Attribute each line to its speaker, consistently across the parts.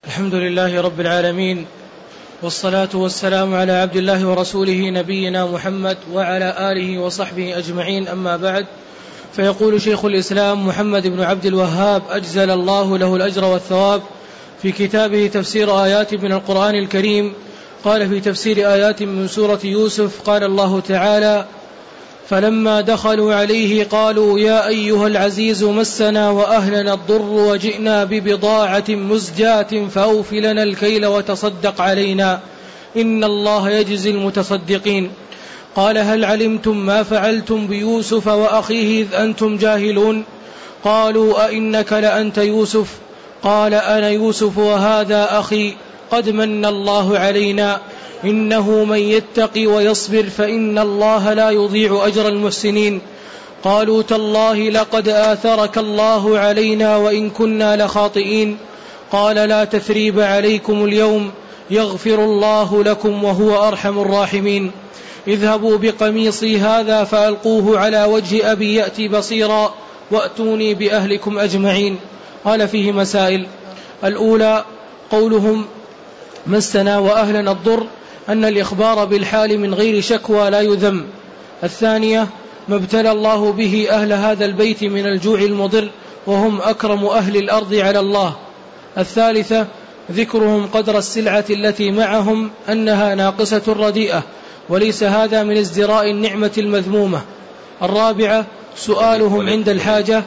Speaker 1: الحمد لله رب العالمين، والصلاة والسلام على عبد الله ورسوله نبينا محمد وعلى آله وصحبه أجمعين، أما بعد. فيقول شيخ الإسلام محمد بن عبد الوهاب أجزل الله له الأجر والثواب في كتابه تفسير آيات من القرآن الكريم، قال في تفسير آيات من سورة يوسف: قال الله تعالى: فلما دخلوا عليه قالوا يا أيها العزيز مسنا وأهلنا الضر وجئنا ببضاعة مزجاة فأوف لنا الكيل وتصدق علينا إن الله يجزي المتصدقين. قال هل علمتم ما فعلتم بيوسف وأخيه إذ أنتم جاهلون؟ قالوا أئنك لأنت يوسف؟ قال أنا يوسف وهذا أخي قد من الله علينا إنه من يتق ويصبر فإن الله لا يضيع أجر المحسنين. قالوا تالله لقد آثرك الله علينا وإن كنا لخاطئين. قال لا تثريب عليكم اليوم يغفر الله لكم وهو أرحم الراحمين. اذهبوا بقميصي هذا فألقوه على وجه أبي يأتي بصيرا وأتوني بأهلكم أجمعين. قال فيه مسائل: الأولى قولهم مسنا وأهلنا الضر، أن الإخبار بالحال من غير شكوى لا يذم. الثانية ما ابتلى الله به أهل هذا البيت من الجوع المضر وهم أكرم أهل الأرض على الله. الثالثة ذكرهم قدر السلعة التي معهم أنها ناقصة رديئة وليس هذا من ازدراء النعمة المذمومة. الرابعة سؤالهم عند الحاجة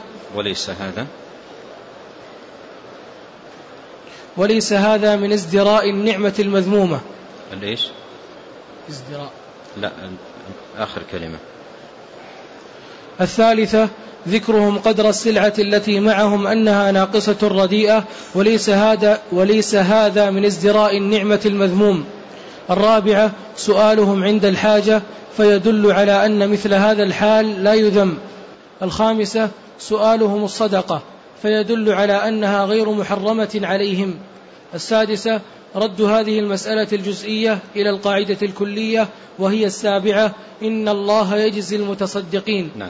Speaker 1: وليس هذا من ازدراء النعمة المذمومة.
Speaker 2: ليش؟
Speaker 1: ازدراء،
Speaker 2: لا، آخر كلمة.
Speaker 1: الثالثة ذكرهم قدر السلعة التي معهم أنها ناقصة رديئة وليس هذا من ازدراء النعمة المذموم. الرابعة سؤالهم عند الحاجة فيدل على أن مثل هذا الحال لا يذم. الخامسة سؤالهم الصدقة فيدل على أنها غير محرمة عليهم. السادسة رد هذه المسألة الجزئية إلى القاعدة الكلية وهي السابعة: إن الله يجزي المتصدقين.
Speaker 2: نعم.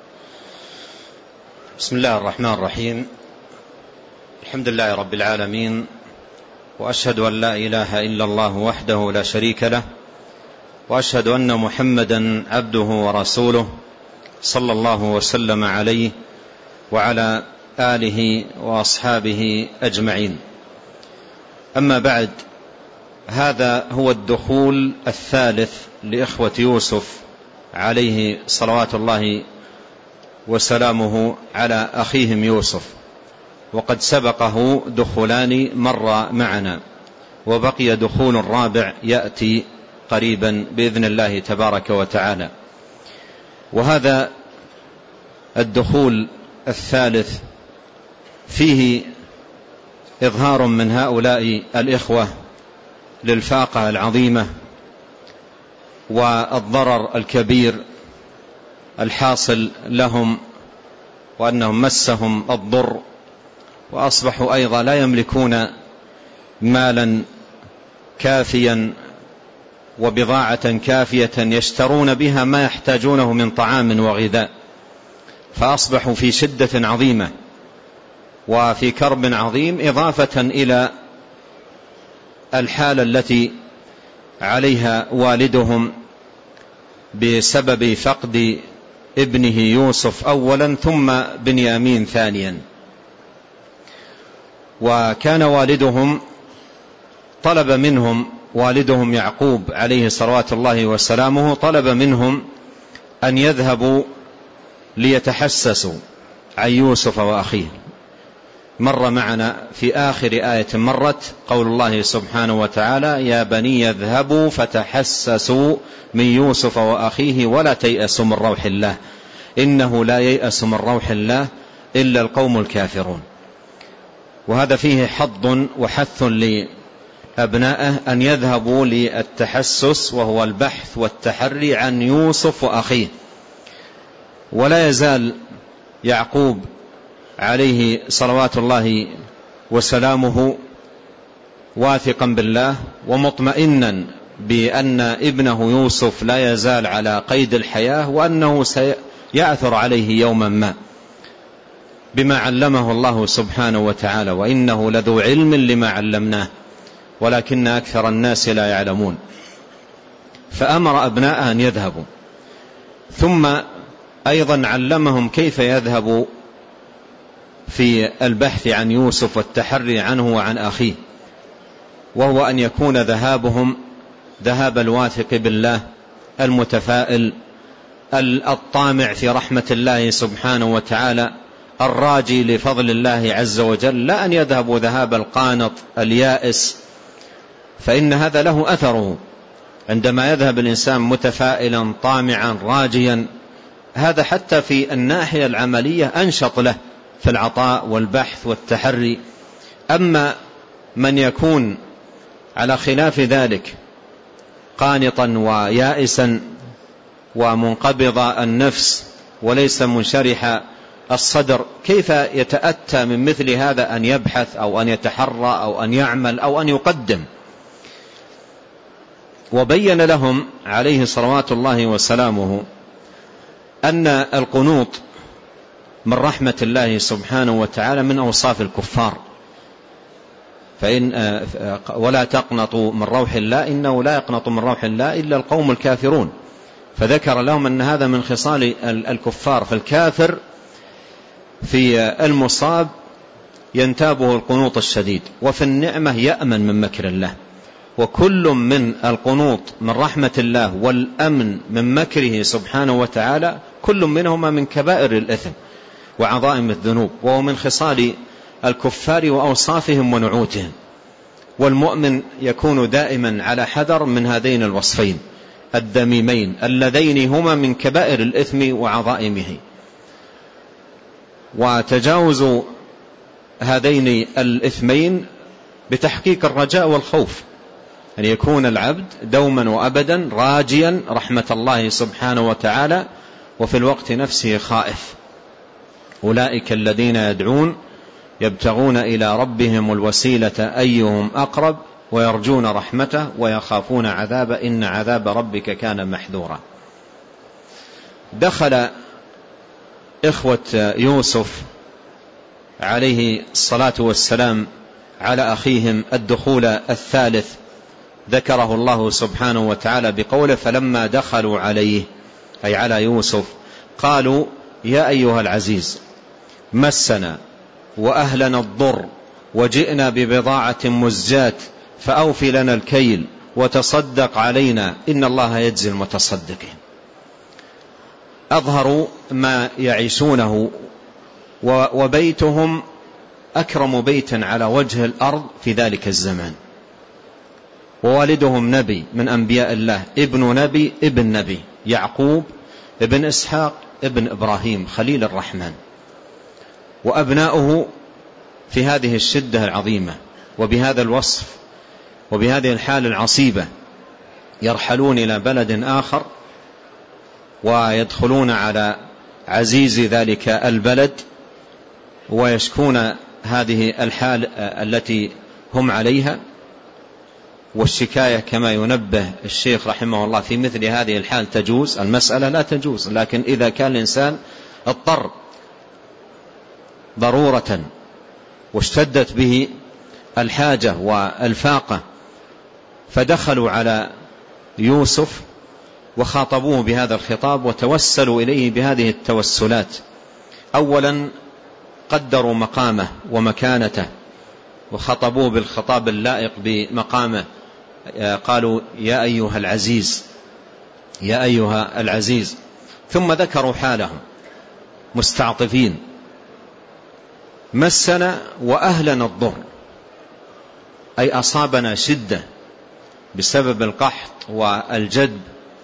Speaker 2: بسم الله الرحمن الرحيم. الحمد لله رب العالمين، وأشهد أن لا إله إلا الله وحده لا شريك له، وأشهد أن محمدا عبده ورسوله صلى الله وسلم عليه وعلى آله وأصحابه أجمعين. أما بعد، هذا هو الدخول الثالث لإخوة يوسف عليه صلوات الله وسلامه على أخيهم يوسف، وقد سبقه دخولان مر معنا، وبقي دخول رابع يأتي قريبا بإذن الله تبارك وتعالى. وهذا الدخول الثالث فيه إظهار من هؤلاء الإخوة للفاقة العظيمة والضرر الكبير الحاصل لهم، وأنهم مسهم الضر وأصبحوا أيضا لا يملكون مالا كافيا وبضاعة كافية يشترون بها ما يحتاجونه من طعام وغذاء، فأصبحوا في شدة عظيمة وفي كرب عظيم، إضافة إلى الحالة التي عليها والدهم بسبب فقد ابنه يوسف أولا ثم بنيامين ثانيا. وكان والدهم يعقوب عليه صلوات الله وسلامه طلب منهم أن يذهبوا ليتحسسوا عن يوسف وأخيه. مر معنا في آخر آية مرت قول الله سبحانه وتعالى: يا بني يذهبوا فتحسسوا من يوسف وأخيه ولا تيأسوا من روح الله إنه لا ييأس من روح الله إلا القوم الكافرون. وهذا فيه حض وحث لأبنائه أن يذهبوا للتحسس، وهو البحث والتحري عن يوسف وأخيه. ولا يزال يعقوب عليه صلوات الله وسلامه واثقا بالله ومطمئنا بأن ابنه يوسف لا يزال على قيد الحياة، وأنه سيعثر عليه يوما ما، بما علمه الله سبحانه وتعالى، وإنه لذو علم لما علمناه ولكن أكثر الناس لا يعلمون. فأمر أبناءه أن يذهبوا، ثم أيضا علمهم كيف يذهبوا في البحث عن يوسف والتحري عنه وعن أخيه، وهو أن يكون ذهابهم ذهاب الواثق بالله المتفائل الطامع في رحمة الله سبحانه وتعالى الراجي لفضل الله عز وجل، لا أن يذهبوا ذهاب القانط اليائس، فإن هذا له أثره. عندما يذهب الإنسان متفائلا طامعا راجيا، هذا حتى في الناحية العملية أنشط له في العطاء والبحث والتحري. أما من يكون على خلاف ذلك قانطا ويائسا ومنقبض النفس وليس منشرح الصدر، كيف يتأتى من مثل هذا أن يبحث أو أن يتحرى أو أن يعمل أو أن يقدم؟ وبين لهم عليه صلوات الله وسلامه أن القنوط من رحمة الله سبحانه وتعالى من أوصاف الكفار، ولا تقنطوا من روح الله إنه لا يقنط من روح الله إلا القوم الكافرون. فذكر لهم أن هذا من خصال الكفار، فالكافر في المصاب ينتابه القنوط الشديد، وفي النعمة يأمن من مكر الله. وكل من القنوط من رحمة الله والأمن من مكره سبحانه وتعالى كل منهما من كبائر الإثم وعظائم الذنوب، وهو من خصال الكفار وأوصافهم ونعوتهم. والمؤمن يكون دائما على حذر من هذين الوصفين الذميمين اللذين هما من كبائر الإثم وعظائمه. وتجاوز هذين الإثمين بتحقيق الرجاء والخوف، أن يكون العبد دوما وأبدا راجيا رحمة الله سبحانه وتعالى وفي الوقت نفسه خائف. أولئك الذين يدعون يبتغون إلى ربهم الوسيلة أيهم أقرب ويرجون رحمته ويخافون عذابه إن عذاب ربك كان محذورا. دخل إخوة يوسف عليه الصلاة والسلام على أخيهم الدخول الثالث، ذكره الله سبحانه وتعالى بقوله فلما دخلوا عليه أي على يوسف قالوا يا أيها العزيز مسنا وأهلنا الضر وجئنا ببضاعة مزجاة فأوفي لنا الكيل وتصدق علينا إن الله يجزي المتصدقين. أظهروا ما يعيشونه، وبيتهم أكرم بيت على وجه الأرض في ذلك الزمان، ووالدهم نبي من أنبياء الله، ابن نبي ابن نبي، يعقوب ابن إسحاق ابن إبراهيم خليل الرحمن، وأبناؤه في هذه الشدة العظيمة وبهذا الوصف وبهذه الحال العصيبة يرحلون إلى بلد آخر ويدخلون على عزيز ذلك البلد ويشكون هذه الحال التي هم عليها. والشكاية كما ينبه الشيخ رحمه الله في مثل هذه الحال تجوز، المسألة لا تجوز، لكن إذا كان الإنسان اضطر ضرورة واشتدت به الحاجة والفاقة فدخلوا على يوسف وخاطبوه بهذا الخطاب وتوسلوا إليه بهذه التوسلات. أولا قدروا مقامه ومكانته وخطبوه بالخطاب اللائق بمقامه، قالوا يا أيها العزيز يا أيها العزيز، ثم ذكروا حالهم مستعطفين مسنا وأهلنا الضر، أي أصابنا شدة بسبب القحط والجدب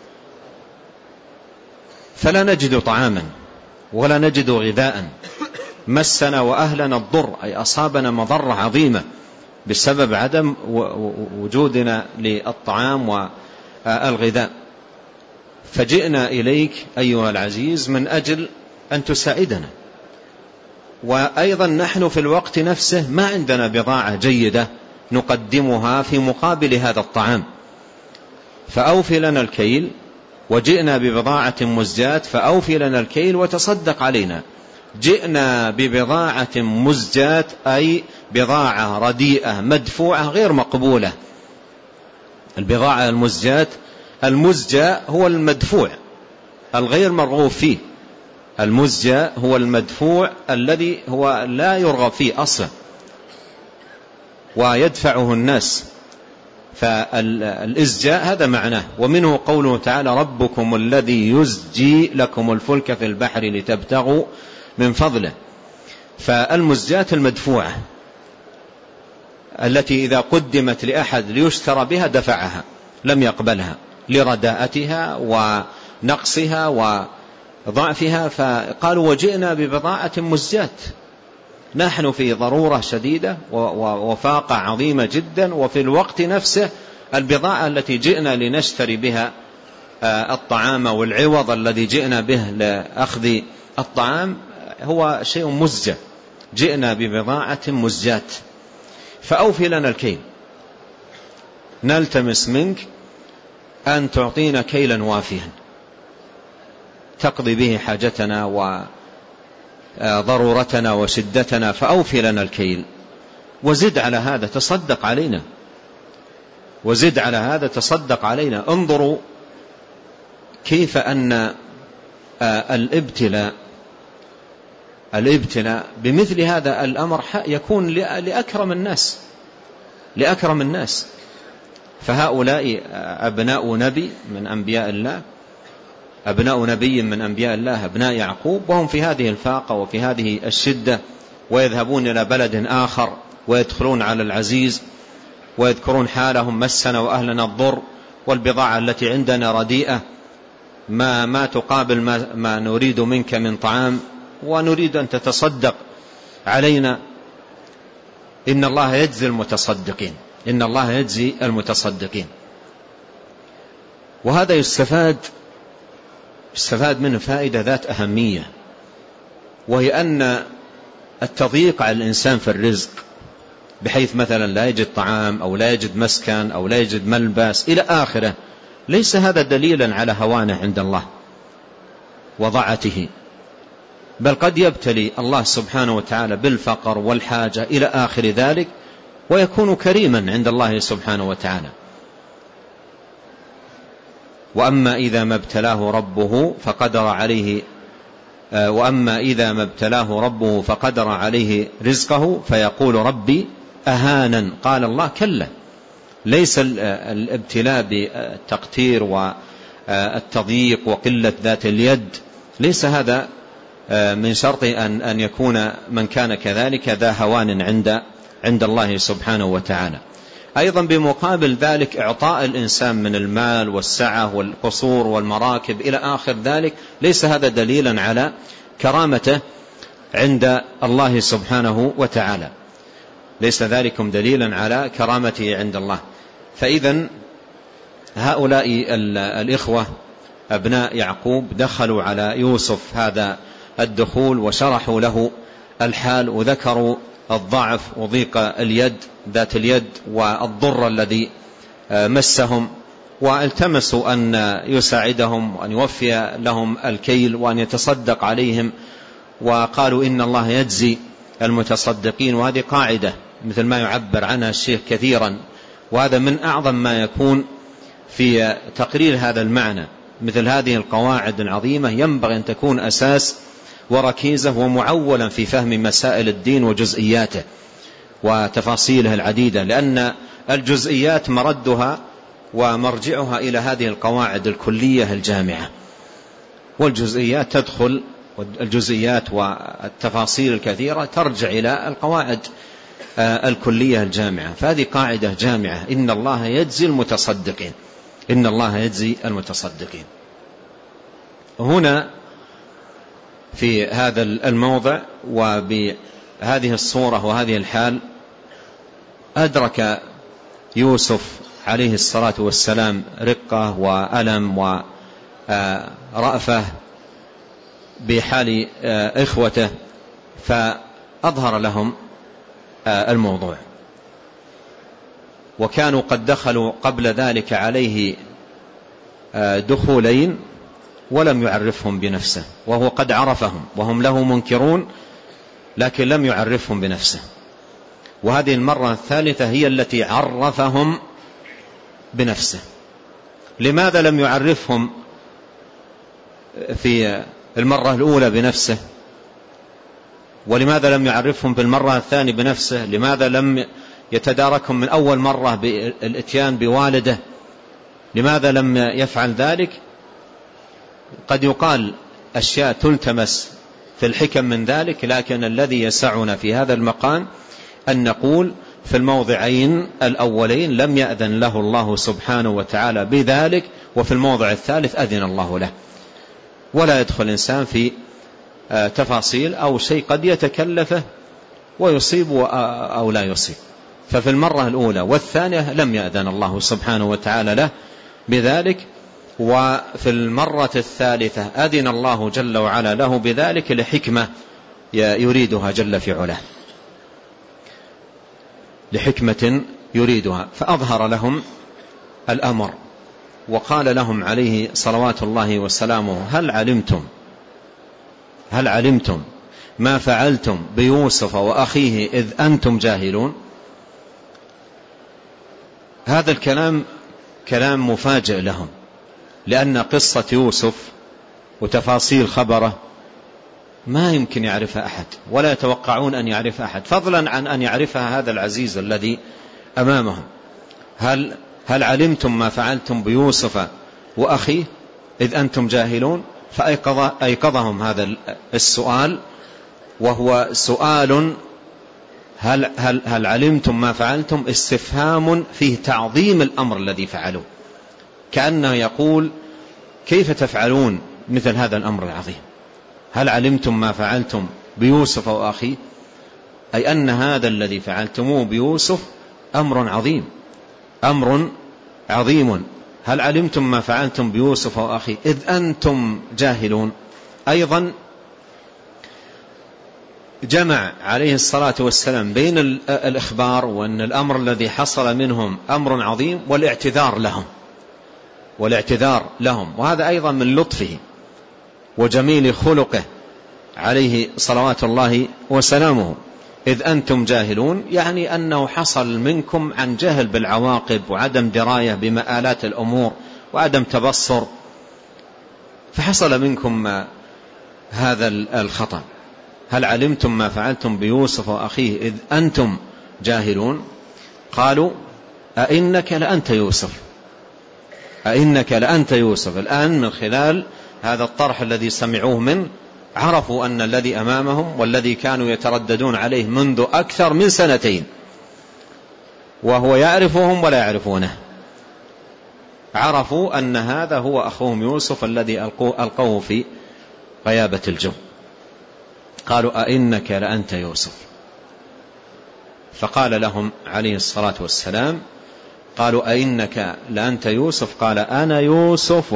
Speaker 2: فلا نجد طعاما ولا نجد غذاء. مسنا وأهلنا الضر أي أصابنا مضرة عظيمة بسبب عدم وجودنا للطعام والغذاء، فجئنا إليك أيها العزيز من أجل أن تساعدنا، وأيضا نحن في الوقت نفسه ما عندنا بضاعة جيدة نقدمها في مقابل هذا الطعام، فأوفي لنا الكيل، وجئنا ببضاعة مزجاة فأوفي لنا الكيل وتصدق علينا جئنا ببضاعة مزجاة أي بضاعة رديئة مدفوعة غير مقبولة. البضاعة المزجاة، المزجى هو المدفوع الغير مرغوب فيه، المزجى هو المدفوع الذي هو لا يرغب فيه أصلا ويدفعه الناس، فالإزجاء هذا معناه. ومنه قوله تعالى ربكم الذي يزجي لكم الفلك في البحر لتبتغوا من فضله. فالمزجاة المدفوعة التي إذا قدمت لأحد ليشترى بها دفعها لم يقبلها لرداءتها ونقصها وضعفها، فقالوا وجئنا ببضاعة مزجاة، نحن في ضرورة شديدة وفاقة عظيمة جدا، وفي الوقت نفسه البضاعة التي جئنا لنشتري بها الطعام والعوض الذي جئنا به لأخذ الطعام هو شيء مزجى، جئنا ببضاعة مزجاة فأوفي لنا الكيل، نلتمس منك أن تعطينا كيلا وافيا تقضي به حاجتنا وضرورتنا وشدتنا، فأوفي لنا الكيل وزد على هذا تصدق علينا، وزد على هذا تصدق علينا. انظروا كيف أن الابتلاء بمثل هذا الأمر يكون لأكرم الناس. فهؤلاء أبناء نبي من أنبياء الله، أبناء نبي من أنبياء الله، أبناء يعقوب، وهم في هذه الفاقة وفي هذه الشدة، ويذهبون إلى بلد آخر ويدخلون على العزيز ويذكرون حالهم مسنا وأهلنا الضر، والبضاعة التي عندنا رديئة ما تقابل ما نريد منك من طعام، ونريد أن تتصدق علينا. إن الله يجزي المتصدقين، إن الله يجزي المتصدقين. وهذا يستفاد منه فائدة ذات أهمية، وهي أن التضييق على الإنسان في الرزق بحيث مثلا لا يجد طعام أو لا يجد مسكن أو لا يجد ملبس إلى آخره، ليس هذا دليلا على هوانه عند الله وضعته، بل قد يبتلي الله سبحانه وتعالى بالفقر والحاجة إلى آخر ذلك ويكون كريما عند الله سبحانه وتعالى. وأما إذا ما ابتلاه ربه فقدر عليه رزقه فيقول ربي أهانن. قال الله كلا، ليس الابتلاء بالتقتير والتضييق وقلة ذات اليد، ليس هذا من شرط أن يكون من كان كذلك ذا هوان عند الله سبحانه وتعالى. أيضا بمقابل ذلك إعطاء الإنسان من المال والسعة والقصور والمراكب إلى آخر ذلك، ليس هذا دليلا على كرامته عند الله سبحانه وتعالى، ليس ذلكم دليلا على كرامته عند الله. فإذا هؤلاء الإخوة أبناء يعقوب دخلوا على يوسف هذا الدخول وشرحوا له الحال وذكروا الضعف وضيق اليد ذات اليد والضر الذي مسهم، والتمسوا أن يساعدهم وأن يوفي لهم الكيل وأن يتصدق عليهم، وقالوا إن الله يجزي المتصدقين. وهذه قاعدة مثل ما يعبر عنها الشيخ كثيرا، وهذا من أعظم ما يكون في تقرير هذا المعنى. مثل هذه القواعد العظيمة ينبغي أن تكون أساس وركيزة ومعولا في فهم مسائل الدين وجزئياته وتفاصيله العديدة، لأن الجزئيات مردها ومرجعها إلى هذه القواعد الكلية الجامعة، والجزئيات تدخل، والجزئيات والتفاصيل الكثيرة ترجع إلى القواعد الكلية الجامعة. فهذه قاعدة جامعة، إن الله يجزي المتصدقين، إن الله يجزي المتصدقين. هنا في هذا الموضع وبهذه الصورة وهذه الحال أدرك يوسف عليه الصلاة والسلام رقة وألم ورأفة بحال إخوته، فأظهر لهم الموضوع. وكانوا قد دخلوا قبل ذلك عليه دخولين ولم يعرفهم بنفسه، وهو قد عرفهم وهم له منكرون، لكن لم يعرفهم بنفسه. وهذه المرة الثالثة هي التي عرفهم بنفسه. لماذا لم يعرفهم في المرة الأولى بنفسه؟ ولماذا لم يعرفهم في المرة الثانية بنفسه؟ لماذا لم يتداركهم من أول مرة بالإتيان بوالده؟ لماذا لم يفعل ذلك؟ قد يقال أشياء تلتمس في الحكم من ذلك، لكن الذي يسعنا في هذا المقام أن نقول في الموضعين الأولين لم يأذن له الله سبحانه وتعالى بذلك، وفي الموضع الثالث أذن الله له. ولا يدخل الإنسان في تفاصيل أو شيء قد يتكلفه ويصيب أو لا يصيب. ففي المرة الأولى والثانية لم يأذن الله سبحانه وتعالى له بذلك، وفي المرة الثالثة أذن الله جل وعلا له بذلك لحكمة يريدها جل في علاه، لحكمة يريدها. فأظهر لهم الأمر وقال لهم عليه صلوات الله وسلامه: هل علمتم ما فعلتم بيوسف وأخيه إذ أنتم جاهلون؟ هذا الكلام كلام مفاجئ لهم، لأن قصة يوسف وتفاصيل خبره ما يمكن يعرفها أحد، ولا يتوقعون أن يعرف أحد، فضلا عن أن يعرفها هذا العزيز الذي أمامهم. هل علمتم ما فعلتم بيوسف وأخيه إذ أنتم جاهلون؟ فأيقظهم هذا السؤال، وهو سؤال هل علمتم ما فعلتم؟ استفهام فيه تعظيم الأمر الذي فعلوه، كأنه يقول: كيف تفعلون مثل هذا الأمر العظيم؟ هل علمتم ما فعلتم بيوسف وأخيه؟ أي أن هذا الذي فعلتموه بيوسف أمر عظيم، أمر عظيم. هل علمتم ما فعلتم بيوسف وأخيه إذ أنتم جاهلون؟ أيضا جمع عليه الصلاة والسلام بين الإخبار وأن الأمر الذي حصل منهم أمر عظيم والاعتذار لهم، وهذا أيضا من لطفه وجميل خلقه عليه صلوات الله وسلامه. إذ أنتم جاهلون يعني أنه حصل منكم عن جهل بالعواقب وعدم دراية بمآلات الأمور وعدم تبصر، فحصل منكم هذا الخطأ. هل علمتم ما فعلتم بيوسف وأخيه إذ أنتم جاهلون؟ قالوا: أئنك لأنت يوسف. الآن من خلال هذا الطرح الذي سمعوه منه عرفوا أن الذي أمامهم والذي كانوا يترددون عليه منذ أكثر من 2 سنين وهو يعرفهم ولا يعرفونه، عرفوا أن هذا هو أخوهم يوسف الذي ألقوه في غيابة الجو. قالوا: أئنك لأنت يوسف. فقال لهم عليه الصلاة والسلام: قالوا: أئنك لأنت يوسف؟ قال: أنا يوسف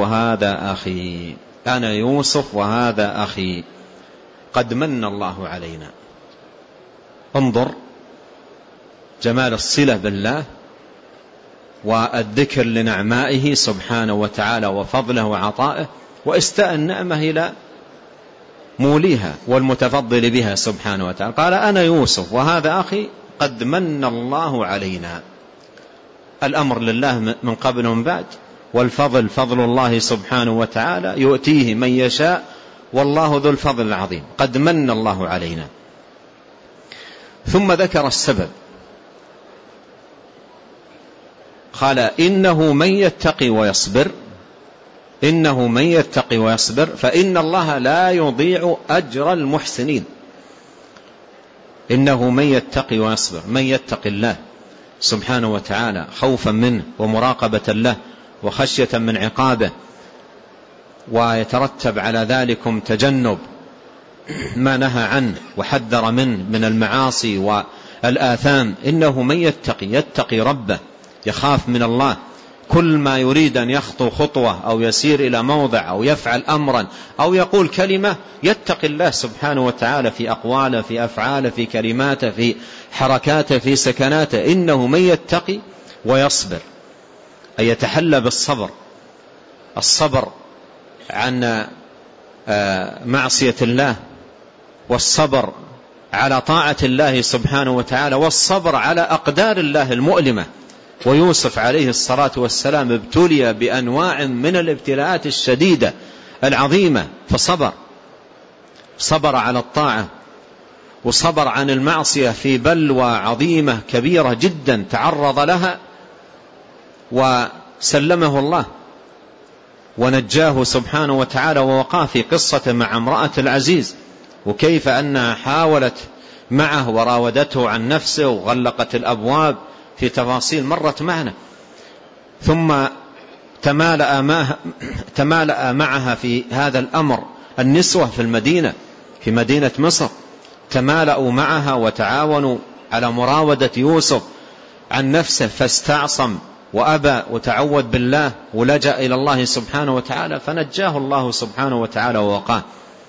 Speaker 2: وهذا أخي قد من الله علينا. انظر جمال الصلة بالله والذكر لنعمائه سبحانه وتعالى وفضله وعطائه، واستاء النعمة إلى موليها والمتفضل بها سبحانه وتعالى. قال: أنا يوسف وهذا أخي قد من الله علينا. الأمر لله من قبل ومن بعد، والفضل فضل الله سبحانه وتعالى يؤتيه من يشاء، والله ذو الفضل العظيم. قد من الله علينا. ثم ذكر السبب، قال: إنه من يتقي ويصبر فإن الله لا يضيع أجر المحسنين. إنه من يتقي ويصبر، من يتقي الله سبحانه وتعالى خوفا منه ومراقبة له وخشية من عقابه، ويترتب على ذلكم تجنب ما نهى عنه وحذر منه من المعاصي والآثام. إنه من يتقي ربه، يخاف من الله، كل ما يريد أن يخطو خطوة أو يسير إلى موضع أو يفعل أمرا أو يقول كلمة يتقي الله سبحانه وتعالى في أقواله، في أفعاله، في كلماته، في حركاته، في سكناته. إنه من يتقي ويصبر، أي يتحلى بالصبر. الصبر عن معصية الله، والصبر على طاعة الله سبحانه وتعالى، والصبر على أقدار الله المؤلمة. ويوسف عليه الصلاة والسلام ابتلي بأنواع من الابتلاءات الشديدة العظيمة، صبر على الطاعة، وصبر عن المعصية في بلوى عظيمة كبيرة جدا تعرض لها، وسلمه الله ونجاه سبحانه وتعالى ووقاه في قصة مع امرأة العزيز، وكيف أنها حاولت معه وراودته عن نفسه وغلقت الأبواب، في تفاصيل مرت معنا. ثم تمالأ معها في هذا الأمر النسوة في المدينة، في مدينة مصر، تمالأوا معها وتعاونوا على مراودة يوسف عن نفسه، فاستعصم وأبى وتعوذ بالله ولجأ إلى الله سبحانه وتعالى، فنجاه الله سبحانه وتعالى ووقاه.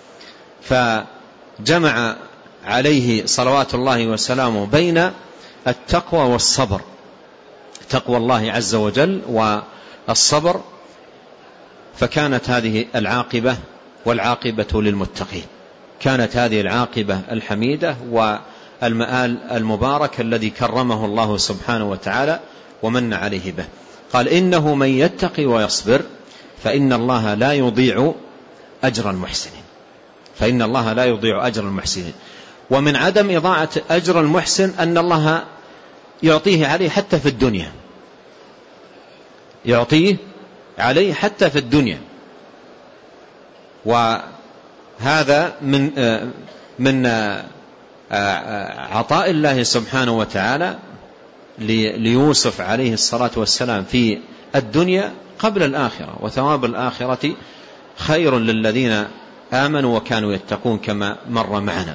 Speaker 2: فجمع عليه صلوات الله وسلامه بين التقوى والصبر، تقوى الله عز وجل والصبر، فكانت هذه العاقبة، والعاقبة للمتقين. كانت هذه العاقبة الحميدة والمآل المبارك الذي كرمه الله سبحانه وتعالى ومن عليه به. قال: إنه من يتقي ويصبر فإن الله لا يضيع أجر المحسنين. فإن الله لا يضيع أجر المحسنين. ومن عدم إضاعة أجر المحسن أن الله يعطيه عليه حتى في الدنيا، يعطيه عليه حتى في الدنيا. وهذا من عطاء الله سبحانه وتعالى ليوسف عليه الصلاة والسلام في الدنيا قبل الآخرة. وثواب الآخرة خير للذين آمنوا وكانوا يتقون كما مر معنا.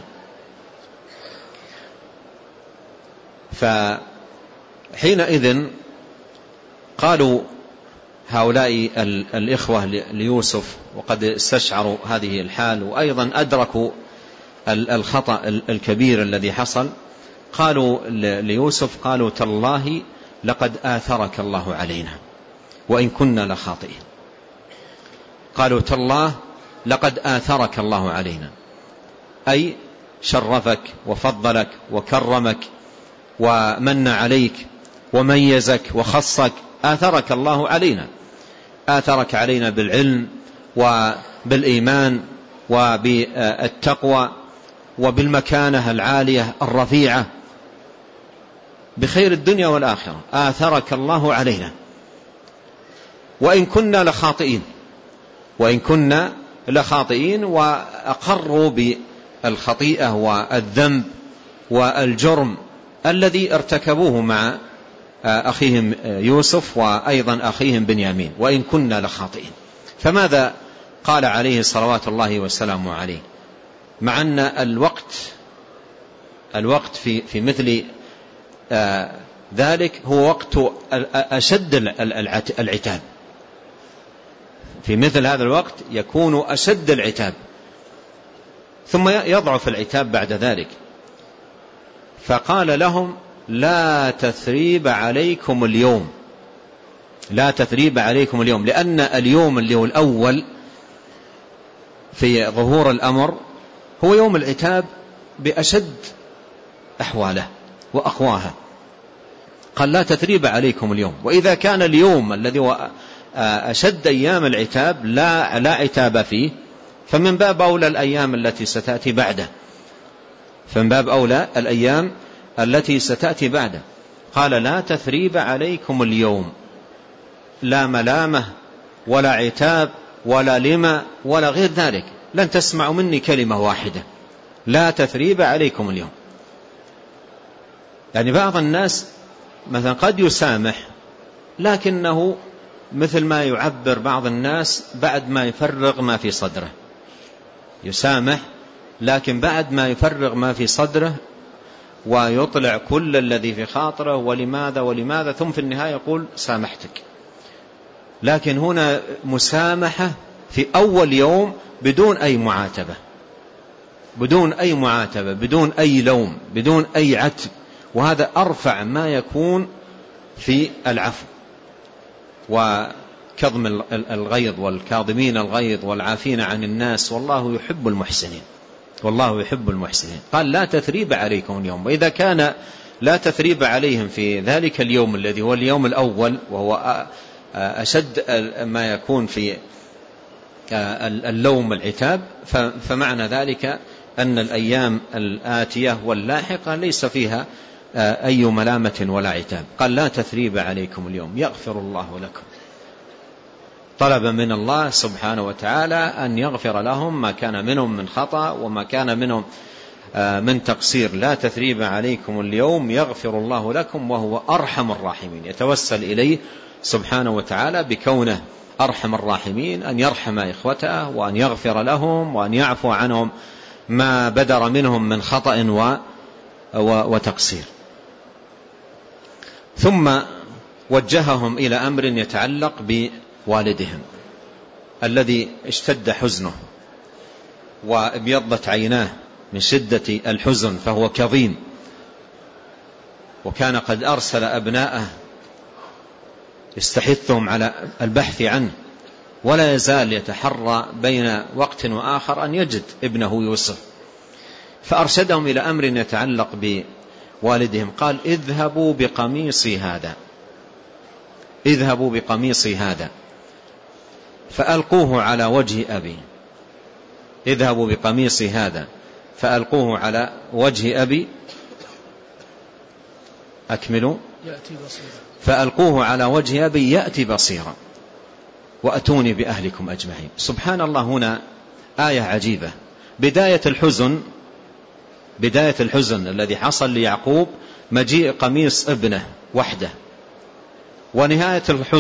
Speaker 2: فحينئذ قالوا هؤلاء الإخوة ليوسف، وقد استشعروا هذه الحال وأيضا أدركوا الخطأ الكبير الذي حصل، قالوا ليوسف: قالوا تالله لقد آثرك الله علينا وإن كنا لخاطئين. قالوا تالله لقد آثرك الله علينا، أي شرفك وفضلك وكرمك ومن عليك وميزك وخصك، آثرك الله علينا، آثرك علينا بالعلم وبالإيمان وبالتقوى وبالمكانة العالية الرفيعة، بخير الدنيا والآخرة، آثرك الله علينا وإن كنا لخاطئين. وإن كنا لخاطئين، وأقروا بالخطيئة والذنب والجرم الذي ارتكبوه مع أخيهم يوسف وأيضا أخيهم بنيامين، وإن كنا لخاطئين. فماذا قال عليه صلوات الله وسلامه عليه؟ مع أن الوقت في مثل ذلك هو وقت أشد العتاب، في مثل هذا الوقت يكون أشد العتاب، ثم يضعف العتاب بعد ذلك. فقال لهم: لا تثريب عليكم اليوم، لا تثريب عليكم اليوم، لأن اليوم اللي هو الأول في ظهور الأمر هو يوم العتاب بأشد أحواله وأقواها. قال: لا تثريب عليكم اليوم. وإذا كان اليوم الذي هو أشد أيام العتاب لا عتاب فيه، فمن باب أولى الأيام التي ستأتي بعده، فمن باب أولى الأيام التي ستأتي بعده. قال: لا تثريب عليكم اليوم، لا ملامة ولا عتاب ولا لما ولا غير ذلك، لن تسمعوا مني كلمة واحدة، لا تثريب عليكم اليوم. يعني بعض الناس مثلا قد يسامح، لكنه مثل ما يعبر بعض الناس بعد ما يفرغ ما في صدره، يسامح لكن بعد ما يفرغ ما في صدره ويطلع كل الذي في خاطره ولماذا ثم في النهاية يقول سامحتك. لكن هنا مسامحة في أول يوم بدون أي معاتبة، بدون أي معاتبة، بدون أي لوم، بدون أي عتب، وهذا أرفع ما يكون في العفو. كظم الغيظ والكاظمين الغيظ والعافين عن الناس والله يحب المحسنين، والله يحب المحسنين. قال لا تثريب عليكم اليوم. وإذا كان لا تثريب عليهم في ذلك اليوم الذي هو اليوم الأول وهو أشد ما يكون في اللوم والعتاب، فمعنى ذلك أن الأيام الآتية واللاحقة ليس فيها أي ملامة ولا عتاب. قال لا تثريب عليكم اليوم يغفر الله لكم، طلب من الله سبحانه وتعالى أن يغفر لهم ما كان منهم من خطأ وما كان منهم من تقصير. لا تثريب عليكم اليوم يغفر الله لكم وهو أرحم الراحمين. يتوسل إليه سبحانه وتعالى بكونه أرحم الراحمين أن يرحم إخوته وأن يغفر لهم وأن يعفو عنهم ما بدر منهم من خطأ وتقصير. ثم وجههم إلى أمر يتعلق بوالدهم الذي اشتد حزنه وابيضت عيناه من شدة الحزن، فهو كظيم، وكان قد أرسل أبناءه يستحثهم على البحث عنه، ولا يزال يتحرى بين وقت وآخر أن يجد ابنه يوسف. فأرشدهم إلى أمر يتعلق بوالدهم. قال اذهبوا بقميصي هذا، اذهبوا بقميصي هذا فألقوه على وجه أبي. اذهبوا بقميصي هذا فألقوه على وجه أبي، أكملوا، فألقوه على وجه أبي يأتي بصيرا وأتوني بأهلكم أجمعين. سبحان الله، هنا آية عجيبة. بداية الحزن الذي حصل ليعقوب مجيء قميص ابنه وحده، ونهاية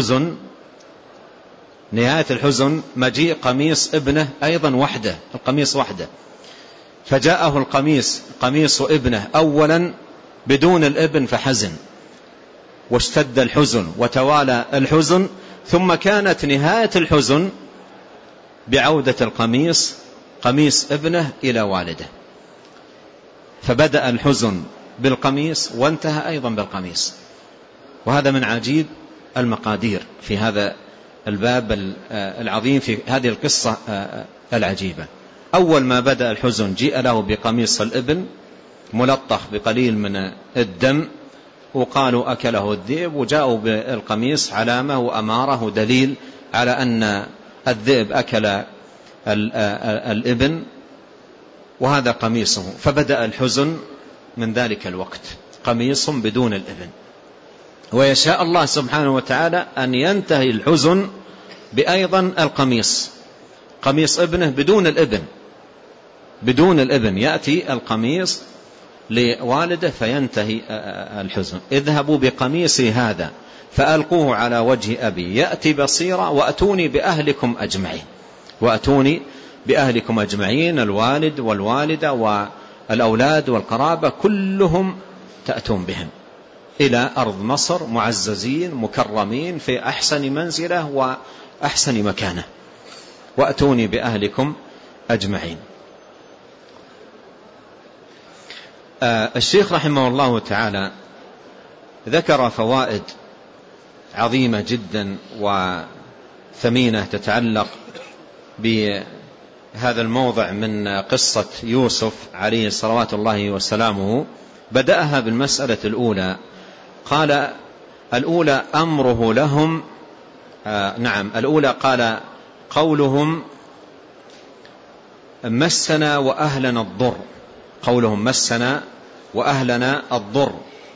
Speaker 2: الحزن مجيء قميص ابنه أيضا وحده، القميص وحده. فجاءه قميص ابنه أولا بدون الابن فحزن واشتد الحزن وتوالى الحزن، ثم كانت نهاية الحزن بعودة قميص ابنه إلى والده. فبدأ الحزن بالقميص وانتهى أيضا بالقميص. وهذا من عجيب المقادير في هذا الباب العظيم، في هذه القصة العجيبة. أول ما بدأ الحزن جيء له بقميص الابن ملطخ بقليل من الدم، وقالوا أكله الذئب، وجاءوا بالقميص علامة وأمارة دليل على أن الذئب أكل الابن، وهذا قميصه. فبدأ الحزن من ذلك الوقت، قميص بدون الابن. ويشاء الله سبحانه وتعالى أن ينتهي الحزن بأيضا القميص، قميص ابنه بدون الابن يأتي القميص لوالده فينتهي الحزن. اذهبوا بقميصي هذا فألقوه على وجه أبي يأتي بصيرا وأتوني بأهلكم أجمعين. الوالد والوالدة والأولاد والقرابة كلهم تأتون بهم إلى أرض مصر معززين مكرمين في أحسن منزلة وأحسن مكانة، وأتوني بأهلكم أجمعين. الشيخ رحمه الله تعالى ذكر فوائد عظيمة جدا وثمينة تتعلق بهذا الموضع من قصة يوسف عليه صلوات الله وسلامه. بدأها بالمسألة الأولى، قال الأولى أمره لهم، الأولى قال قولهم مسنا وأهلنا الضر، قولهم مسنا وأهلنا الضر،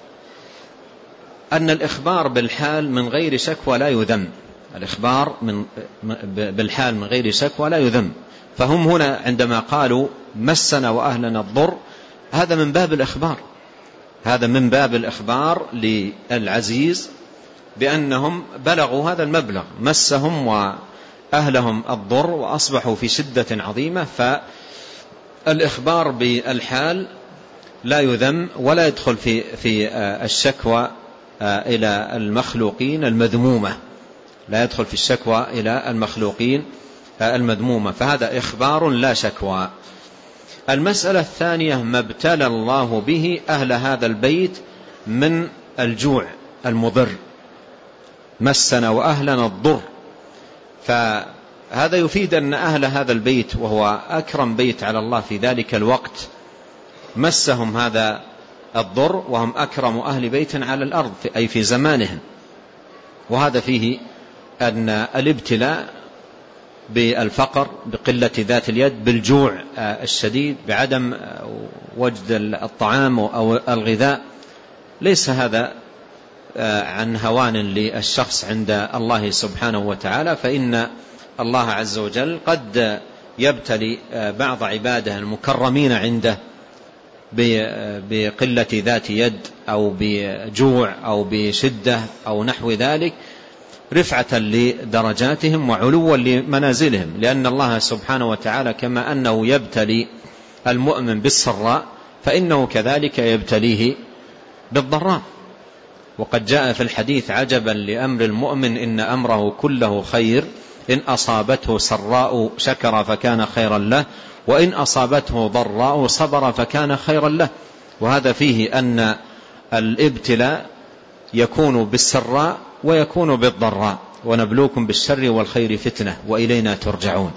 Speaker 2: أن الإخبار بالحال من غير شكوى لا يذم، الإخبار بالحال من غير شكوى لا يذم. فهم هنا عندما قالوا مسنا وأهلنا الضر، هذا من باب الإخبار للعزيز بأنهم بلغوا هذا المبلغ، مسهم وأهلهم الضر وأصبحوا في شدة عظيمة. فالإخبار بالحال لا يذم ولا يدخل في الشكوى إلى المخلوقين المذمومة، لا يدخل في الشكوى إلى المخلوقين المذمومة، فهذا إخبار لا شكوى. المسألة الثانية ما ابتلى الله به أهل هذا البيت من الجوع المضر، مسنا وأهلنا الضر، فهذا يفيد أن أهل هذا البيت، وهو أكرم بيت على الله في ذلك الوقت، مسهم هذا الضر وهم أكرم أهل بيت على الأرض أي في زمانهم. وهذا فيه أن الابتلاء بالفقر، بقلة ذات اليد، بالجوع الشديد، بعدم وجد الطعام أو الغذاء، ليس هذا عن هوان للشخص عند الله سبحانه وتعالى، فإن الله عز وجل قد يبتلي بعض عباده المكرمين عنده بقلة ذات يد أو بجوع أو بشدة أو نحو ذلك، رفعة لدرجاتهم وعلوا لمنازلهم، لأن الله سبحانه وتعالى كما أنه يبتلي المؤمن بالسراء فإنه كذلك يبتليه بالضراء. وقد جاء في الحديث: عجبا لأمر المؤمن إن أمره كله خير، إن أصابته سراء شكر فكان خيرا له، وإن أصابته ضراء صبر فكان خيرا له. وهذا فيه أن الابتلاء يكون بالسراء ويكون بالضراء، ونبلوكم بالشر والخير فتنة وإلينا ترجعون.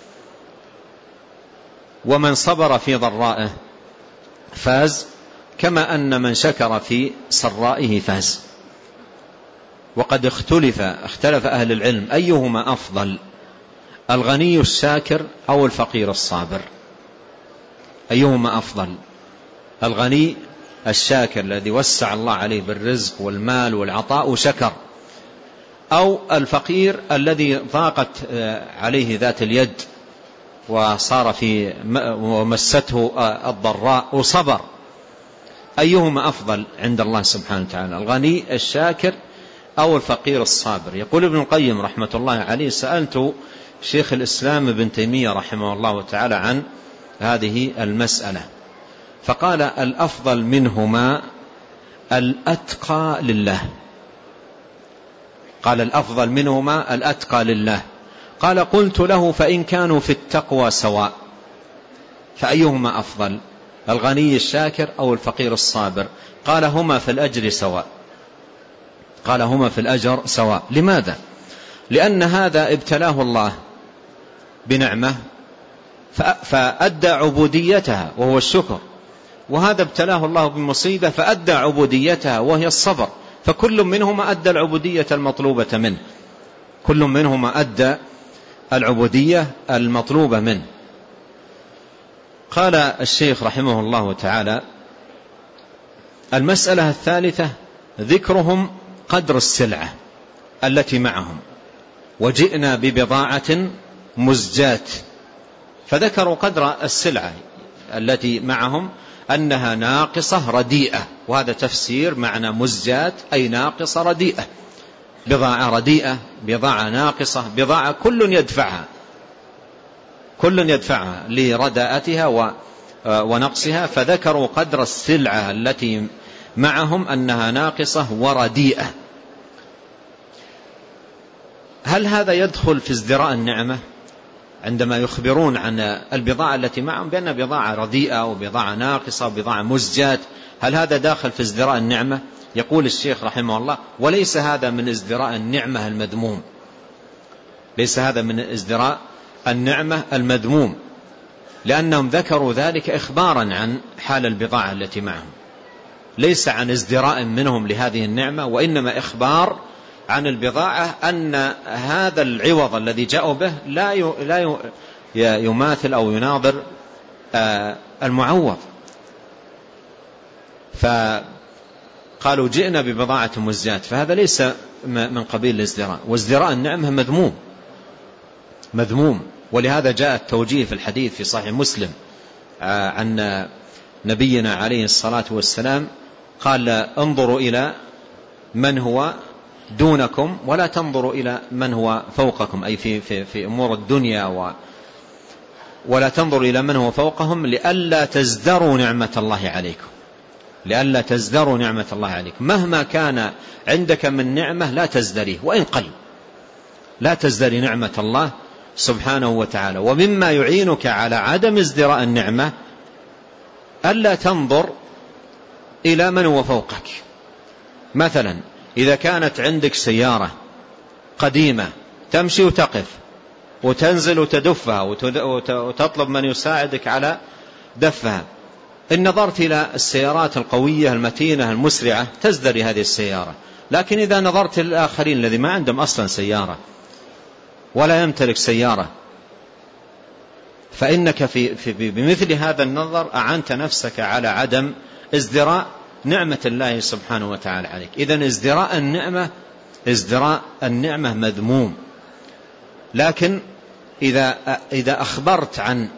Speaker 2: ومن صبر في ضرائه فاز، كما أن من شكر في سرائه فاز. وقد اختلف أهل العلم أيهما أفضل، الغني الشاكر أو الفقير الصابر؟ أيهما أفضل، الغني الشاكر الذي وسع الله عليه بالرزق والمال والعطاء وشكر، أو الفقير الذي ضاقت عليه ذات اليد وصار ومسته الضراء وصبر؟ أيهما أفضل عند الله سبحانه وتعالى، الغني الشاكر أو الفقير الصابر؟ يقول ابن القيم رحمة الله عليه: سألت شيخ الإسلام ابن تيمية رحمه الله تعالى عن هذه المسألة، فقال: الأفضل منهما الأتقى لله. قال: الأفضل منهما الأتقى لله. قال: قلت له: فإن كانوا في التقوى سواء فأيهما أفضل، الغني الشاكر أو الفقير الصابر؟ قال: هما في الأجر سواء. قال: هما في الأجر سواء. لماذا؟ لأن هذا ابتلاه الله بنعمة فأدى عبوديتها وهو الشكر، وهذا ابتلاه الله بمصيبة فأدى عبوديتها وهي الصبر، فكل منهما أدى العبودية المطلوبة منه، كل منهما أدى العبودية المطلوبة منه. قال الشيخ رحمه الله تعالى: المسألة الثالثة ذكرهم قدر السلعة التي معهم، وجئنا ببضاعة مزجات، فذكروا قدر السلعة التي معهم أنها ناقصة رديئة، وهذا تفسير معنى مزجات أي ناقصة رديئة، بضاعة رديئة، بضاعة ناقصة، بضاعة كل يدفعها لرداءتها ونقصها، فذكروا قدر السلعة التي معهم أنها ناقصة ورديئة. هل هذا يدخل في ازدراء النعمة عندما يخبرون عن البضاعة التي معهم بأنها بضاعة رديئة وبضاعة ناقصة وبضاعة مزجات؟ هل هذا داخل في ازدراء النعمة؟ يقول الشيخ رحمه الله: وليس هذا من ازدراء النعمة المذموم، ليس هذا من ازدراء النعمة المذموم، لأنهم ذكروا ذلك إخبارا عن حال البضاعة التي معهم، ليس عن ازدراء منهم لهذه النعمة، وإنما إخبار عن البضاعة أن هذا العوض الذي جاءوا به لا يماثل أو يناظر المعوض. فقالوا: جئنا ببضاعة مزجات، فهذا ليس من قبيل الازدراء، وازدراء النعمة مذموم. ولهذا جاء التوجيه في الحديث في صحيح مسلم عن نبينا عليه الصلاة والسلام قال: انظروا إلى من هو دونكم ولا تنظروا إلى من هو فوقكم، أي في أمور الدنيا، ولا تنظروا إلى من هو فوقهم لئلا تزدروا نعمة الله عليكم، لئلا تزدروا نعمة الله عليكم. مهما كان عندك من نعمة لا تزدريه وإن قل، لا تزدري نعمة الله سبحانه وتعالى. ومما يعينك على عدم ازدراء النعمة ألا تنظر إلى من هو فوقك. مثلا إذا كانت عندك سيارة قديمة تمشي وتقف وتنزل وتدفها وتطلب من يساعدك على دفها. إن نظرت إلى السيارات القوية المتينة المسرعة تزدري هذه السيارة، لكن إذا نظرت للآخرين الذي ما عندهم أصلا سيارة ولا يمتلك سيارة، فإنك بمثل هذا النظر أعنت نفسك على عدم ازدراء نعمة الله سبحانه وتعالى عليك. إذن ازدراء النعمة مذموم. لكن إذا أخبرت عن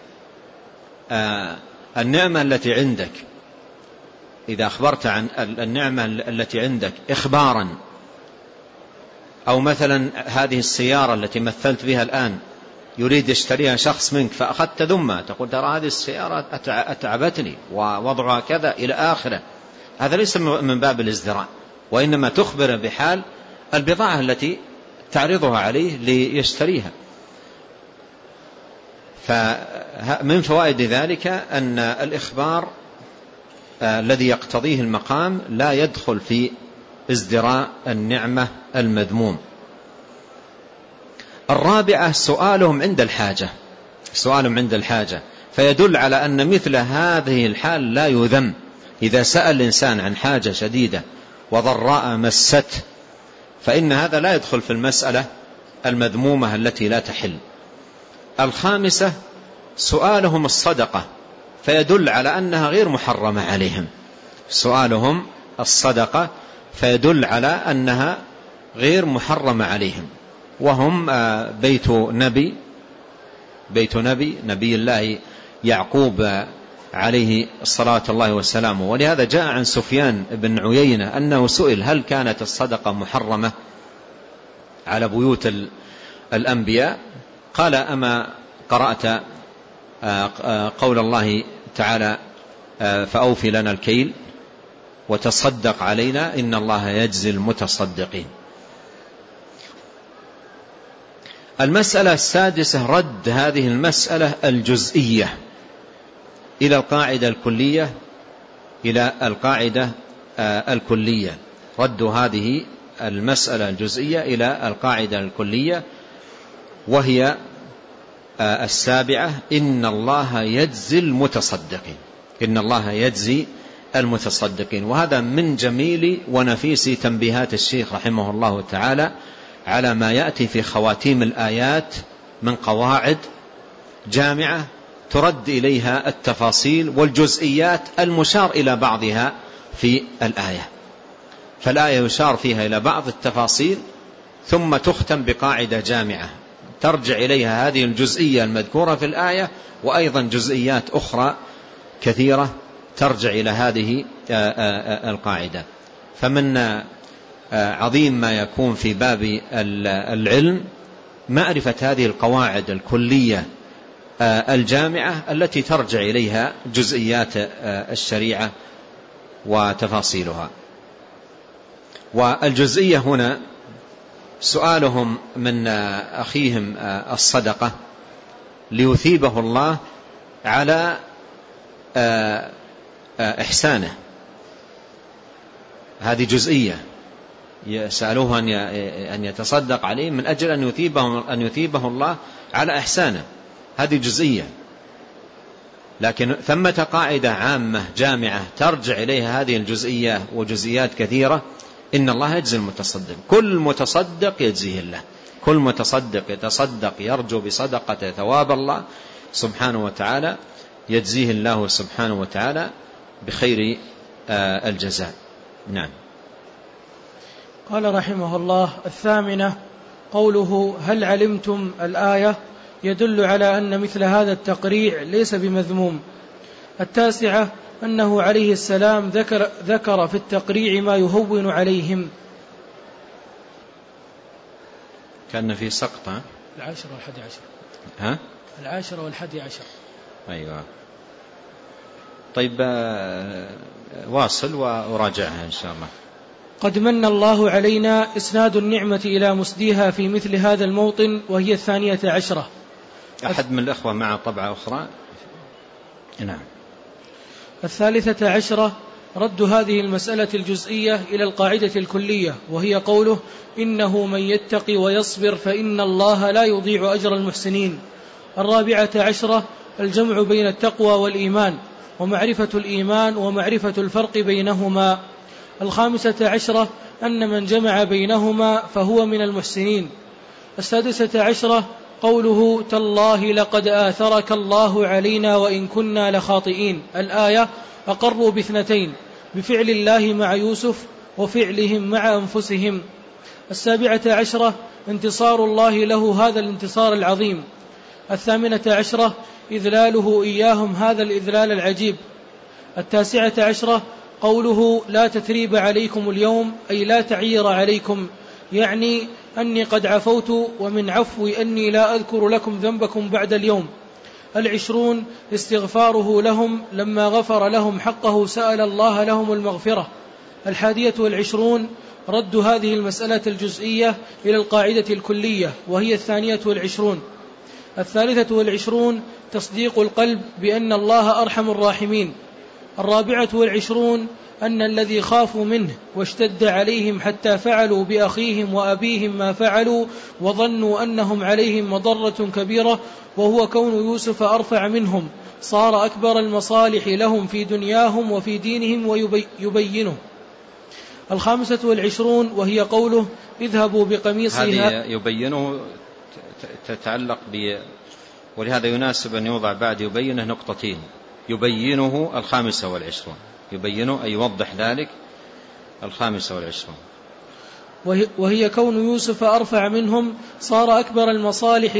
Speaker 2: النعمة التي عندك، إذا أخبرت عن النعمة التي عندك إخبارا، أو مثلا هذه السيارة التي مثلت بها الآن يريد يشتريها شخص منك فأخذت ذمة، تقول ترى هذه السيارة أتعبتني ووضعها كذا إلى آخره، هذا ليس من باب الازدراء، وإنما تخبر بحال البضاعة التي تعرضها عليه ليشتريها. فمن فوائد ذلك أن الإخبار الذي يقتضيه المقام لا يدخل في ازدراء النعمة المذموم. الرابعة سؤالهم عند الحاجة، فيدل على أن مثل هذه الحال لا يذم. إذا سأل الإنسان عن حاجة شديدة وضراء مسته فإن هذا لا يدخل في المسألة المذمومة التي لا تحل. الخامسة سؤالهم الصدقة، فيدل على أنها غير محرمة عليهم. سؤالهم الصدقة فيدل على أنها غير محرمة عليهم، وهم بيت نبي الله يعقوب عليه الصلاة الله والسلام. ولهذا جاء عن سفيان بن عيينة أنه سئل هل كانت الصدقة محرمة على بيوت الأنبياء؟ قال أما قرأت قول الله تعالى فأوفي لنا الكيل وتصدق علينا إن الله يجزي المتصدقين. المسألة السادسة رد هذه المسألة الجزئية إلى القاعدة الكلية، رد هذه المسألة الجزئية إلى القاعدة الكلية، وهي السابعة إن الله يجزي المتصدقين. وهذا من جميل ونفيس تنبيهات الشيخ رحمه الله تعالى على ما يأتي في خواتيم الآيات من قواعد جامعة ترد إليها التفاصيل والجزئيات المشار إلى بعضها في الآية. فالآية يشار فيها إلى بعض التفاصيل ثم تختم بقاعدة جامعة ترجع إليها هذه الجزئية المذكورة في الآية، وأيضا جزئيات أخرى كثيرة ترجع إلى هذه القاعدة. فمن عظيم ما يكون في باب العلم معرفة هذه القواعد الكلية الجامعة التي ترجع إليها جزئيات الشريعة وتفاصيلها. والجزئية هنا سؤالهم من أخيهم الصدقة ليثيبه الله على إحسانه، هذه جزئية، يسألوه أن يتصدق عليه من أجل أن يثيبه الله على إحسانه، هذه جزئية. لكن ثمة قاعدة عامة جامعة ترجع إليها هذه الجزئية وجزئيات كثيرة. إن الله يجزي المتصدق، كل متصدق يجزيه الله، كل متصدق يتصدق يرجو بصدقة ثواب الله سبحانه وتعالى يجزيه الله سبحانه وتعالى بخير الجزاء. نعم.
Speaker 1: قال رحمه الله: الثامنة قوله هل علمتم الآية يدل على أن مثل هذا التقريع ليس بمذموم. التاسعة أنه عليه السلام ذكر في التقريع ما يهون عليهم.
Speaker 2: كان في سقط
Speaker 1: 10 والحادي عشر. 10 والحادي عشر.
Speaker 2: أيوة. طيب واصل وراجعها إن شاء الله.
Speaker 1: قد من الله علينا إسناد النعمة إلى مسديها في مثل هذا الموطن، وهي 12.
Speaker 2: أحد من الأخوة مع طبعة أخرى؟ نعم.
Speaker 1: 13 رد هذه المسألة الجزئية إلى القاعدة الكلية، وهي قوله: إنه من يتقي ويصبر فإن الله لا يضيع أجر المحسنين. 14 الجمع بين التقوى والإيمان، ومعرفة الإيمان ومعرفة الفرق بينهما. 15 أن من جمع بينهما فهو من المحسنين. 16 قوله: تالله لقد آثرك الله علينا وإن كنا لخاطئين. الآية أقروا باثنتين: بفعل الله مع يوسف وفعلهم مع أنفسهم. 17 انتصار الله له هذا الانتصار العظيم. 18 إذلاله إياهم هذا الإذلال العجيب. 19 قوله: لا تثريب عليكم اليوم، أي لا تعير عليكم، يعني أني قد عفوت، ومن عفوي أني لا أذكر لكم ذنبكم بعد اليوم. 20 استغفاره لهم لما غفر لهم حقه، سأل الله لهم المغفرة. 21 رد هذه المسألة الجزئية إلى القاعدة الكلية، وهي 22. 23 تصديق القلب بأن الله أرحم الراحمين. 24 أن الذي خافوا منه واشتد عليهم حتى فعلوا بأخيهم وأبيهم ما فعلوا وظنوا أنهم عليهم مضرة كبيرة، وهو كون يوسف أرفع منهم، صار أكبر المصالح لهم في دنياهم وفي دينهم ويبينه. 25 وهي قوله: اذهبوا بقميصي
Speaker 2: هذه يبينه تتعلق ولهذا يناسب أن يوضع بعد يبينه نقطتين: يبينه 25، يبينه أي يوضح ذلك 25.
Speaker 1: وهي كون يوسف أرفع منهم، صار أكبر المصالح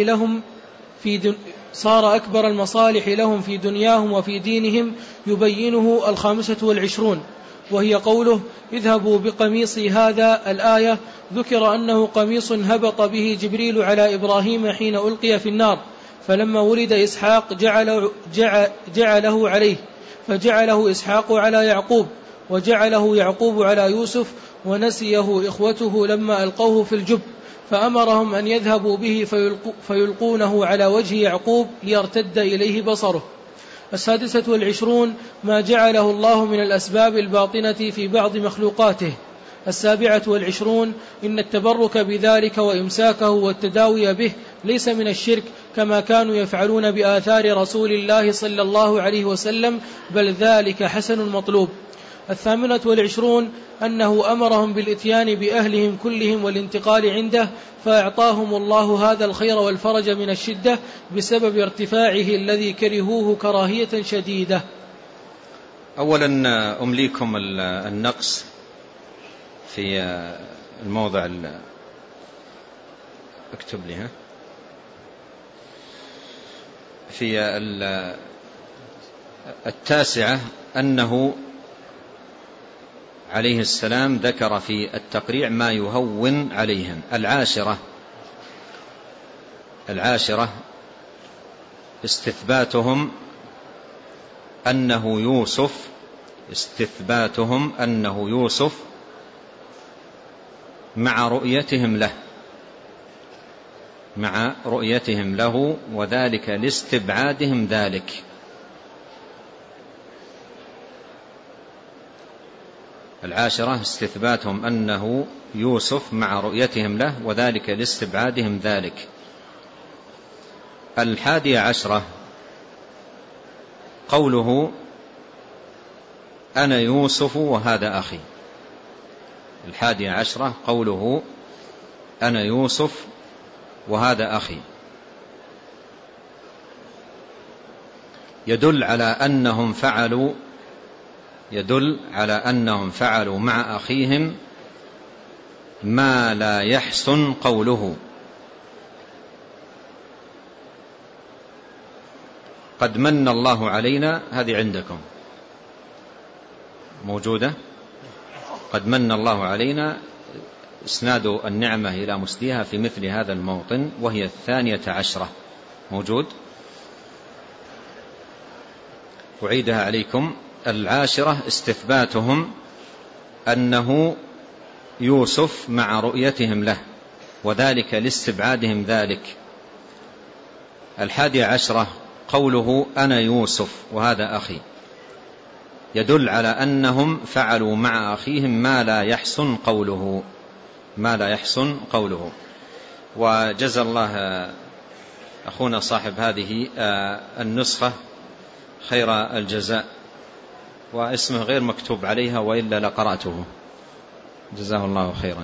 Speaker 1: لهم في دنياهم وفي دينهم، يبينه 25. وهي قوله: اذهبوا بقميصي هذا. الآية ذكر أنه قميص هبط به جبريل على إبراهيم حين ألقي في النار، فلما ولد إسحاق جعله عليه، فجعله إسحاق على يعقوب، وجعله يعقوب على يوسف، ونسيه إخوته لما ألقوه في الجب، فأمرهم أن يذهبوا به فيلقونه على وجه يعقوب ليرتد إليه بصره. 26 ما جعله الله من الأسباب الباطنة في بعض مخلوقاته. 27 إن التبرك بذلك وإمساكه والتداوي به ليس من الشرك كما كانوا يفعلون بآثار رسول الله صلى الله عليه وسلم، بل ذلك حسن مطلوب. 28 أنه أمرهم بالإتيان بأهلهم كلهم والانتقال عنده، فأعطاهم الله هذا الخير والفرج من الشدة بسبب ارتفاعه الذي كرهوه كراهية شديدة.
Speaker 2: أولا أمليكم النقص في الموضع، اكتب لي في 9 أنه عليه السلام ذكر في التقريع ما يهون عليهم. 10 استثباتهم أنه يوسف مع رؤيتهم له وذلك لاستبعادهم ذلك. 10 استثباتهم أنه يوسف مع رؤيتهم له وذلك لاستبعادهم ذلك. 11 قوله: أنا يوسف وهذا أخي. 11 قوله: أنا يوسف وهذا أخي، يدل على أنهم فعلوا مع أخيهم ما لا يحسن قوله. قد من الله علينا، هذه عندكم موجودة، قد من الله علينا، اسناد النعمة إلى مسديها في مثل هذا الموطن، وهي 12 موجود. أعيدها عليكم. 10 استثباتهم أنه يوسف مع رؤيتهم له وذلك لاستبعادهم ذلك. 11 قوله: أنا يوسف وهذا أخي، يدل على أنهم فعلوا مع أخيهم ما لا يحسن قوله. وجزى الله أخونا صاحب هذه النسخة خير الجزاء، واسمه غير مكتوب عليها وإلا لقرأته، جزاه الله خيرا.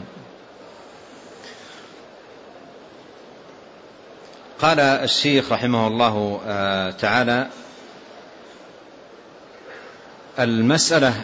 Speaker 2: قال الشيخ رحمه الله تعالى: المسألة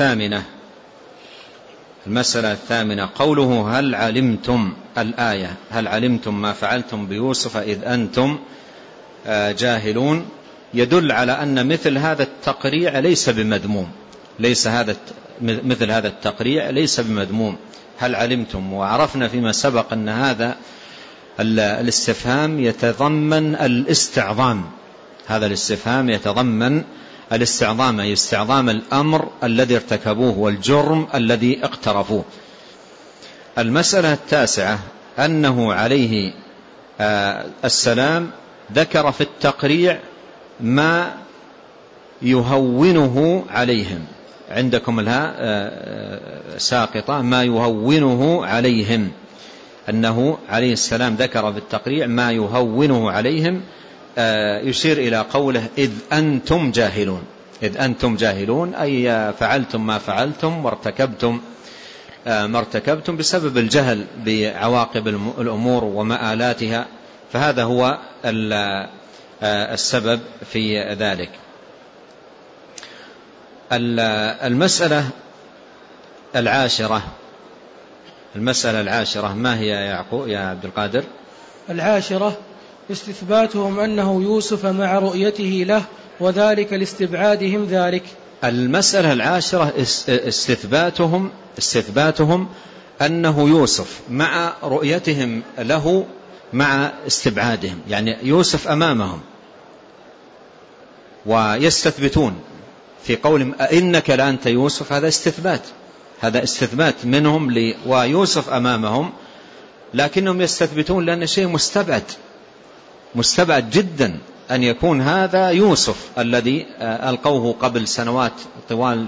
Speaker 2: الثامنة قوله هل علمتم، الآية هل علمتم ما فعلتم بيوسف إذ أنتم جاهلون، يدل على أن مثل هذا التقريع ليس بمذموم، مثل هذا التقريع ليس بمذموم. هل علمتم، وعرفنا فيما سبق أن هذا الاستفهام يتضمن الاستعظام، هذا الاستفهام يتضمن الاستعظام، أي استعظام الأمر الذي ارتكبوه والجرم الذي اقترفوه. المسألة التاسعة أنه عليه السلام ذكر في التقريع ما يهونه عليهم، عندكم الهاء ساقطة، ما يهونه عليهم، أنه عليه السلام ذكر في التقريع ما يهونه عليهم، يشير إلى قوله إذ أنتم جاهلون، إذ أنتم جاهلون أي فعلتم ما فعلتم وارتكبتم ما ارتكبتم بسبب الجهل بعواقب الأمور ومآلاتها، فهذا هو السبب في ذلك. المسألة العاشرة ما هي يا عبد القادر؟
Speaker 1: العاشرة استثباتهم أنه يوسف مع رؤيته له، وذلك لاستبعادهم ذلك.
Speaker 2: المسألة العاشرة استثباتهم أنه يوسف مع رؤيتهم له مع استبعادهم، يعني يوسف أمامهم ويستثبتون في قولهم أئنك لأنت يوسف، هذا استثبات منهم ويوسف أمامهم، لكنهم يستثبتون لأن شيء مستبعد جدا أن يكون هذا يوسف الذي ألقوه قبل سنوات طوال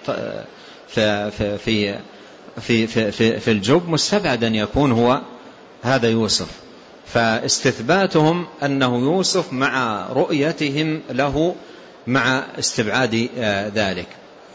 Speaker 2: في الجب، مستبعد أن يكون هو هذا يوسف. فاستثباتهم أنه يوسف مع رؤيتهم له مع استبعاد ذلك.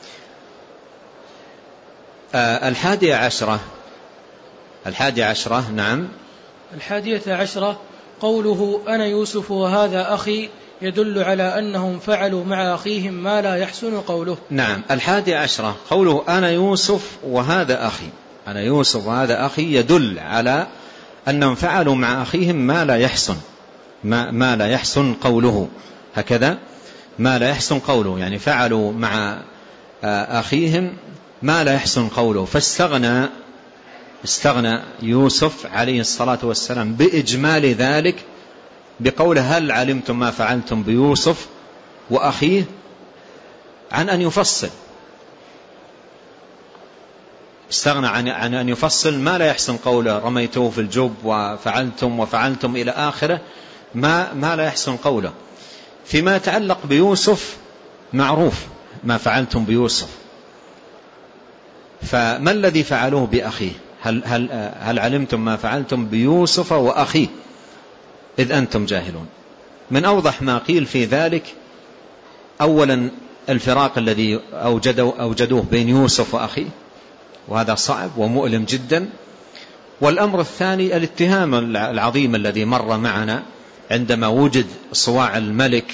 Speaker 2: 11 نعم.
Speaker 1: 11 قوله أنا يوسف وهذا أخي يدل على أنهم فعلوا مع أخيهم ما لا يحسن قوله.
Speaker 2: نعم. 11 قوله أنا يوسف وهذا أخي، أنا يوسف وهذا أخي يدل على أنهم فعلوا مع أخيهم ما لا يحسن قوله، هكذا ما لا يحسن قوله، يعني فعلوا مع أخيهم ما لا يحسن قوله، استغنى يوسف عليه الصلاة والسلام بإجمال ذلك بقوله هل علمتم ما فعلتم بيوسف وأخيه، عن أن يفصل، استغنى عن أن يفصل ما لا يحسن قوله، رميته في الجب وفعلتم إلى آخره، ما لا يحسن قوله. فيما يتعلق بيوسف معروف ما فعلتم بيوسف، فما الذي فعلوه بأخيه؟ هل علمتم ما فعلتم بيوسف وأخيه إذ أنتم جاهلون؟ من أوضح ما قيل في ذلك أولا الفراق الذي أوجدوه بين يوسف وأخيه، وهذا صعب ومؤلم جدا. والأمر الثاني الاتهام العظيم الذي مر معنا عندما وجد صواع الملك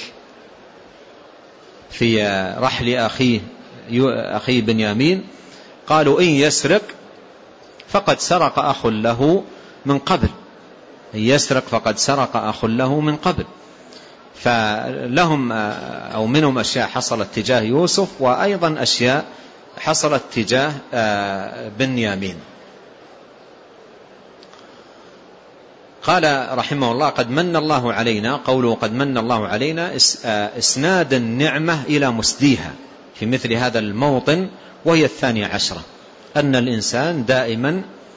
Speaker 2: في رحل أخيه بنيامين، قالوا إن يسرق فقد سرق أخ له من قبل، إن يسرق فقد سرق أخ له من قبل. فلهم أو منهم أشياء حصلت تجاه يوسف، وأيضا أشياء حصلت تجاه بنيامين. قال رحمه الله قد من الله علينا، قوله قد من الله علينا إسناد النعمة إلى مسديها في مثل هذا الموطن، وهي 12، أن الإنسان دائما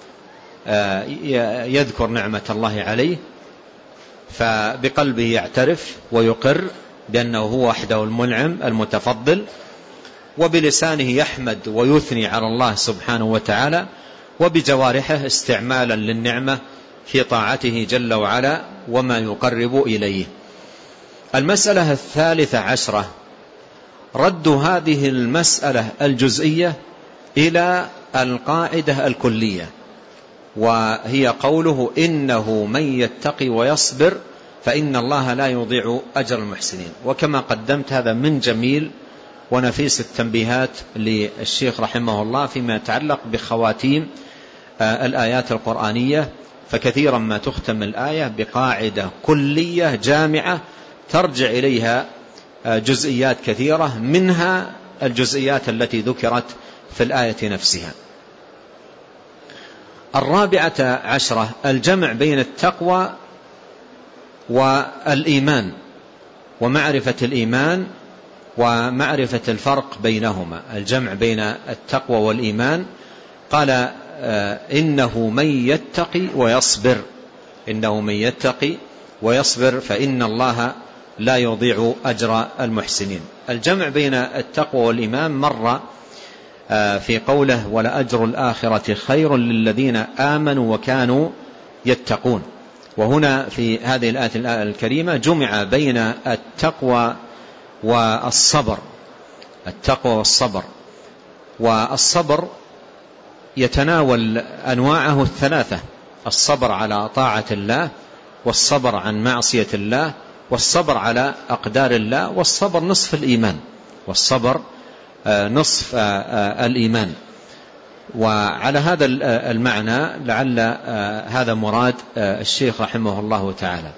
Speaker 2: يذكر نعمة الله عليه، فبقلبه يعترف ويقر بأنه هو وحده المنعم المتفضل، وبلسانه يحمد ويثني على الله سبحانه وتعالى، وبجوارحه استعمالا للنعمة في طاعته جل وعلا وما يقرب إليه. المسألة 13 رد هذه المسألة الجزئية إلى القاعدة الكلية، وهي قوله إنه من يتقي ويصبر فإن الله لا يضيع أجر المحسنين. وكما قدمت هذا من جميل ونفيس التنبيهات للشيخ رحمه الله فيما يتعلق بخواتيم الآيات القرآنية، فكثيرا ما تختم الآية بقاعدة كلية جامعة ترجع إليها جزئيات كثيرة، منها الجزئيات التي ذكرت في الآية نفسها. 14 الجمع بين التقوى والإيمان، ومعرفة الإيمان ومعرفة الفرق بينهما. الجمع بين التقوى والإيمان، قال إنه من يتقي ويصبر، إنه من يتقي ويصبر فإن الله لا يضيع أجر المحسنين. الجمع بين التقوى والإيمان مر في قوله ولأجر الآخرة خير للذين آمنوا وكانوا يتقون. وهنا في هذه الآية الكريمة جمع بين التقوى والصبر، التقوى والصبر. والصبر يتناول أنواعه الثلاثة: الصبر على طاعة الله، والصبر عن معصية الله، والصبر على أقدار الله. والصبر نصف الإيمان، والصبر نصف الإيمان. وعلى هذا المعنى لعل هذا مراد الشيخ رحمه الله تعالى.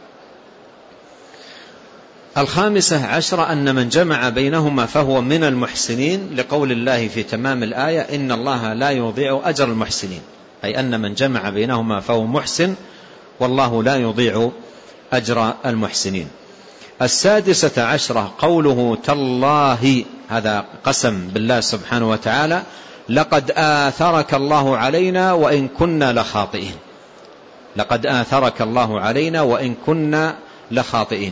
Speaker 2: 15 أن من جمع بينهما فهو من المحسنين، لقول الله في تمام الآية إن الله لا يضيع أجر المحسنين، أي أن من جمع بينهما فهو محسن والله لا يضيع أجر المحسنين. 16 قوله تالله، هذا قسم بالله سبحانه وتعالى، لقد آثرك الله علينا وإن كنا لخاطئين، لقد آثرك الله علينا وإن كنا لخاطئين.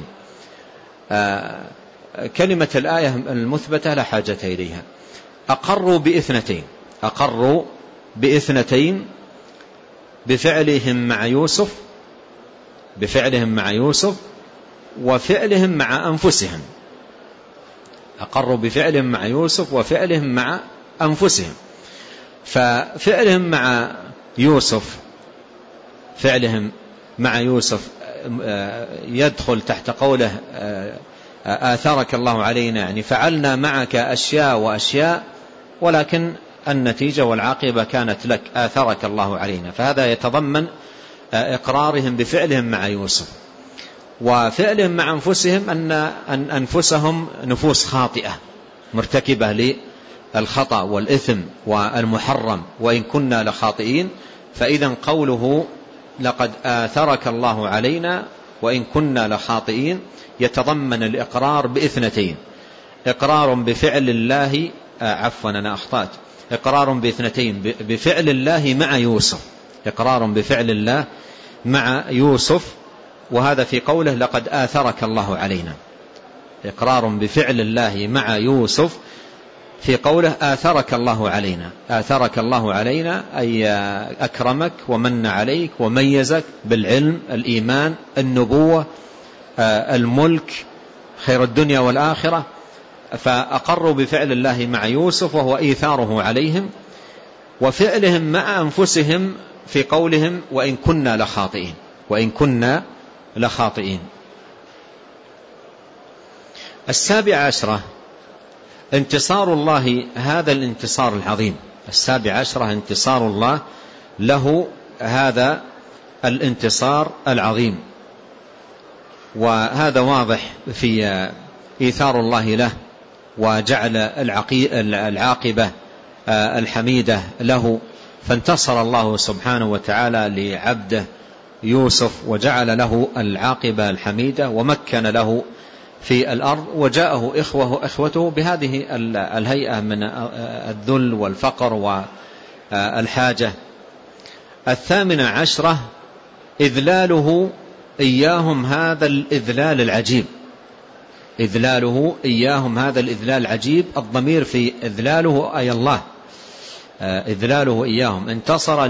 Speaker 2: كلمة الآية المثبتة لا حاجة إليها. أقروا بإثنتين، أقروا بإثنتين بفعلهم مع يوسف، بفعلهم مع يوسف وفعلهم مع أنفسهم. أقروا بفعلهم مع يوسف وفعلهم مع أنفسهم. ففعلهم مع يوسف، فعلهم مع يوسف يدخل تحت قوله آثرك الله علينا، يعني فعلنا معك أشياء وأشياء ولكن النتيجة والعاقبة كانت لك، آثرك الله علينا. فهذا يتضمن إقرارهم بفعلهم مع يوسف. وفعلهم مع أنفسهم أن أنفسهم نفوس خاطئة مرتكبة للخطأ والإثم والمحرم وإن كنا لخاطئين. فإذا قوله لقد آثرك الله علينا وإن كنا لخاطئين يتضمن الإقرار بإثنتين: إقرار بفعل الله، عفوا أنا أخطأت، إقرار باثنتين: بفعل الله مع يوسف، إقرار بفعل الله مع يوسف، وهذا في قوله لقد آثرك الله علينا. إقرار بفعل الله مع يوسف في قوله آثرك الله علينا. آثرك الله علينا أي أكرمك ومن عليك وميزك بالعلم، الإيمان، النبوة، الملك، خير الدنيا والآخرة. فأقروا بفعل الله مع يوسف وهو إيثاره عليهم، وفعلهم مع أنفسهم في قولهم وإن كنا لخاطئين، وإن كنا لخاطئين. 17 انتصار الله، هذا الانتصار العظيم. 17 انتصار الله له هذا الانتصار العظيم، وهذا واضح في إيثار الله له وجعل العاقبة الحميدة له. فانتصر الله سبحانه وتعالى لعبده يوسف وجعل له العاقبة الحميدة ومكن له في الأرض، وجاءه إخوته بهذه الهيئة من الذل والفقر والحاجة. 18 إذلاله إياهم، هذا الإذلال العجيب، إذلاله إياهم، هذا الإذلال عجيب. الضمير في إذلاله أي الله، إذلاله إياهم، انتصر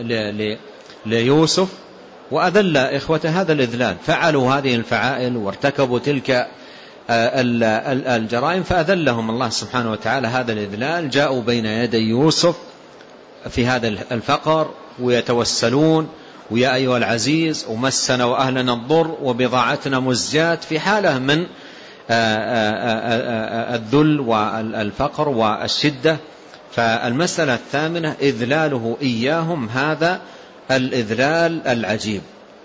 Speaker 2: ليوسف وأذل إخوته، هذا الإذلال. فعلوا هذه الفعائل وارتكبوا تلك الجرائم فأذلهم الله سبحانه وتعالى، هذا الإذلال. جاءوا بين يدي يوسف في هذا الفقر ويتوسلون: ويا أيها العزيز ومسنا وأهلنا الضر وبضاعتنا مزجات، في حالة من الذل والفقر والشدة. فالمسألة الثامنة إذلاله إياهم، هذا الإذلال العجيب.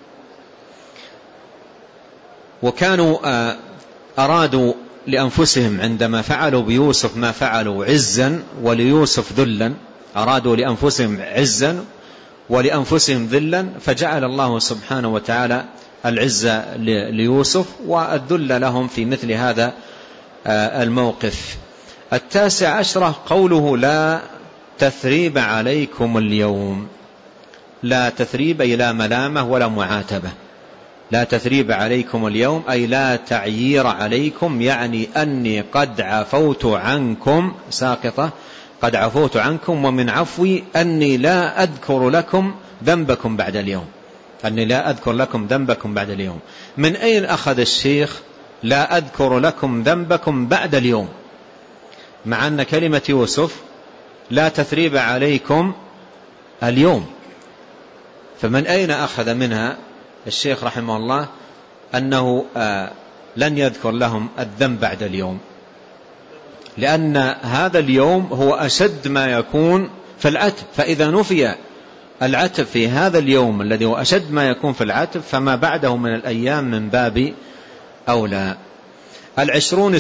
Speaker 2: وكانوا أرادوا لأنفسهم عندما فعلوا بيوسف ما فعلوا عزا وليوسف ذلا، أرادوا لأنفسهم عزا ولأنفسهم ذلا، فجعل الله سبحانه وتعالى العزة ليوسف والذل لهم في مثل هذا الموقف. 19 قوله: لا تثريب عليكم اليوم. لا تثريب أي لا ملامة ولا معاتبة. لا تثريب عليكم اليوم أي لا تعيير عليكم، يعني أني قد عفوت عنكم، ساقطة، قد عفوت عنكم، ومن عفوي أني لا أذكر لكم ذنبكم بعد اليوم، أني لا أذكر لكم ذنبكم بعد اليوم. من أين أخذ الشيخ لا أذكر لكم ذنبكم بعد اليوم، مع أن كلمة يوسف لا تثريب عليكم اليوم؟ فمن أين أخذ منها الشيخ رحمه الله أنه لن يذكر لهم الذنب بعد اليوم؟ لأن هذا اليوم هو أشد ما يكون في العتب، فإذا نفي العتب في هذا اليوم الذي هو أشد ما يكون في العتب، فما بعده من الأيام من باب أولى. 20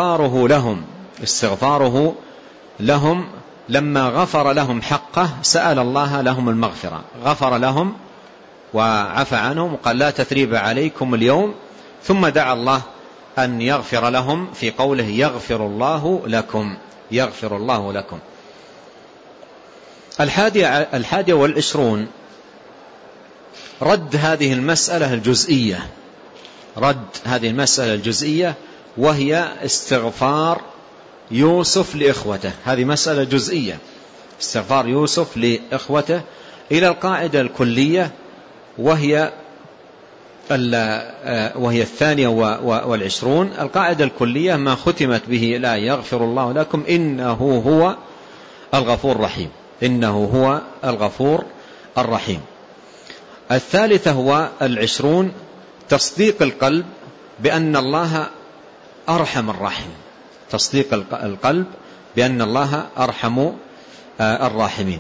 Speaker 2: استغفاره لهم لما غفر لهم حقه، سأل الله لهم المغفرة، غفر لهم وعفى عنهم وقال لا تثريب عليكم اليوم، ثم دعا الله أن يغفر لهم في قوله يغفر الله لكم، يغفر الله لكم. 21 رد هذه المسألة الجزئية، رد هذه المسألة الجزئية وهي استغفار يوسف لإخوته. هذه مسألة جزئية، استغفار يوسف لإخوته، إلى القاعدة الكلية وهي 22. القاعدة الكلية ما ختمت به لا يغفر الله لكم إنه هو الغفور الرحيم، إنه هو الغفور الرحيم. 3 هو 20 تصديق القلب بأن الله أرحم الراحمين، تصديق القلب بأن الله أرحم الراحمين.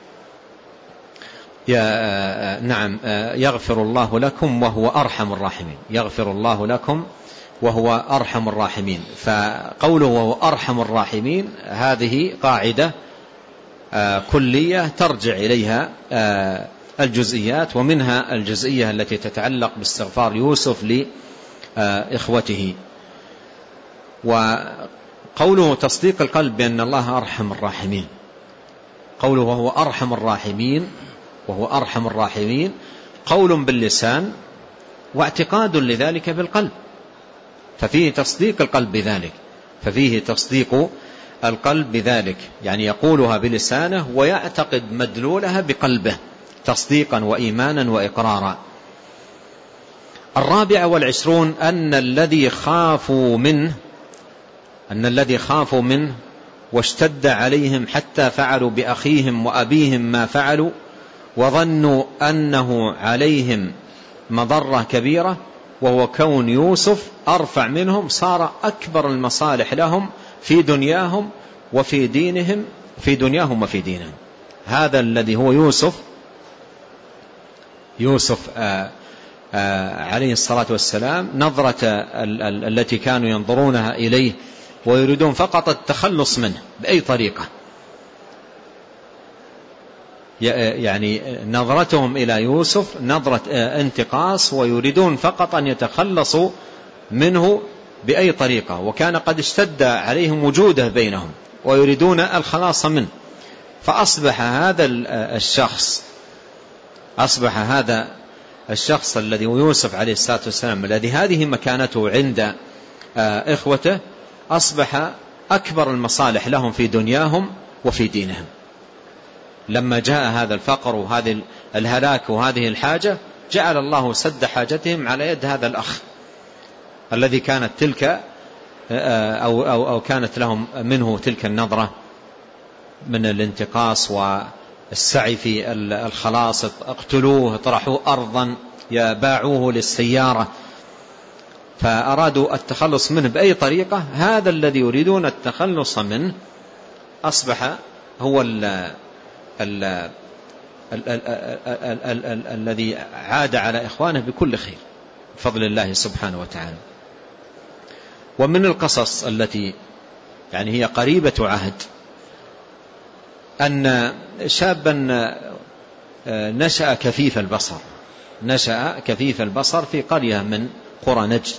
Speaker 2: نعم، يغفر الله لكم وهو أرحم الراحمين، يغفر الله لكم وهو أرحم الراحمين. فقوله وهو أرحم الراحمين هذه قاعدة كلية ترجع إليها الجزئيات، ومنها الجزئية التي تتعلق باستغفار يوسف لإخوته. وقوله تصديق القلب بأن الله أرحم الراحمين، قوله وهو أرحم الراحمين، وهو أرحم الراحمين قول باللسان واعتقاد لذلك بالقلب، ففيه تصديق القلب بذلك، ففيه تصديق القلب بذلك، يعني يقولها بلسانه ويعتقد مدلولها بقلبه تصديقا وإيمانا وإقرارا. 24 أن الذي خافوا منه واشتد عليهم حتى فعلوا بأخيهم وأبيهم ما فعلوا وظنوا أنه عليهم مضرة كبيرة، وهو كون يوسف أرفع منهم، صار أكبر المصالح لهم في دنياهم وفي دينهم، في دنياهم وفي دينهم. هذا الذي هو يوسف عليه الصلاة والسلام، نظرة التي كانوا ينظرونها إليه ويريدون فقط التخلص منه بأي طريقة، يعني نظرتهم إلى يوسف نظرة انتقاص، ويريدون فقط أن يتخلصوا منه بأي طريقة، وكان قد اشتد عليهم وجوده بينهم ويريدون الخلاص منه. فأصبح هذا الشخص الذي هو يوسف عليه الصلاة والسلام، الذي هذه مكانته عند إخوته أصبح أكبر المصالح لهم في دنياهم وفي دينهم. لما جاء هذا الفقر وهذه الهلاك وهذه الحاجة جعل الله سد حاجتهم على يد هذا الأخ الذي كانت تلك أو كانت لهم منه تلك النظرة من الانتقاص والسعي في الخلاص. اقتلوه، طرحوه أرضا، باعوه للسيارة، فأرادوا التخلص منه بأي طريقة. هذا الذي يريدون التخلص منه أصبح هو الذي عاد على إخوانه بكل خير بفضل الله سبحانه وتعالى. ومن القصص التي يعني هي قريبة عهد أن شابا نشأ كفيف البصر في قرية من قرى نجد،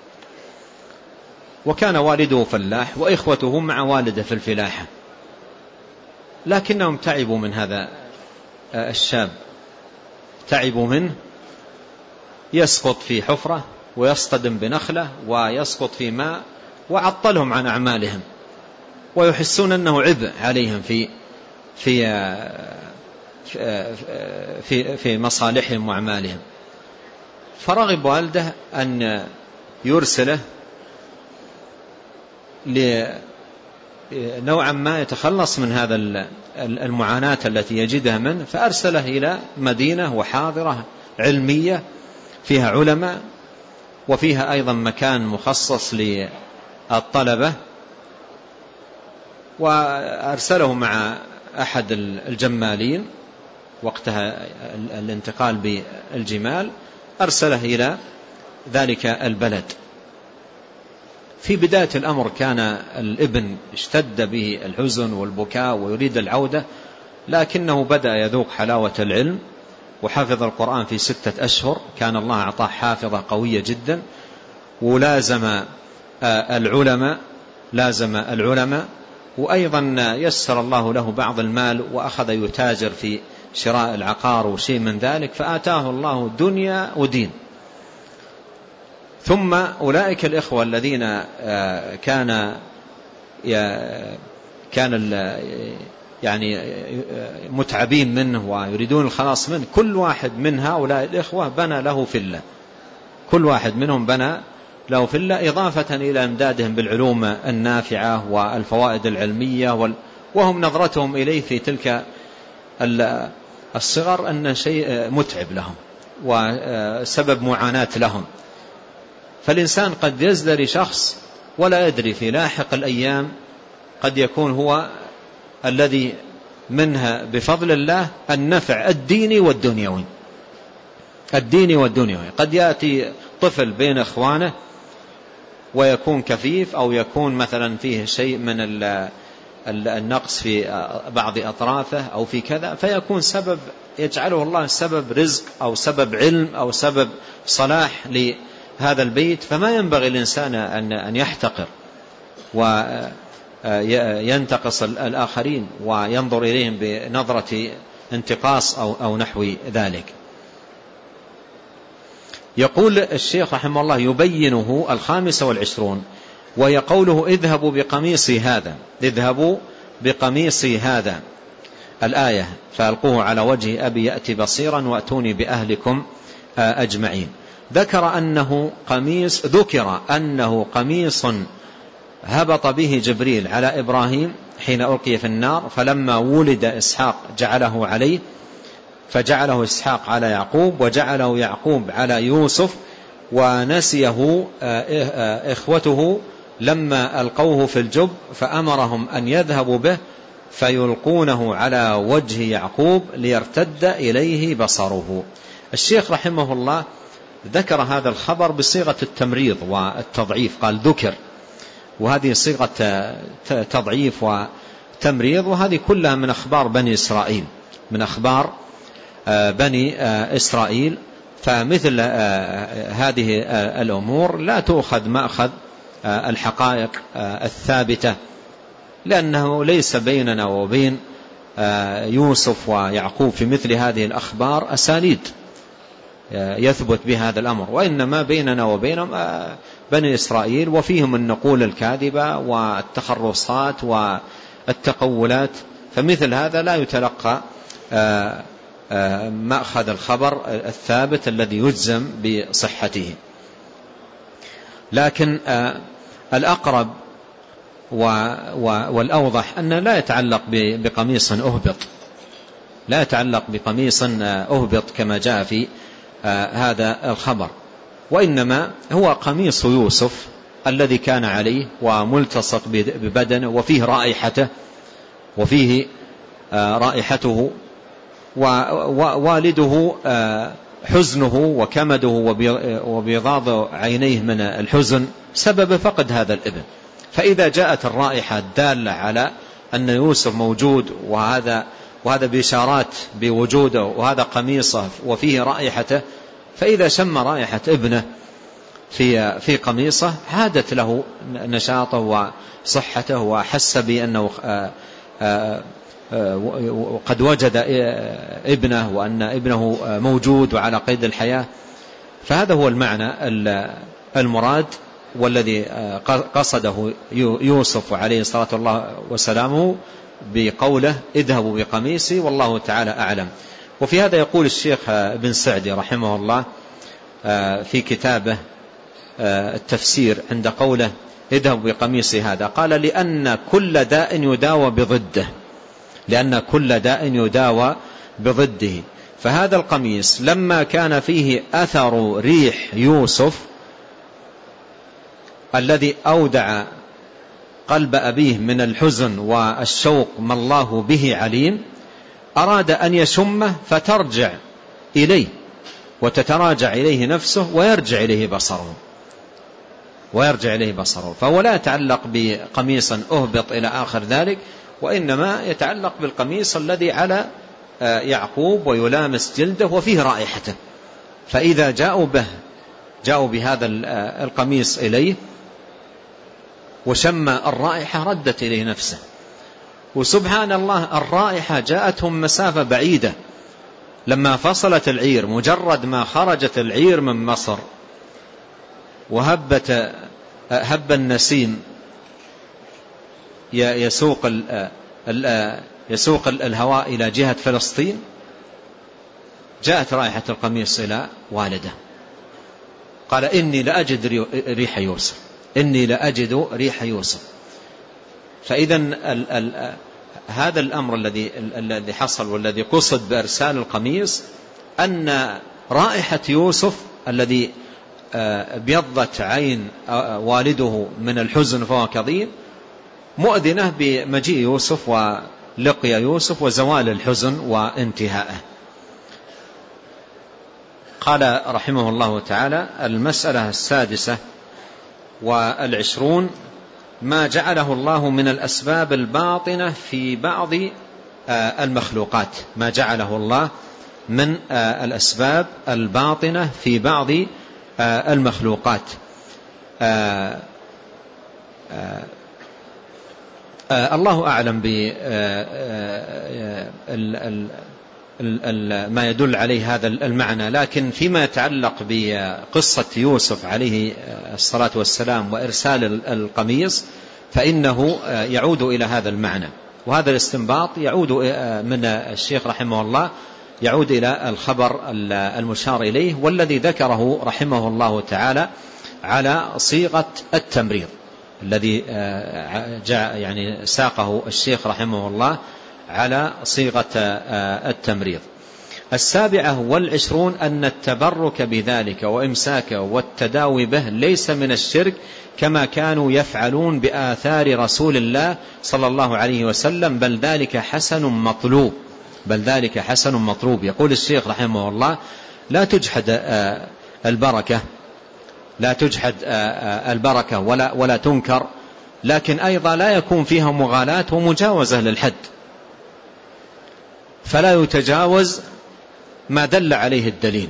Speaker 2: وكان والده فلاح وإخوته مع والده في الفلاحة، لكنهم تعبوا من هذا الشاب، تعبوا منه، يسقط في حفرة ويصطدم بنخلة ويسقط في ماء، وعطلهم عن أعمالهم ويحسون أنه عبء عليهم في مصالحهم وأعمالهم. فرغب والده أن يرسله نوعا ما يتخلص من هذا المعاناة التي يجدها منه، فأرسله إلى مدينة وحاضرة علمية فيها علماء وفيها أيضا مكان مخصص للطلبة، وأرسله مع أحد الجمالين وقتها الانتقال بالجمال، أرسله إلى ذلك البلد. في بداية الأمر كان الابن اشتد به الحزن والبكاء ويريد العودة، لكنه بدأ يذوق حلاوة العلم وحفظ القرآن في 6 أشهر. كان الله أعطاه حافظة قوية جدا، ولازم العلماء، وأيضا يسر الله له بعض المال وأخذ يتاجر في شراء العقار وشيء من ذلك، فآتاه الله دنيا ودين. ثم أولئك الإخوة الذين كان يعني متعبين منه ويريدون الخلاص منه، كل واحد من هؤلاء الإخوة بنى له فيلا، كل واحد منهم بنى له فيلا، إضافة إلى امدادهم بالعلوم النافعة والفوائد العلمية، وهم نظرتهم إليه في تلك الصغر أن شيء متعب لهم وسبب معاناة لهم. فالإنسان قد يزدري شخص ولا يدري في لاحق الأيام قد يكون هو الذي منها بفضل الله النفع الديني والدنيوي. قد يأتي طفل بين إخوانه ويكون كفيف، أو يكون مثلا فيه شيء من النقص في بعض أطرافه أو في كذا، فيكون سبب يجعله الله سبب رزق أو سبب علم أو سبب صلاح لهذا البيت. فما ينبغي الإنسان أن يحتقر وينتقص الآخرين وينظر إليهم بنظرة انتقاص أو نحو ذلك. يقول الشيخ رحمه الله يبينه 25 وهي قوله اذهبوا بقميصي هذا الآية فألقوه على وجه أبي يأتي بصيرا وأتوني بأهلكم أجمعين. ذكر أنه قميص هبط به جبريل على إبراهيم حين ألقي في النار، فلما ولد إسحاق جعله عليه، فجعله إسحاق على يعقوب، وجعله يعقوب على يوسف، ونسيه إخوته لما ألقوه في الجب فأمرهم أن يذهبوا به فيلقونه على وجه يعقوب ليرتد إليه بصره. الشيخ رحمه الله ذكر هذا الخبر بصيغة التمريض والتضعيف، قال ذكر، وهذه صيغة تضعيف وتمريض، وهذه كلها من أخبار بني إسرائيل، من أخبار بني إسرائيل. فمثل هذه الأمور لا تؤخذ مأخذ الحقائق الثابتة، لأنه ليس بيننا وبين يوسف ويعقوب في مثل هذه الأخبار أسانيد يثبت بهذا الأمر، وإنما بيننا وبينهم بني إسرائيل، وفيهم النقول الكاذبة والتخرصات والتقولات، فمثل هذا لا يتلقى مأخذ الخبر الثابت الذي يجزم بصحته. لكن الأقرب والأوضح أنه لا يتعلق بقميص أهبط، لا يتعلق بقميص أهبط كما جاء في هذا الخبر، وإنما هو قميص يوسف الذي كان عليه وملتصق ببدنه وفيه رائحته، ووالده حزنه وكمده وبيضاض عينيه من الحزن سبب فقد هذا الابن. فإذا جاءت الرائحة الدالة على أن يوسف موجود وهذا بإشارات بوجوده وهذا قميصه وفيه رائحته، فإذا شم رائحة ابنه في قميصه عادت له نشاطه وصحته وحس بأنه قد وجد ابنه وأن ابنه موجود وعلى قيد الحياة. فهذا هو المعنى المراد والذي قصده يوسف عليه الصلاة والسلام بقوله اذهبوا بقميصي والله تعالى أعلم. وفي هذا يقول الشيخ ابن سعدي رحمه الله في كتابه التفسير عند قوله اذهبوا بقميصي هذا، قال لأن كل داء يداوى بضده، فهذا القميص لما كان فيه أثر ريح يوسف الذي أودع قلب أبيه من الحزن والشوق ما الله به عليم، أراد أن يشمه فترجع إليه وتتراجع إليه نفسه ويرجع إليه بصره، فهو لا يتعلق بقميص أهبط إلى آخر ذلك، وإنما يتعلق بالقميص الذي على يعقوب ويلامس جلده وفيه رائحته. فإذا جاءوا بهذا القميص إليه وشم الرائحة ردت إليه نفسه. وسبحان الله الرائحة جاءتهم مسافة بعيدة، لما فصلت العير مجرد ما خرجت العير من مصر هب النسيم يسوق الهواء إلى جهة فلسطين، جاءت رائحة القميص إلى والده، قال إني لأجد ريح يوسف. فإذا هذا الأمر الذي حصل والذي قصد بإرسال القميص أن رائحة يوسف الذي ابيضت عين والده من الحزن فهو كظيم مؤذنة بمجيء يوسف ولقي يوسف وزوال الحزن وانتهائه. قال رحمه الله تعالى: المسألة 26 ما جعله الله من الأسباب الباطنة في بعض المخلوقات، ما جعله الله من الأسباب الباطنة في بعض المخلوقات. الله أعلم ما يدل عليه هذا المعنى، لكن فيما يتعلق بقصة يوسف عليه الصلاة والسلام وإرسال القميص فإنه يعود إلى هذا المعنى، وهذا الاستنباط يعود من الشيخ رحمه الله يعود إلى الخبر المشار إليه والذي ذكره رحمه الله تعالى على صيغة التمريض، الذي جاء يعني ساقه الشيخ رحمه الله على صيغة التمريض. 27 أن التبرك بذلك وإمساكه والتداوي به ليس من الشرك كما كانوا يفعلون بآثار رسول الله صلى الله عليه وسلم، بل ذلك حسن مطلوب. يقول الشيخ رحمه الله: لا تجحد البركة ولا تنكر، لكن أيضا لا يكون فيها مغالاة ومجاوزة للحد، فلا يتجاوز ما دل عليه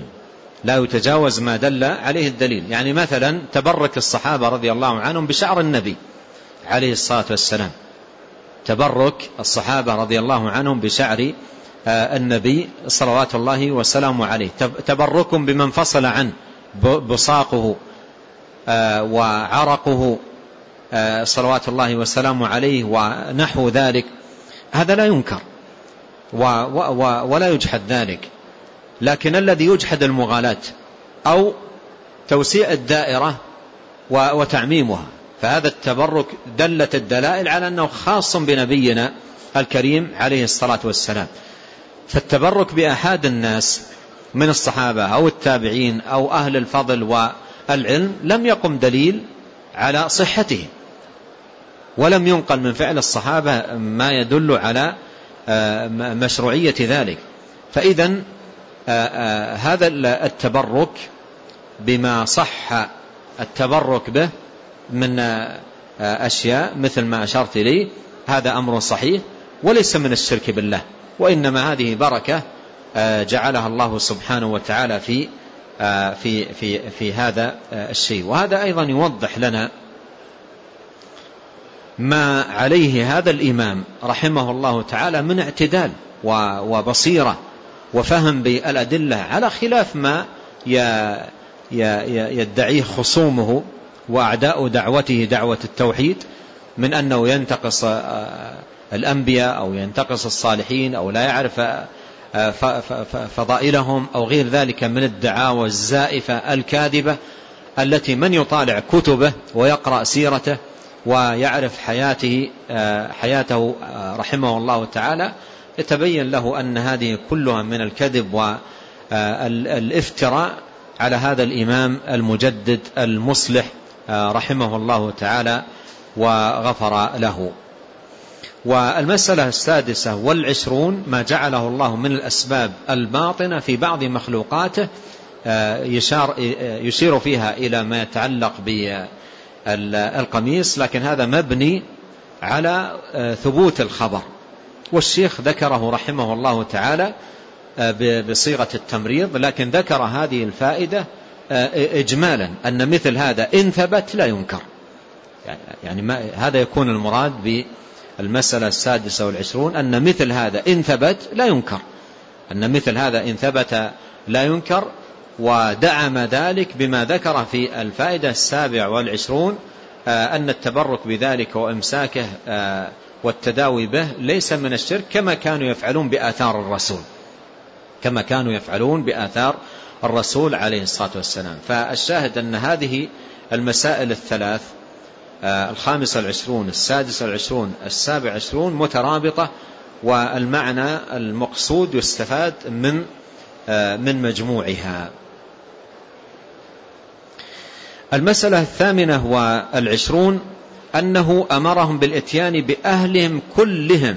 Speaker 2: الدليل. يعني مثلا تبرك الصحابة رضي الله عنهم بشعر النبي عليه الصلاة والسلام، تبرك الصحابة رضي الله عنهم بشعر النبي صلوات الله وسلامه عليه، تبركهم بمن فصل عنه بصاقه وعرقه صلوات الله وسلامه عليه ونحو ذلك، هذا لا ينكر ولا يجحد ذلك. لكن الذي يجحد المغالاة أو توسيع الدائرة وتعميمها، فهذا التبرك دلت الدلائل على أنه خاص بنبينا الكريم عليه الصلاة والسلام. فالتبرك بأحد الناس من الصحابة أو التابعين أو أهل الفضل والعلم لم يقم دليل على صحته، ولم ينقل من فعل الصحابة ما يدل على مشروعية ذلك. فإذا هذا التبرك بما صح التبرك به من أشياء مثل ما أشرت إليه، هذا أمر صحيح وليس من الشرك بالله، وإنما هذه بركة جعلها الله سبحانه وتعالى في هذا الشيء. وهذا أيضا يوضح لنا ما عليه هذا الإمام رحمه الله تعالى من اعتدال وبصيرة وفهم بالأدلة، على خلاف ما يدعيه خصومه وأعداء دعوته دعوة التوحيد من أنه ينتقص الأنبياء أو ينتقص الصالحين أو لا يعرف فضائلهم أو غير ذلك من الدعاوى الزائفة الكاذبة، التي من يطالع كتبه ويقرأ سيرته ويعرف حياته رحمه الله تعالى يتبين له أن هذه كلها من الكذب والافتراء على هذا الإمام المجدد المصلح رحمه الله تعالى وغفر له. والمسألة 26 ما جعله الله من الأسباب الباطنة في بعض مخلوقاته، يشير فيها إلى ما يتعلق بالقميص، لكن هذا مبني على ثبوت الخبر، والشيخ ذكره رحمه الله تعالى بصيغة التمريض، لكن ذكر هذه الفائدة إجمالا أن مثل هذا إن ثبت لا ينكر. يعني هذا يكون المراد بالمسألة 26 أن مثل هذا إن ثبت لا ينكر، أن مثل هذا إن ثبت لا ينكر. ودعم ذلك بما ذكر في الفائدة 27 أن التبرك بذلك وإمساكه والتداوي به ليس من الشرك، كما كانوا يفعلون بآثار الرسول عليه الصلاة والسلام. فالشاهد أن هذه المسائل الثلاث 25 26 27 مترابطة، والمعنى المقصود يستفاد من مجموعها. المسألة 28 أنه أمرهم بالإتيان بأهلهم كلهم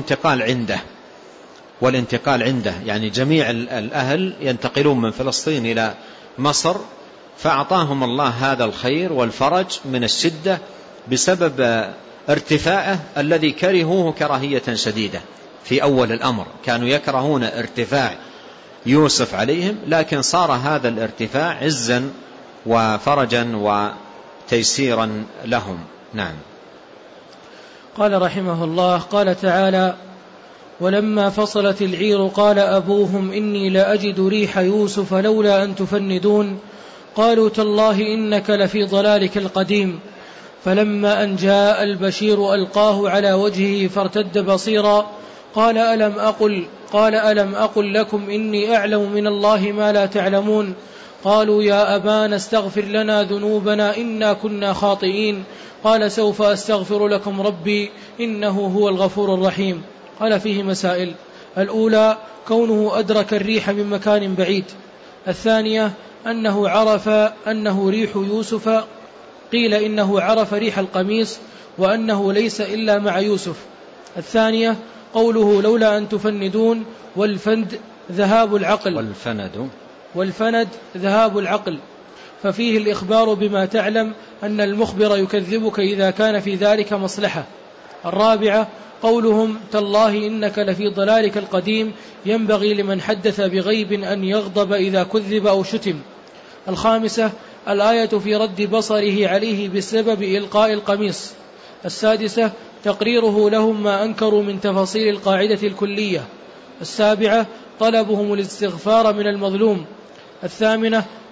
Speaker 2: والانتقال عنده، يعني جميع الأهل ينتقلون من فلسطين إلى مصر، فأعطاهم الله هذا الخير والفرج من الشدة بسبب ارتفاعه الذي كرهوه كراهية شديدة. في أول الأمر كانوا يكرهون ارتفاع يوسف عليهم، لكن صار هذا الارتفاع عزا وفرجا وتيسيرا لهم. نعم.
Speaker 1: قال رحمه الله: قال تعالى: ولما فصلت العير قال أبوهم إني لأجد ريح يوسف لولا أن تفندون قالوا تالله إنك لفي ضلالك القديم. فلما أن جاء البشير ألقاه على وجهه فارتد بصيرا قال ألم أقل لكم إني أعلم من الله ما لا تعلمون. قالوا يا أبانا استغفر لنا ذنوبنا إنا كنا خاطئين. قال سوف أستغفر لكم ربي إنه هو الغفور الرحيم. قال فيه مسائل: الأولى كونه أدرك الريح من مكان بعيد. الثانية أنه عرف أنه ريح يوسف، قيل إنه عرف ريح القميص وأنه ليس إلا مع يوسف. الثانية قوله لولا أن تفندون، والفند ذهاب العقل، والفند ذهاب العقل، ففيه الإخبار بما تعلم أن المخبر يكذبك إذا كان في ذلك مصلحة. الرابعة قولهم تالله إنك لفي ضلالك القديم، ينبغي لمن حدث بغيب أن يغضب إذا كذب أو شتم. الخامسة الآية في رد بصره عليه بسبب إلقاء القميص. السادسة تقريره لهم ما أنكروا من تفاصيل القاعدة الكلية. السابعة طلبهم الاستغفار من المظلوم. الثامنة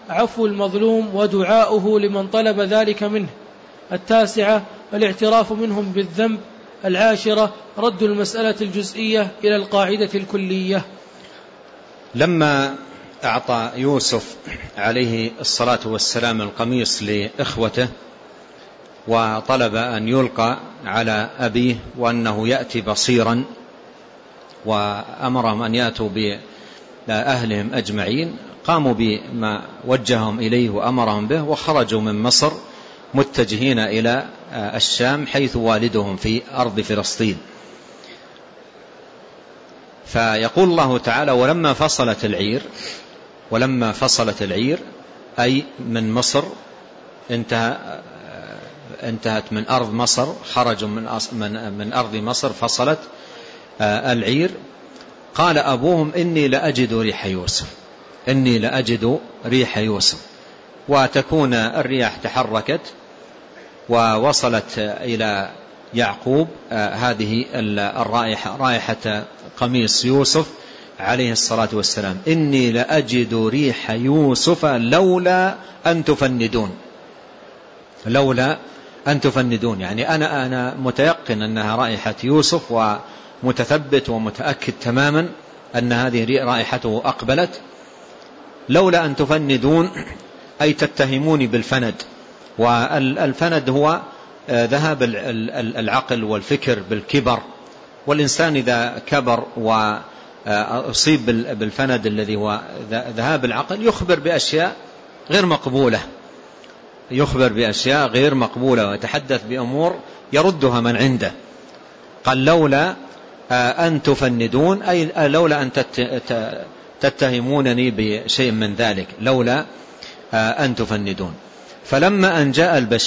Speaker 1: عفو المظلوم ودعاؤه لمن طلب ذلك منه. 9 الاعتراف منهم بالذنب. 10 رد المسألة الجزئية إلى القاعدة الكلية.
Speaker 2: لما أعطى يوسف عليه الصلاة والسلام القميص لإخوته وطلب أن يلقى على أبيه وأنه يأتي بصيرا، وأمرهم أن يأتوا بأهلهم أجمعين، قاموا بما وجههم إليه وأمرهم به، وخرجوا من مصر متجهين إلى الشام حيث والدهم في أرض فلسطين. فيقول الله تعالى: ولما فصلت العير أي من مصر، انتهت من أرض مصر، خرجوا من أرض مصر، فصلت العير. قال أبوهم: إني لأجد ريح يوسف. وتكون الرياح تحركت ووصلت إلى يعقوب هذه الرائحة، رائحة قميص يوسف عليه الصلاة والسلام: إني لأجد ريح يوسف لولا أن تفندون. يعني أنا متيقن أنها رائحة يوسف، ومتثبت ومتأكد تماما أن هذه رائحته أقبلت. لولا أن تفندون أي تتهموني بالفند، والفند هو ذهاب العقل والفكر بالكبر. والإنسان إذا كبر وأصيب بالفند الذي هو ذهاب العقل يخبر بأشياء غير مقبولة، ويتحدث بأمور يردها من عنده. قال: لولا أن تفندون أي لولا أن تتهمونني بشيء من ذلك، لولا أن تفندون. فلما أن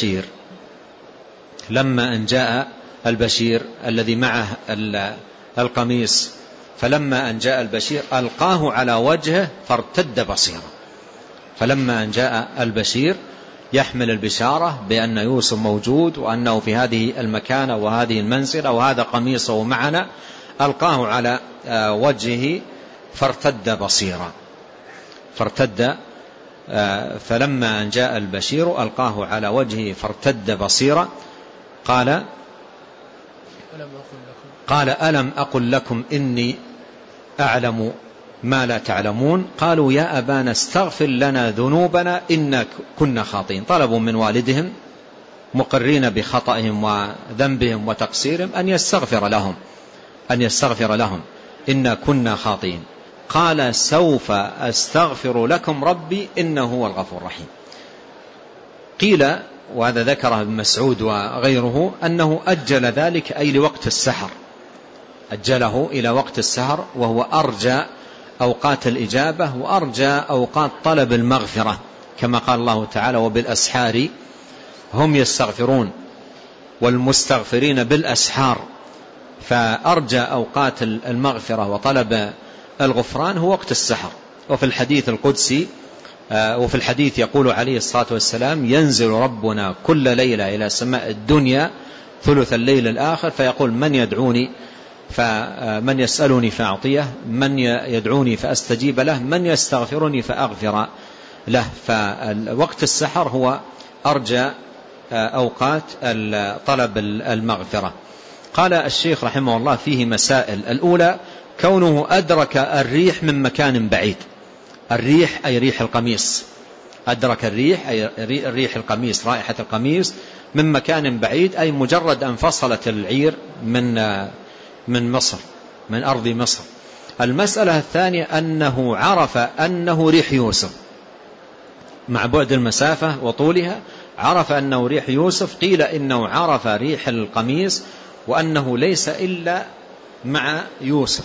Speaker 2: جاء البشير الذي معه القميص، فلما أن جاء البشير ألقاه على وجهه فارتد بصيرا. فلما أن جاء البشير يحمل البشارة بأن يوسف موجود وأنه في هذه المكانة وهذه المنزلة وهذا قميصه معنا، ألقاه على وجهه فارتد بصيرا. فلما أن جاء البشير ألقاه على وجهه فارتد بصيرا. قال: ألم أقل لكم إني أعلم ما لا تعلمون. قالوا: يا أبانا استغفر لنا ذنوبنا إنا كنا خاطئين. طلبوا من والدهم مقرين بخطئهم وذنبهم وتقصيرهم أن يستغفر لهم إنا كنا خاطئين. قال: سوف أستغفر لكم ربي إنه هو الغفور الرحيم. قيل، وهذا ذكره ابن مسعود وغيره، أنه أجل ذلك أي لوقت السحر، أجله إلى وقت السحر، وهو أرجى أوقات الإجابة وأرجى أوقات طلب المغفرة، كما قال الله تعالى: وبالأسحار هم يستغفرون والمستغفرين بالأسحار. فأرجى أوقات المغفرة وطلب الغفران هو وقت السحر. وفي الحديث القدسي وفي الحديث يقول عليه الصلاة والسلام: ينزل ربنا كل ليلة إلى سماء الدنيا ثلث الليل الآخر فيقول: من يسألني فأعطيه، من يدعوني فأستجيب له، من يستغفرني فأغفر له. فوقت السحر هو أرجى أوقات طلب المغفرة. قال الشيخ رحمه الله: فيه مسائل. الأولى: كونه أدرك الريح من مكان بعيد. الريح أي ريح القميص، أدرك الريح أي ريح القميص، رائحة القميص من مكان بعيد، أي مجرد أن فصلت العير من مصر، من أرض مصر. المسألة الثانية: أنه عرف أنه ريح يوسف مع بعد المسافة وطولها، عرف أنه ريح يوسف. قيل إنه عرف ريح القميص وأنه ليس إلا مع يوسف،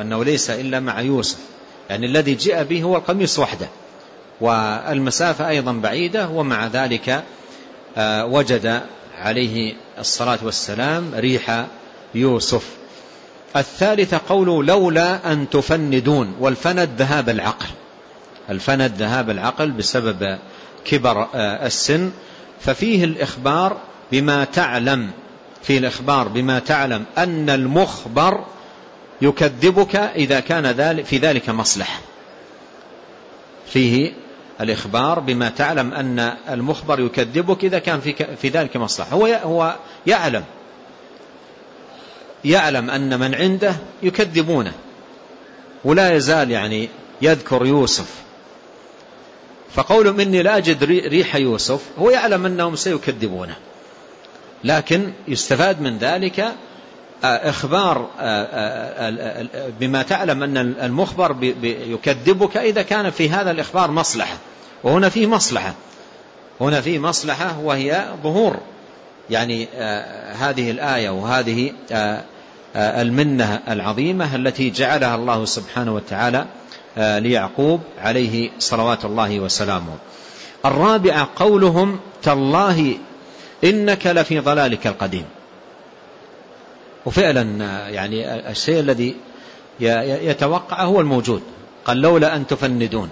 Speaker 2: يعني الذي جاء به هو القميص وحده، والمسافة أيضا بعيدة، ومع ذلك وجد عليه الصلاة والسلام ريح يوسف. الثالثة: قوله: لولا أن تفندون. والفند ذهاب العقل بسبب كبر السن. ففيه الإخبار بما تعلم أن المخبر يكذبك إذا كان في ذلك مصلحة. فيه الإخبار بما تعلم أن المخبر يكذبك إذا كان في ذلك مصلحة. هو يعلم أن من عنده يكذبونه، ولا يزال يعني يذكر يوسف، فقول مني لا أجد ريح يوسف هو يعلم أنهم سيكذبونه، لكن يستفاد من ذلك إخبار بما تعلم أن المخبر يكذبك إذا كان في هذا الإخبار مصلحة. وهنا فيه مصلحة وهي ظهور يعني هذه الآية وهذه المنة العظيمة التي جعلها الله سبحانه وتعالى ليعقوب عليه صلوات الله وسلامه. الرابعة قولهم تالله إنك لفي ضلالك القديم. وفعلا يعني الشيء الذي يتوقع هو الموجود، قال لولا أن تفندون،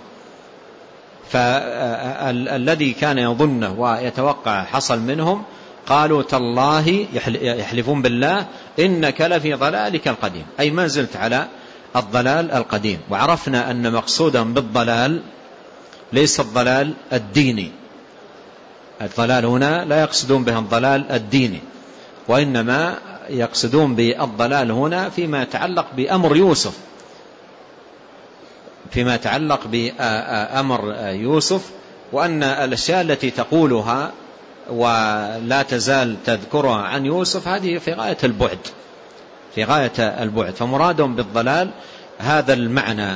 Speaker 2: فالذي كان يظنه ويتوقع حصل منهم قالوا تالله، يحلفون بالله إنك لفي ضلالك القديم، أي ما زلت على الضلال القديم. وعرفنا أن مقصودهم بالضلال ليس الضلال الديني، الضلال هنا لا يقصدون به الضلال الديني، وإنما يقصدون بالضلال هنا فيما يتعلق بأمر يوسف، فيما يتعلق بأمر يوسف، وأن الأشياء التي تقولها ولا تزال تذكرها عن يوسف هذه في غاية البعد، فمرادهم بالضلال هذا المعنى.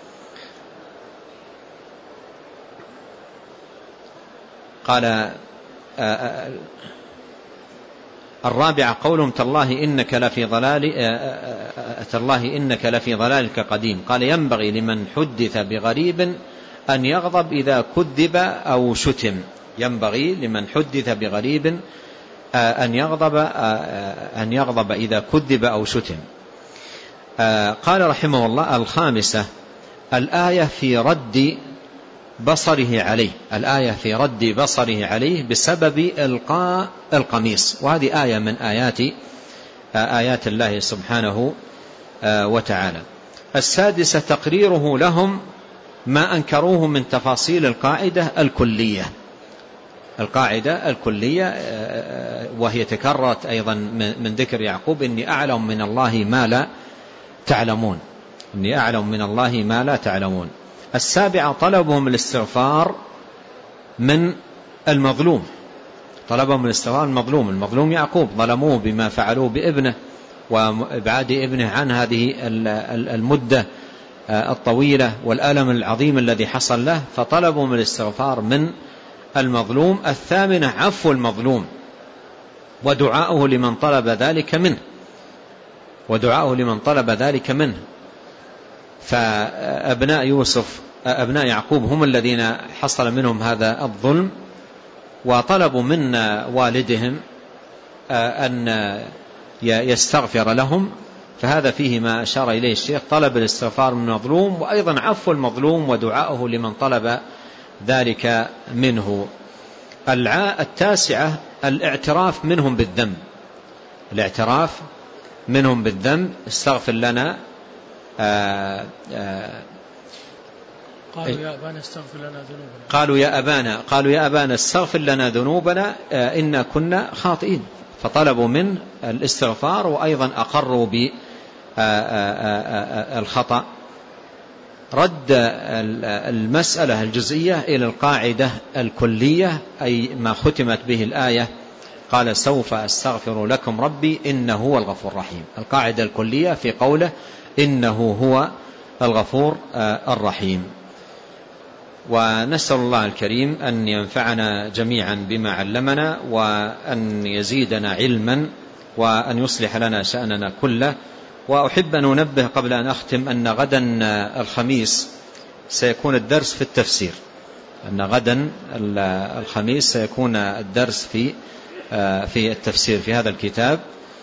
Speaker 2: قال الرابعة قولهم تالله إنك لفي ضلالك قديم. قال ينبغي لمن حدث بغريب أن يغضب إذا كذب أو شتم، ينبغي لمن حدث بغريب أن يغضب إذا كذب أو شتم. قال رحمه الله الخامسة الآية في رد بصره عليه بسبب إلقاء القميص، وهذه آية من آيات الله سبحانه وتعالى. السادسة تقريره لهم ما أنكروه من تفاصيل القاعدة الكلية، وهي تكررت أيضا من ذكر يعقوب إني أعلم من الله ما لا تعلمون. السابعة طلبهم الاستغفار من المظلوم، المظلوم يعقوب، ظلموه بما فعلوه بابنه وإبعاد ابنه عن هذه المدة الطويلة والألم العظيم الذي حصل له، فطلبهم الاستغفار من المظلوم. الثامنة عفو المظلوم ودعاؤه لمن طلب ذلك منه، فأبناء يعقوب هم الذين حصل منهم هذا الظلم، وطلبوا من والدهم أن يستغفر لهم، فهذا فيه ما أشار إليه الشيخ، طلب الاستغفار من المظلوم وأيضا عفو المظلوم ودعاؤه لمن طلب ذلك منه. التاسعة الاعتراف منهم بالذنب، استغفر لنا. قالوا يا أبانا استغفر لنا ذنوبنا إنا كنا خاطئين، فطلبوا من الاستغفار وأيضا أقروا بالخطأ. رد المسألة الجزئية إلى القاعدة الكلية، أي ما ختمت به الآية قال سوف أستغفر لكم ربي إنه هو الغفور الرحيم، القاعدة الكلية في قوله إنه هو الغفور الرحيم. ونسأل الله الكريم أن ينفعنا جميعا بما علمنا، وأن يزيدنا علما، وأن يصلح لنا شأننا كله. وأحب أن أنبه قبل أن أختم أن غدا الخميس سيكون الدرس في التفسير، سيكون الدرس في التفسير في هذا الكتاب.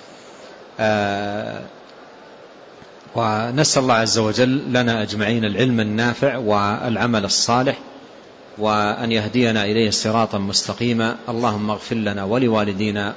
Speaker 2: ونسأل الله عز وجل لنا أجمعين العلم النافع والعمل الصالح، وأن يهدينا إليه صراطا مستقيما. اللهم اغفر لنا ولوالدينا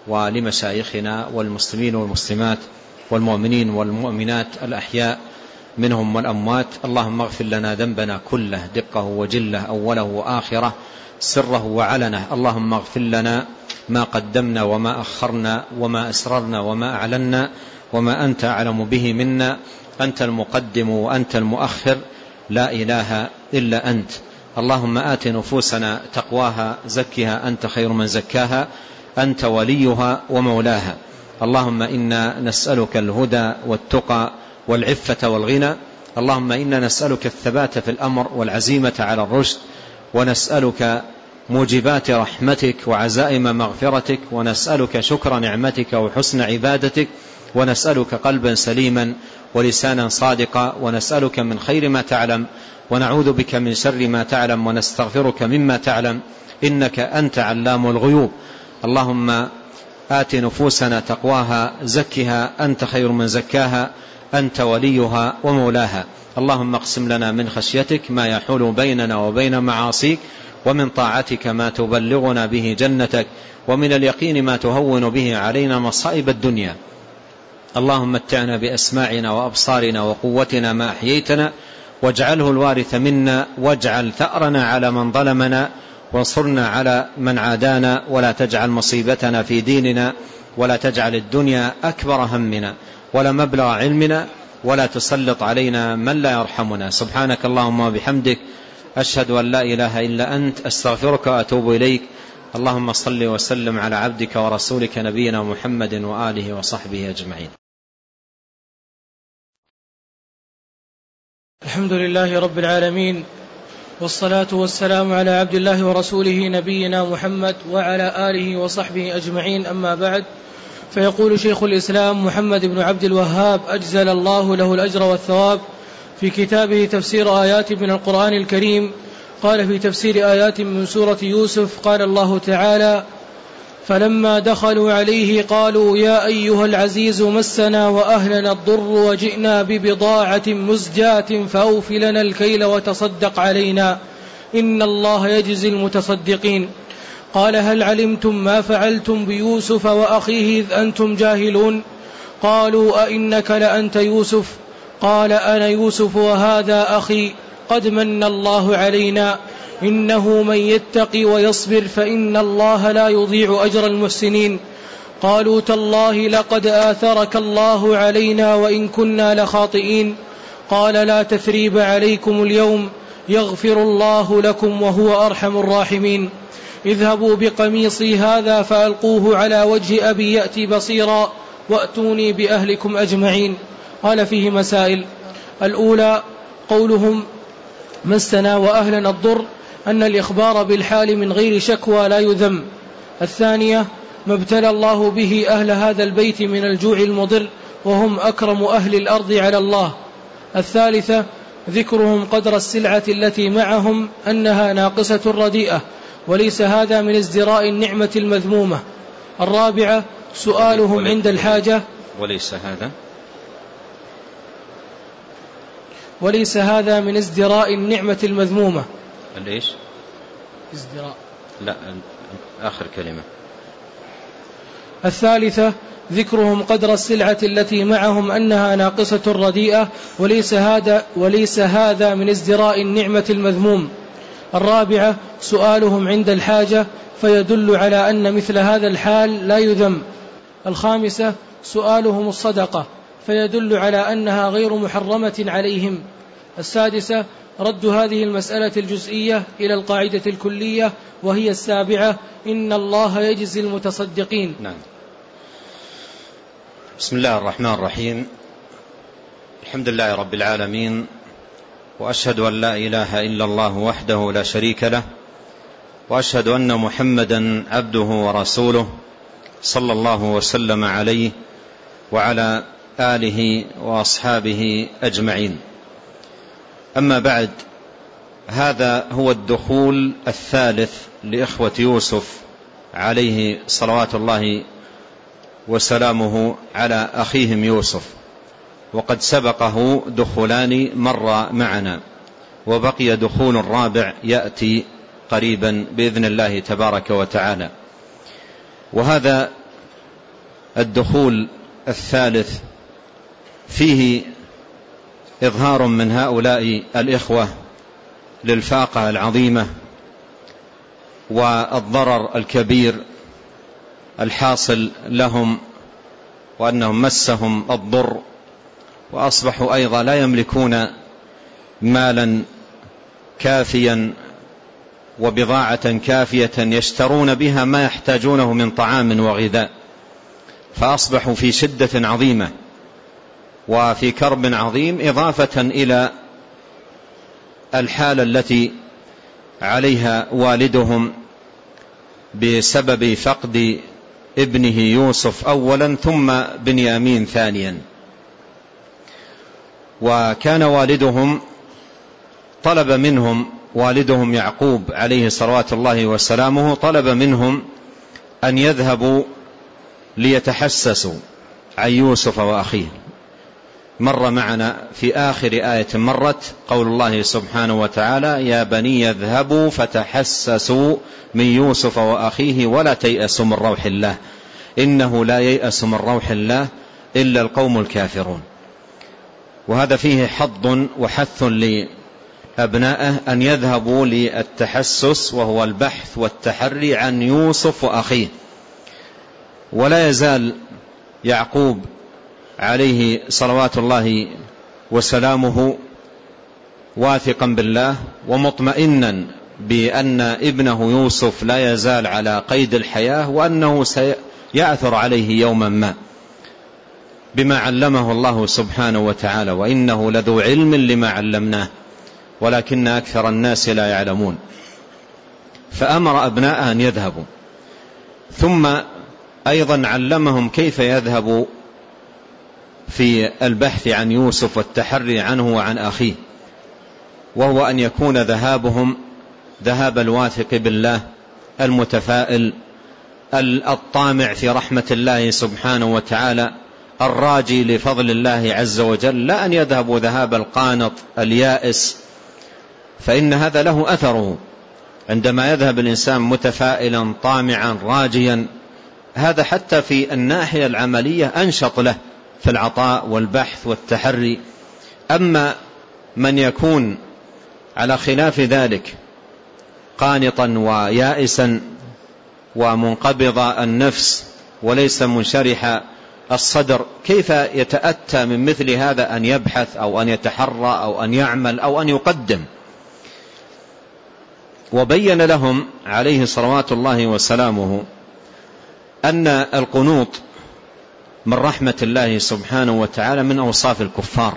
Speaker 2: ولمشايخنا والمسلمين والمسلمات والمؤمنين والمؤمنات الأحياء منهم والأموات. اللهم اغفر لنا ذنبنا كله دقه وجله أوله وآخره سره وعلنه. اللهم اغفر لنا ما قدمنا وما أخرنا وما أسررنا وما أعلنا وما أنت أعلم به منا. أنت المقدم وأنت المؤخر، لا إله إلا أنت. اللهم آت نفوسنا تقواها زكها أنت خير من زكاها أنت وليها ومولاها. اللهم إنا نسألك الهدى والتقى والعفة والغنى. اللهم إنا نسألك الثبات في الأمر والعزيمة على الرشد، ونسألك موجبات رحمتك وعزائم مغفرتك، ونسألك شكر نعمتك وحسن عبادتك، ونسألك قلبا سليما ولسانا صادقا، ونسألك من خير ما تعلم ونعوذ بك من شر ما تعلم ونستغفرك مما تعلم، إنك أنت علام الغيوب. اللهم آت نفوسنا تقواها زكها أنت خير من زكاها أنت وليها ومولاها. اللهم اقسم لنا من خشيتك ما يحول بيننا وبين معاصيك، ومن طاعتك ما تبلغنا به جنتك، ومن اليقين ما تهون به علينا مصائب الدنيا. اللهم متعنا بأسماعنا وأبصارنا وقوتنا ما أحييتنا، واجعله الوارث منا، واجعل ثأرنا على من ظلمنا، وانصرنا على من عادانا، ولا تجعل مصيبتنا في ديننا، ولا تجعل الدنيا أكبر همنا ولا مبلغ علمنا، ولا تسلط علينا من لا يرحمنا. سبحانك اللهم وبحمدك، أشهد أن لا إله إلا أنت، أستغفرك وأتوب إليك. اللهم صل وسلم على عبدك ورسولك نبينا محمد وآله وصحبه أجمعين.
Speaker 1: الحمد لله رب العالمين، والصلاة والسلام على عبد الله ورسوله نبينا محمد وعلى آله وصحبه أجمعين، أما بعد. فيقول شيخ الإسلام محمد بن عبد الوهاب أجزل الله له الأجر والثواب في كتابه تفسير آيات من القرآن الكريم، قال في تفسير آيات من سورة يوسف: قال الله تعالى: فلما دخلوا عليه قالوا يا أيها العزيز مسنا وأهلنا الضر وجئنا ببضاعة مزجاة فأوف لنا الكيل وتصدق علينا إن الله يجزي المتصدقين. قال هل علمتم ما فعلتم بيوسف وأخيه إذ أنتم جاهلون؟ قالوا أئنك لأنت يوسف؟ قال أنا يوسف وهذا أخي قد من الله علينا إنه من يتقي ويصبر فإن الله لا يضيع أجر المحسنين. قالوا تالله لقد آثرك الله علينا وإن كنا لخاطئين. قال لا تثريب عليكم اليوم يغفر الله لكم وهو أرحم الراحمين. اذهبوا بقميصي هذا فألقوه على وجه أبي يأتي بصيرا وأتوني بأهلكم أجمعين. قال فيه مسائل: الأولى قولهم مسنا وأهلنا الضر، أن الإخبار بالحال من غير شكوى لا يذم. الثانية ما ابتلى الله به أهل هذا البيت من الجوع المضر وهم أكرم أهل الأرض على الله. الثالثة ذكرهم قدر السلعة التي معهم أنها ناقصة رديئة وليس هذا من ازدراء النعمة المذمومة. الرابعة سؤالهم عند الحاجة وليس هذا من ازدراء النعمة المذمومة.
Speaker 2: ليش؟
Speaker 1: ازدراء
Speaker 2: لا، آخر كلمة.
Speaker 1: الثالثة ذكرهم قدر السلعة التي معهم أنها ناقصة رديئة وليس هذا من ازدراء النعمة المذموم. الرابعة سؤالهم عند الحاجة فيدل على أن مثل هذا الحال لا يذم. الخامسة سؤالهم الصدقة فيدل على أنها غير محرمة عليهم. السادسة رد هذه المسألة الجزئية إلى القاعدة الكلية وهي السابعة: إن الله يجزي المتصدقين.
Speaker 2: نعم. بسم الله الرحمن الرحيم. الحمد لله رب العالمين، وأشهد أن لا إله إلا الله وحده لا شريك له، وأشهد أن محمدا عبده ورسوله صلى الله وسلم عليه وعلى آله وأصحابه أجمعين. أما بعد، هذا هو الدخول الثالث لإخوة يوسف عليه صلوات الله وسلامه على أخيهم يوسف، وقد سبقه دخولان مر معنا، وبقي دخول رابع يأتي قريبا بإذن الله تبارك وتعالى. وهذا الدخول الثالث فيه إظهار من هؤلاء الإخوة للفاقة العظيمة والضرر الكبير الحاصل لهم، وأنهم مسهم الضر وأصبحوا أيضا لا يملكون مالا كافيا وبضاعة كافية يشترون بها ما يحتاجونه من طعام وغذاء، فأصبحوا في شدة عظيمة وفي كرب عظيم، إضافة إلى الحالة التي عليها والدهم بسبب فقد ابنه يوسف أولا ثم بنيامين ثانيا. وكان والدهم طلب منهم، والدهم يعقوب عليه صلوات الله وسلامه، طلب منهم أن يذهبوا ليتحسسوا عن يوسف وأخيه. مر معنا في آخر آية مرت قول الله سبحانه وتعالى: يا بني يذهبوا فتحسسوا من يوسف وأخيه ولا تيأسوا من روح الله إنه لا ييأس من روح الله إلا القوم الكافرون. وهذا فيه حض وحث لأبنائه أن يذهبوا للتحسس، وهو البحث والتحري عن يوسف وأخيه. ولا يزال يعقوب عليه صلوات الله وسلامه واثقا بالله ومطمئنا بأن ابنه يوسف لا يزال على قيد الحياة، وأنه سيعثر عليه يوما ما بما علمه الله سبحانه وتعالى: وإنه لذو علم لما علمناه ولكن أكثر الناس لا يعلمون. فأمر أبناءه أن يذهبوا، ثم أيضا علمهم كيف يذهبوا في البحث عن يوسف والتحري عنه وعن أخيه، وهو أن يكون ذهابهم ذهاب الواثق بالله المتفائل الطامع في رحمة الله سبحانه وتعالى الراجي لفضل الله عز وجل، لا أن يذهبوا ذهاب القانط اليائس، فإن هذا له أثره. عندما يذهب الإنسان متفائلا طامعا راجيا، هذا حتى في الناحية العملية أنشط له في العطاء والبحث والتحري. أما من يكون على خلاف ذلك قانطا ويائسا ومنقبض النفس وليس منشرح الصدر، كيف يتأتى من مثل هذا أن يبحث أو أن يتحرى أو أن يعمل أو أن يقدم؟ وبين لهم عليه صلوات الله وسلامه أن القنوط من رحمة الله سبحانه وتعالى من أوصاف الكفار،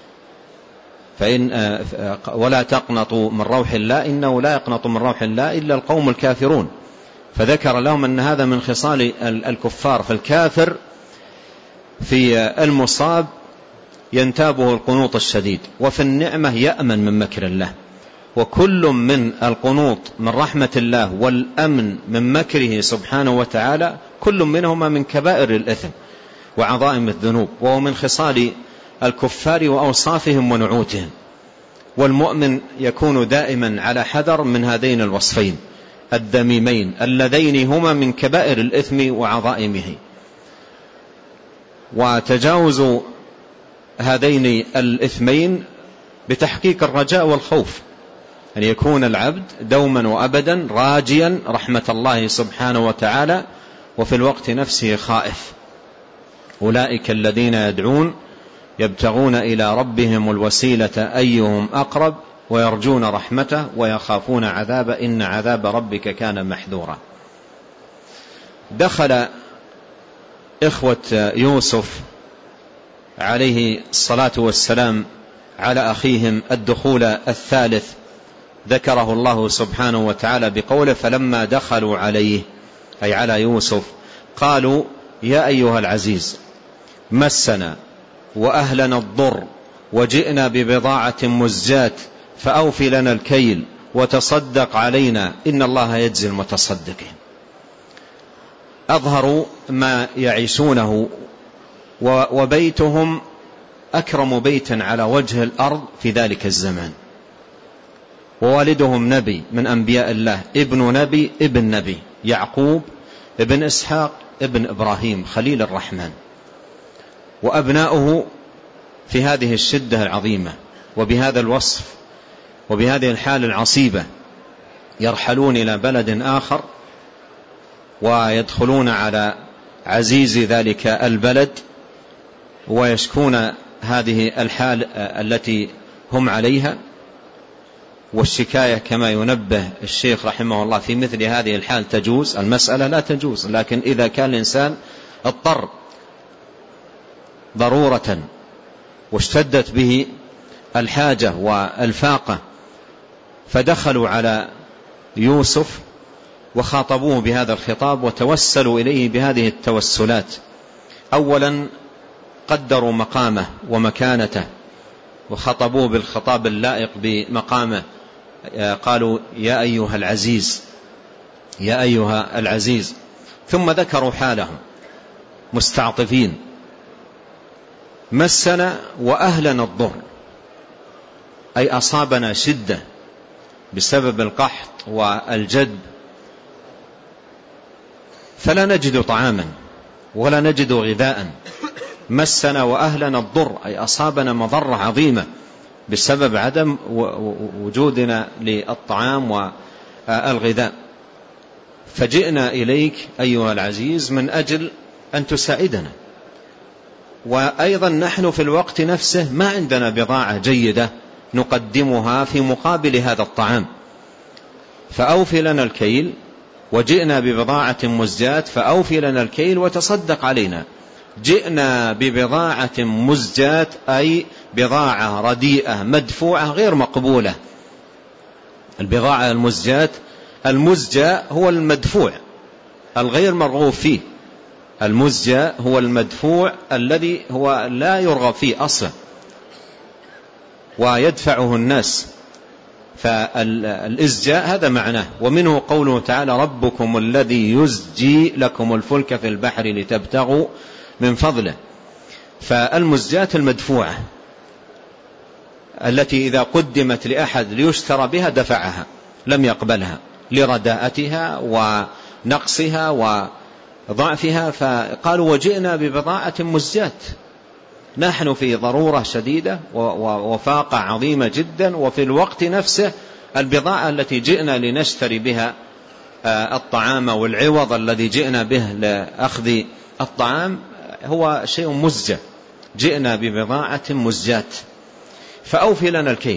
Speaker 2: ولا تقنطوا من روح الله إنه لا يقنط من روح الله إلا القوم الكافرون. فذكر لهم أن هذا من خصال الكفار، فالكافر في المصاب ينتابه القنوط الشديد، وفي النعمة يأمن من مكر الله. وكل من القنوط من رحمة الله والأمن من مكره سبحانه وتعالى كل منهما من كبائر الإثم وعظائم الذنوب، وهو من خصال الكفار وأوصافهم ونعوتهم. والمؤمن يكون دائما على حذر من هذين الوصفين الذميمين اللذين هما من كبائر الإثم وعظائمه. وتجاوز هذين الإثمين بتحقيق الرجاء والخوف، أن يكون العبد دوما وأبدا راجيا رحمة الله سبحانه وتعالى وفي الوقت نفسه خائف. أولئك الذين يدعون يبتغون إلى ربهم الوسيلة أيهم أقرب ويرجون رحمته ويخافون عذابه إن عذاب ربك كان محذورا. دخل إخوة يوسف عليه الصلاة والسلام على أخيهم الدخول الثالث، ذكره الله سبحانه وتعالى بقوله: فلما دخلوا عليه أي على يوسف قالوا يا أيها العزيز مسنا وأهلنا الضر وجئنا ببضاعة مزجاة فأوفي لنا الكيل وتصدق علينا إن الله يجزي المتصدقين. أظهروا ما يعيشونه، وبيتهم أكرم بيت على وجه الأرض في ذلك الزمان، ووالدهم نبي من أنبياء الله، ابن نبي ابن نبي، يعقوب ابن إسحاق ابن إبراهيم خليل الرحمن، وأبناؤه في هذه الشدة العظيمة وبهذا الوصف وبهذه الحال العصيبة يرحلون إلى بلد آخر ويدخلون على عزيز ذلك البلد ويشكون هذه الحال التي هم عليها. والشكاية كما ينبه الشيخ رحمه الله في مثل هذه الحال تجوز، المسألة لا تجوز، لكن إذا كان الإنسان اضطر ضرورة واشتدت به الحاجة والفاقة فدخلوا على يوسف وخاطبوه بهذا الخطاب وتوسلوا إليه بهذه التوسلات. أولا قدروا مقامه ومكانته وخطبوه بالخطاب اللائق بمقامه، قالوا يا أيها العزيز يا أيها العزيز، ثم ذكروا حالهم مستعطفين: مسنا وأهلنا الضر، أي أصابنا شدة بسبب القحط والجدب فلا نجد طعاما ولا نجد غذاء. مسنا وأهلنا الضر، أي أصابنا مضرة عظيمة بسبب عدم وجودنا للطعام والغذاء، فجئنا إليك أيها العزيز من أجل أن تساعدنا. وأيضا نحن في الوقت نفسه ما عندنا بضاعة جيدة نقدمها في مقابل هذا الطعام، فأوفي لنا الكيل، وجئنا ببضاعة مزجاة فأوفي لنا الكيل وتصدق علينا. جئنا ببضاعة مزجاة أي بضاعة رديئة مدفوعة غير مقبولة. البضاعة المزجاة، المزجاة هو المدفوع الغير مرغوب فيه، المزجاة هو المدفوع الذي هو لا يرغب فيه أصلا ويدفعه الناس، فالإزجاء هذا معناه. ومنه قوله تعالى: ربكم الذي يزجي لكم الفلك في البحر لتبتغوا من فضله. فالمزجاة المدفوعة التي إذا قدمت لأحد ليشترى بها دفعها لم يقبلها لرداءتها ونقصها وضعفها، فقالوا وجئنا ببضاعة مزجاة، نحن في ضرورة شديدة وفاقة عظيمة جدا، وفي الوقت نفسه البضاعة التي جئنا لنشتري بها الطعام والعوض الذي جئنا به لأخذ الطعام هو شيء مزجة، جئنا ببضاعة مزجاة فأوفي لنا الكيل،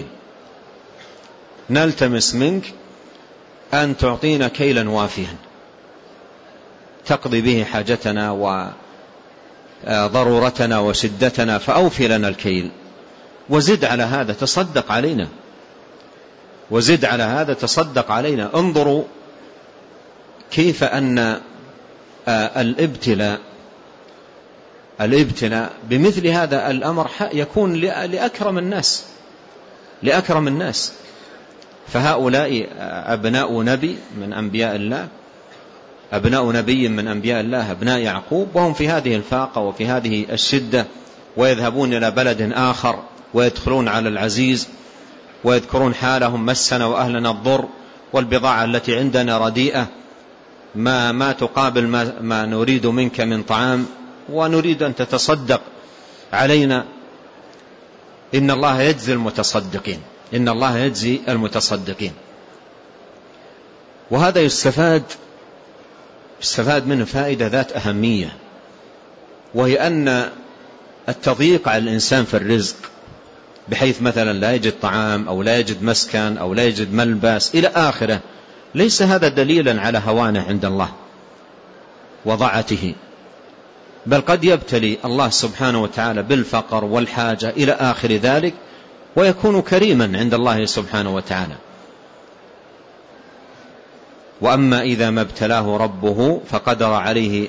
Speaker 2: نلتمس منك أن تعطينا كيلا وافيا تقضي به حاجتنا وضرورتنا وشدتنا، فأوفي لنا الكيل وزد على هذا تصدق علينا، وزد على هذا تصدق علينا. انظروا كيف أن الابتلاء بمثل هذا الأمر يكون لأكرم الناس. فهؤلاء أبناء نبي من أنبياء الله، أبناء نبي من أنبياء الله، أبناء يعقوب، وهم في هذه الفاقة وفي هذه الشدة، ويذهبون إلى بلد آخر ويدخلون على العزيز ويذكرون حالهم: مسنا وأهلنا الضر، والبضاعة التي عندنا رديئة ما تقابل ما نريد منك من طعام، ونريد أن تتصدق علينا. إن الله يجزي المتصدقين، إن الله يجزي المتصدقين. وهذا يستفاد منه فائدة ذات أهمية، وهي أن التضييق على الإنسان في الرزق بحيث مثلا لا يجد طعام أو لا يجد مسكن أو لا يجد ملبس إلى آخره، ليس هذا دليلا على هوانه عند الله وضعته، بل قد يبتلي الله سبحانه وتعالى بالفقر والحاجة إلى آخر ذلك ويكون كريما عند الله سبحانه وتعالى. وأما إذا ما ابتلاه ربه فقدر عليه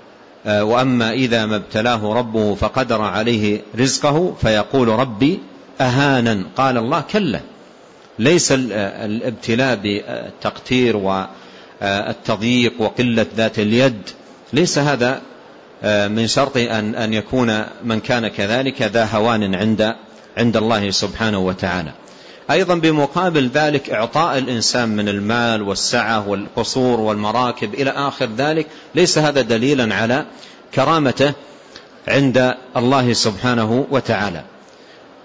Speaker 2: فقدر عليه رزقه فيقول ربي أهانا. قال الله: كلا، ليس الابتلاء بالتقتير والتضييق وقلة ذات اليد، ليس هذا من شرط أن يكون من كان كذلك ذا هوان عند الله سبحانه وتعالى. أيضا بمقابل ذلك إعطاء الإنسان من المال والسعة والقصور والمراكب إلى آخر ذلك، ليس هذا دليلا على كرامته عند الله سبحانه وتعالى.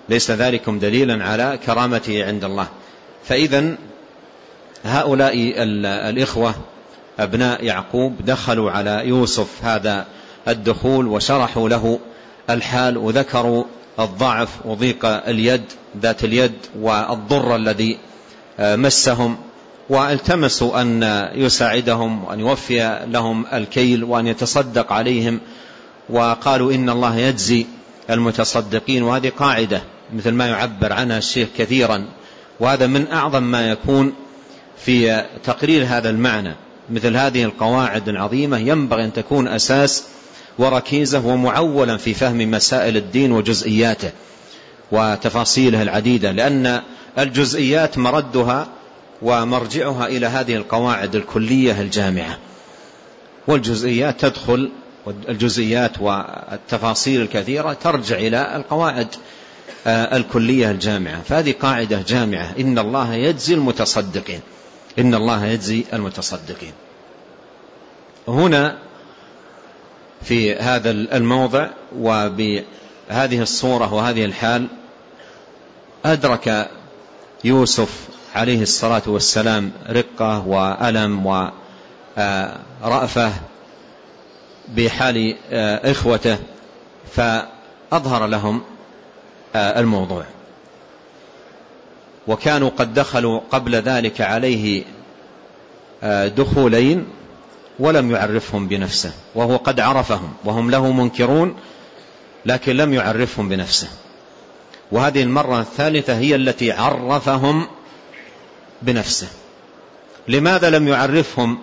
Speaker 2: ليس ذلكم دليلا على كرامته عند الله. فإذا هؤلاء الإخوة أبناء يعقوب دخلوا على يوسف هذا الدخول وشرحوا له الحال وذكروا الضعف وضيق اليد ذات اليد والضر الذي مسهم، والتمسوا أن يساعدهم وأن يوفي لهم الكيل وأن يتصدق عليهم، وقالوا إن الله يجزي المتصدقين. وهذه قاعدة مثل ما يعبر عنها الشيخ كثيرا، وهذا من أعظم ما يكون في تقرير هذا المعنى. مثل هذه القواعد العظيمة ينبغي أن تكون أساس وركيزة ومعولا في فهم مسائل الدين وجزئياته وتفاصيله العديدة، لأن الجزئيات مردها ومرجعها إلى هذه القواعد الكلية الجامعة، والجزئيات تدخل الجزئيات والتفاصيل الكثيرة ترجع إلى القواعد الكلية الجامعة. فهذه قاعدة جامعة، إن الله يجزي المتصدقين، إن الله يجزي المتصدقين. هنا في هذا الموضع وبهذه الصورة وهذه الحال أدرك يوسف عليه الصلاة والسلام رقة وألم ورأفة بحال إخوته، فأظهر لهم الموضوع. وكانوا قد دخلوا قبل ذلك عليه دخولين ولم يعرفهم بنفسه، وهو قد عرفهم وهم له منكرون، لكن لم يعرفهم بنفسه. وهذه المرة الثالثة هي التي عرفهم بنفسه. لماذا لم يعرفهم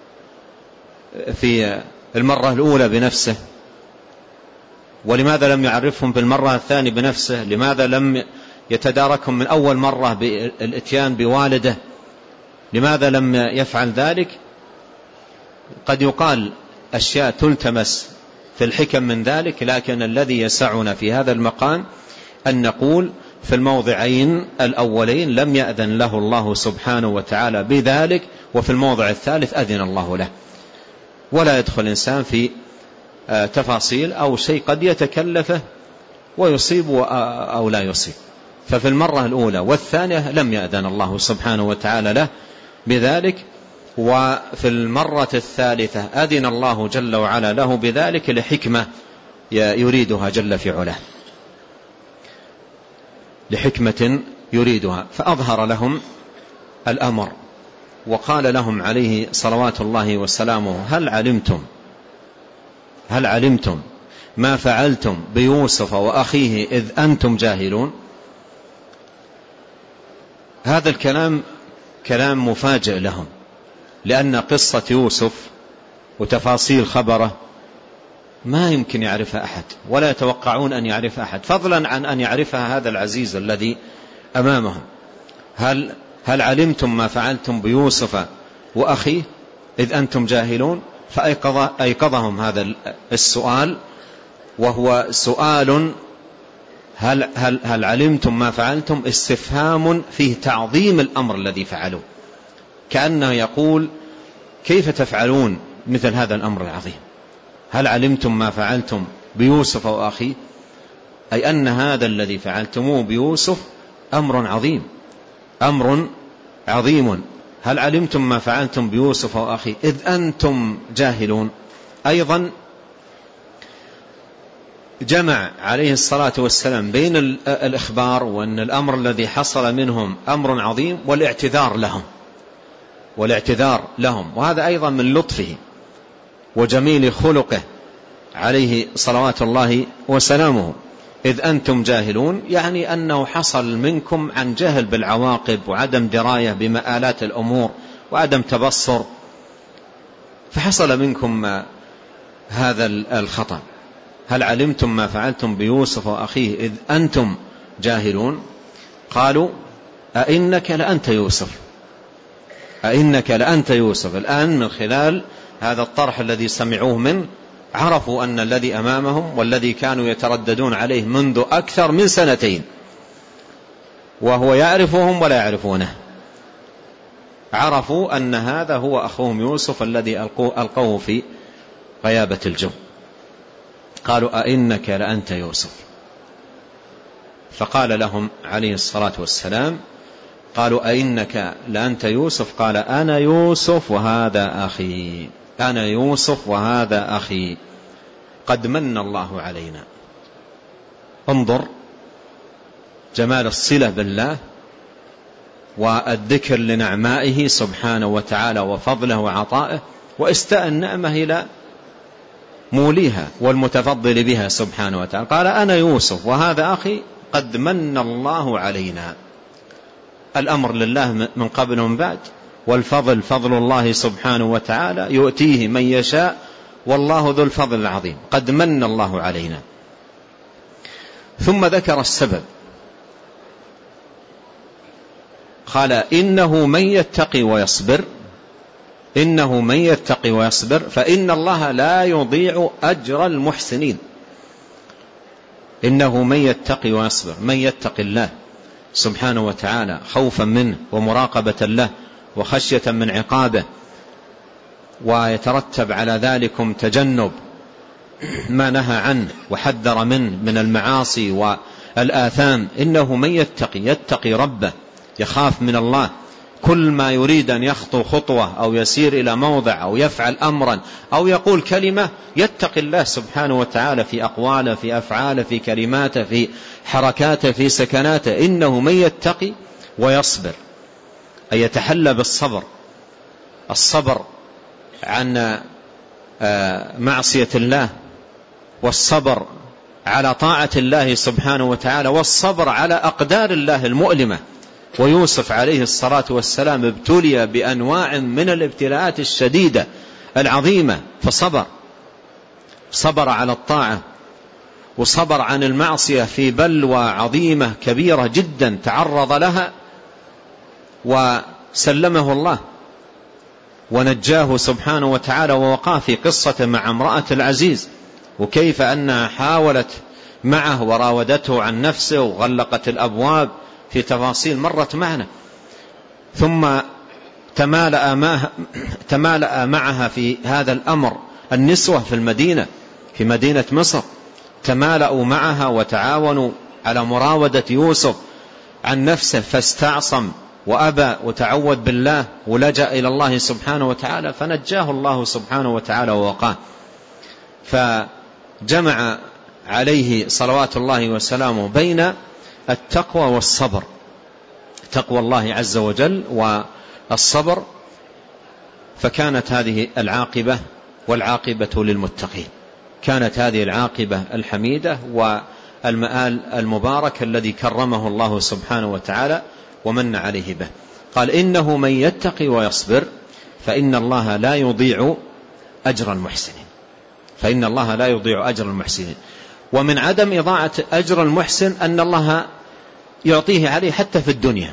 Speaker 2: في المرة الأولى بنفسه؟ ولماذا لم يعرفهم في المرة الثانية بنفسه؟ لماذا لم يتداركهم من أول مرة بالإتيان بوالده؟ لماذا لم يفعل ذلك؟ قد يقال أشياء تلتمس في الحكم من ذلك، لكن الذي يسعنا في هذا المقام أن نقول في الموضعين الأولين لم يأذن له الله سبحانه وتعالى بذلك، وفي الموضع الثالث أذن الله له. ولا يدخل الإنسان في تفاصيل أو شيء قد يتكلفه ويصيب أو لا يصيب. ففي المرة الأولى والثانية لم يأذن الله سبحانه وتعالى له بذلك، وفي المرة الثالثة أذن الله جل وعلا له بذلك لحكمة يريدها جل في علاه، لحكمة يريدها. فأظهر لهم الأمر وقال لهم عليه صلوات الله وسلامه: هل علمتم ما فعلتم بيوسف وأخيه إذ أنتم جاهلون؟ هذا الكلام كلام مفاجئ لهم، لأن قصة يوسف وتفاصيل خبره ما يمكن يعرفها أحد، ولا يتوقعون أن يعرف أحد، فضلا عن أن يعرفها هذا العزيز الذي أمامهم. هل علمتم ما فعلتم بيوسف وأخيه إذ أنتم جاهلون؟ فأيقظهم هذا السؤال، وهو سؤال هل علمتم ما فعلتم، استفهام فيه تعظيم الأمر الذي فعلوه، كأنه يقول: كيف تفعلون مثل هذا الأمر العظيم؟ هل علمتم ما فعلتم بيوسف وأخيه؟ أي أن هذا الذي فعلتموه بيوسف أمر عظيم، أمر عظيم. هل علمتم ما فعلتم بيوسف وأخيه إذ أنتم جاهلون؟ أيضا جمع عليه الصلاة والسلام بين الإخبار وأن الأمر الذي حصل منهم أمر عظيم والاعتذار لهم، وهذا أيضا من لطفه وجميل خلقه عليه صلوات الله وسلامه. إذ أنتم جاهلون يعني أنه حصل منكم عن جهل بالعواقب وعدم دراية بمآلات الأمور وعدم تبصر، فحصل منكم هذا الخطأ. هل علمتم ما فعلتم بيوسف وأخيه إذ أنتم جاهلون؟ قالوا: أئنك لأنت يوسف، أئنك لأنت يوسف. الآن من خلال هذا الطرح الذي سمعوه منه عرفوا أن الذي أمامهم والذي كانوا يترددون عليه منذ أكثر من 2 وهو يعرفهم ولا يعرفونه، عرفوا أن هذا هو أخوهم يوسف الذي ألقوه في غيابة الجو. قالوا: أئنك لأنت يوسف. فقال لهم عليه الصلاة والسلام: قالوا: أئنك لأنت يوسف؟ قال: أنا يوسف وهذا أخي، أنا يوسف وهذا أخي، قد من الله علينا. انظر جمال الصلة بالله والذكر لنعمائه سبحانه وتعالى وفضله وعطائه، واستاء النعمة إلى موليها والمتفضل بها سبحانه وتعالى. قال: أنا يوسف وهذا أخي قد من الله علينا. الأمر لله من قبل ومن بعد، والفضل فضل الله سبحانه وتعالى يؤتيه من يشاء، والله ذو الفضل العظيم. قد من الله علينا. ثم ذكر السبب، قال: إنه من يتقي ويصبر، إنه من يتقي ويصبر فإن الله لا يضيع أجر المحسنين. إنه من يتقي ويصبر، من يتقي الله سبحانه وتعالى خوفا منه ومراقبة له وخشية من عقابه، ويترتب على ذلكم تجنب ما نهى عنه وحذر منه من المعاصي والآثام. إنه من يتقي ربه، يخاف من الله، كل ما يريد أن يخطو خطوة أو يسير إلى موضع أو يفعل أمرا أو يقول كلمة يتقي الله سبحانه وتعالى في أقواله، في أفعاله، في كلماته، في حركاته، في سكناته. إنه من يتقي ويصبر، أي يتحلى بالصبر، الصبر عن معصية الله، والصبر على طاعة الله سبحانه وتعالى، والصبر على أقدار الله المؤلمة. ويوسف عليه الصلاة والسلام ابتلي بأنواع من الابتلاءات الشديدة العظيمة، فصبر، صبر على الطاعة، وصبر عن المعصية في بلوى عظيمة كبيرة جدا تعرض لها، وسلمه الله ونجاه سبحانه وتعالى ووقاه. في قصة مع امرأة العزيز، وكيف أنها حاولت معه وراودته عن نفسه وغلقت الأبواب، في تفاصيل مرت معنا. ثم تمالأ معها في هذا الأمر النسوة في المدينة، في مدينة مصر، تمالأوا معها وتعاونوا على مراودة يوسف عن نفسه، فاستعصم وأبى وتعوذ بالله ولجأ إلى الله سبحانه وتعالى، فنجاه الله سبحانه وتعالى ووقاه. فجمع عليه صلوات الله وسلامه بين التقوى والصبر، تقوى الله عز وجل والصبر، فكانت هذه العاقبة، والعاقبة للمتقين. كانت هذه العاقبة الحميدة والمآل المبارك الذي كرمه الله سبحانه وتعالى ومن عليه به. قال: إنه من يتقي ويصبر فإن الله لا يضيع أجر المحسنين، فإن الله لا يضيع أجر المحسنين. ومن عدم إضاعة أجر المحسن أن الله يعطيه عليه حتى في الدنيا،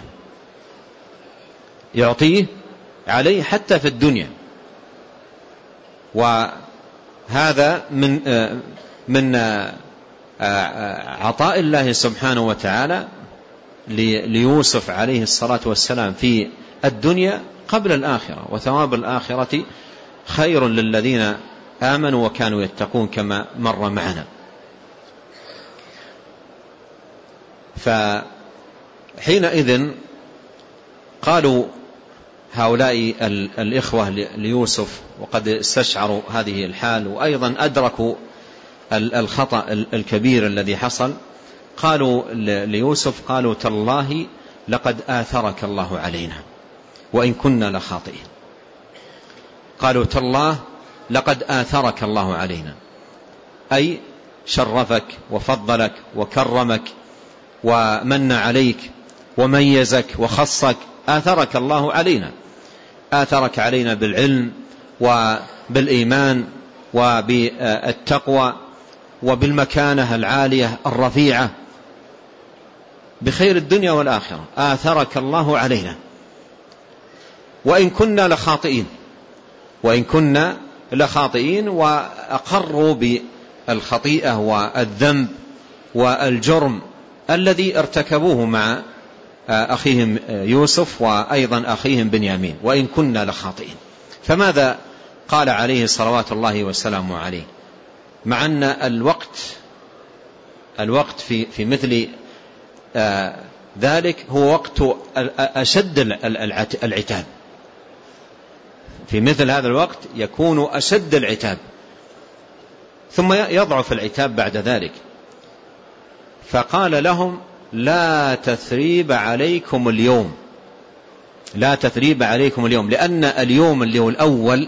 Speaker 2: يعطيه عليه حتى في الدنيا. وهذا من عطاء الله سبحانه وتعالى ليوسف عليه الصلاة والسلام في الدنيا قبل الآخرة. وثواب الآخرة خير للذين آمنوا وكانوا يتقون كما مر معنا. فحينئذ قالوا هؤلاء الإخوة ليوسف، وقد استشعروا هذه الحال وأيضا أدركوا الخطأ الكبير الذي حصل، قالوا ليوسف: قالوا تالله لقد آثرك الله علينا وإن كنا لخاطئين. قالوا تالله لقد آثرك الله علينا، أي شرفك وفضلك وكرمك ومن عليك وميزك وخصك، آثرك الله علينا، آثرك علينا بالعلم وبالإيمان وبالتقوى وبالمكانة العالية الرفيعة، بخير الدنيا والآخرة، آثرك الله علينا وإن كنا لخاطئين، وإن كنا لخاطئين. وأقروا بالخطيئة والذنب والجرم الذي ارتكبوه مع أخيهم يوسف وأيضا أخيهم بنيامين، وإن كنا لخاطئين. فماذا قال عليه صلوات الله وسلامه عليه؟ مع أن الوقت في مثل ذلك هو وقت أشد العتاب. في مثل هذا الوقت يكون أشد العتاب، ثم يضعف العتاب بعد ذلك. فقال لهم: لا تثريب عليكم اليوم، لا تثريب عليكم اليوم، لأن اليوم اللي هو الأول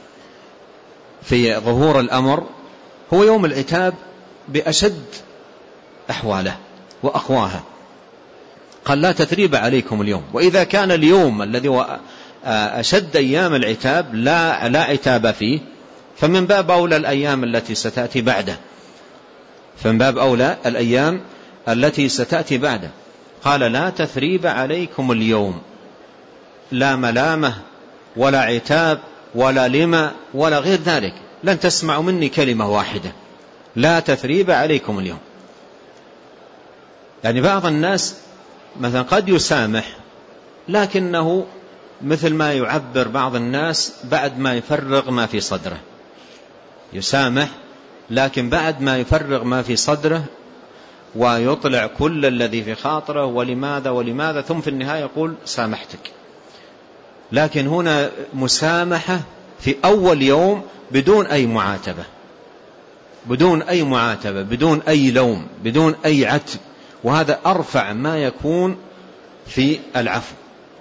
Speaker 2: في ظهور الأمر هو يوم العتاب بأشد أحواله وأقواها. قال: لا تثريب عليكم اليوم. وإذا كان اليوم الذي هو أشد أيام العتاب لا عتاب فيه، فمن باب أولى الأيام التي ستأتي بعده، فمن باب أولى الأيام التي ستأتي بعده. قال: لا تثريب عليكم اليوم، لا ملامة ولا عتاب ولا لما ولا غير ذلك، لن تسمعوا مني كلمة واحدة، لا تثريب عليكم اليوم. يعني بعض الناس مثلا قد يسامح، لكنه مثل ما يعبر بعض الناس بعد ما يفرغ ما في صدره، يسامح لكن بعد ما يفرغ ما في صدره ويطلع كل الذي في خاطره ولماذا ثم في النهاية يقول: سامحتك. لكن هنا مسامحة في أول يوم بدون أي معاتبة، بدون أي معاتبة، بدون أي لوم، بدون أي عتب، وهذا أرفع ما يكون في العفو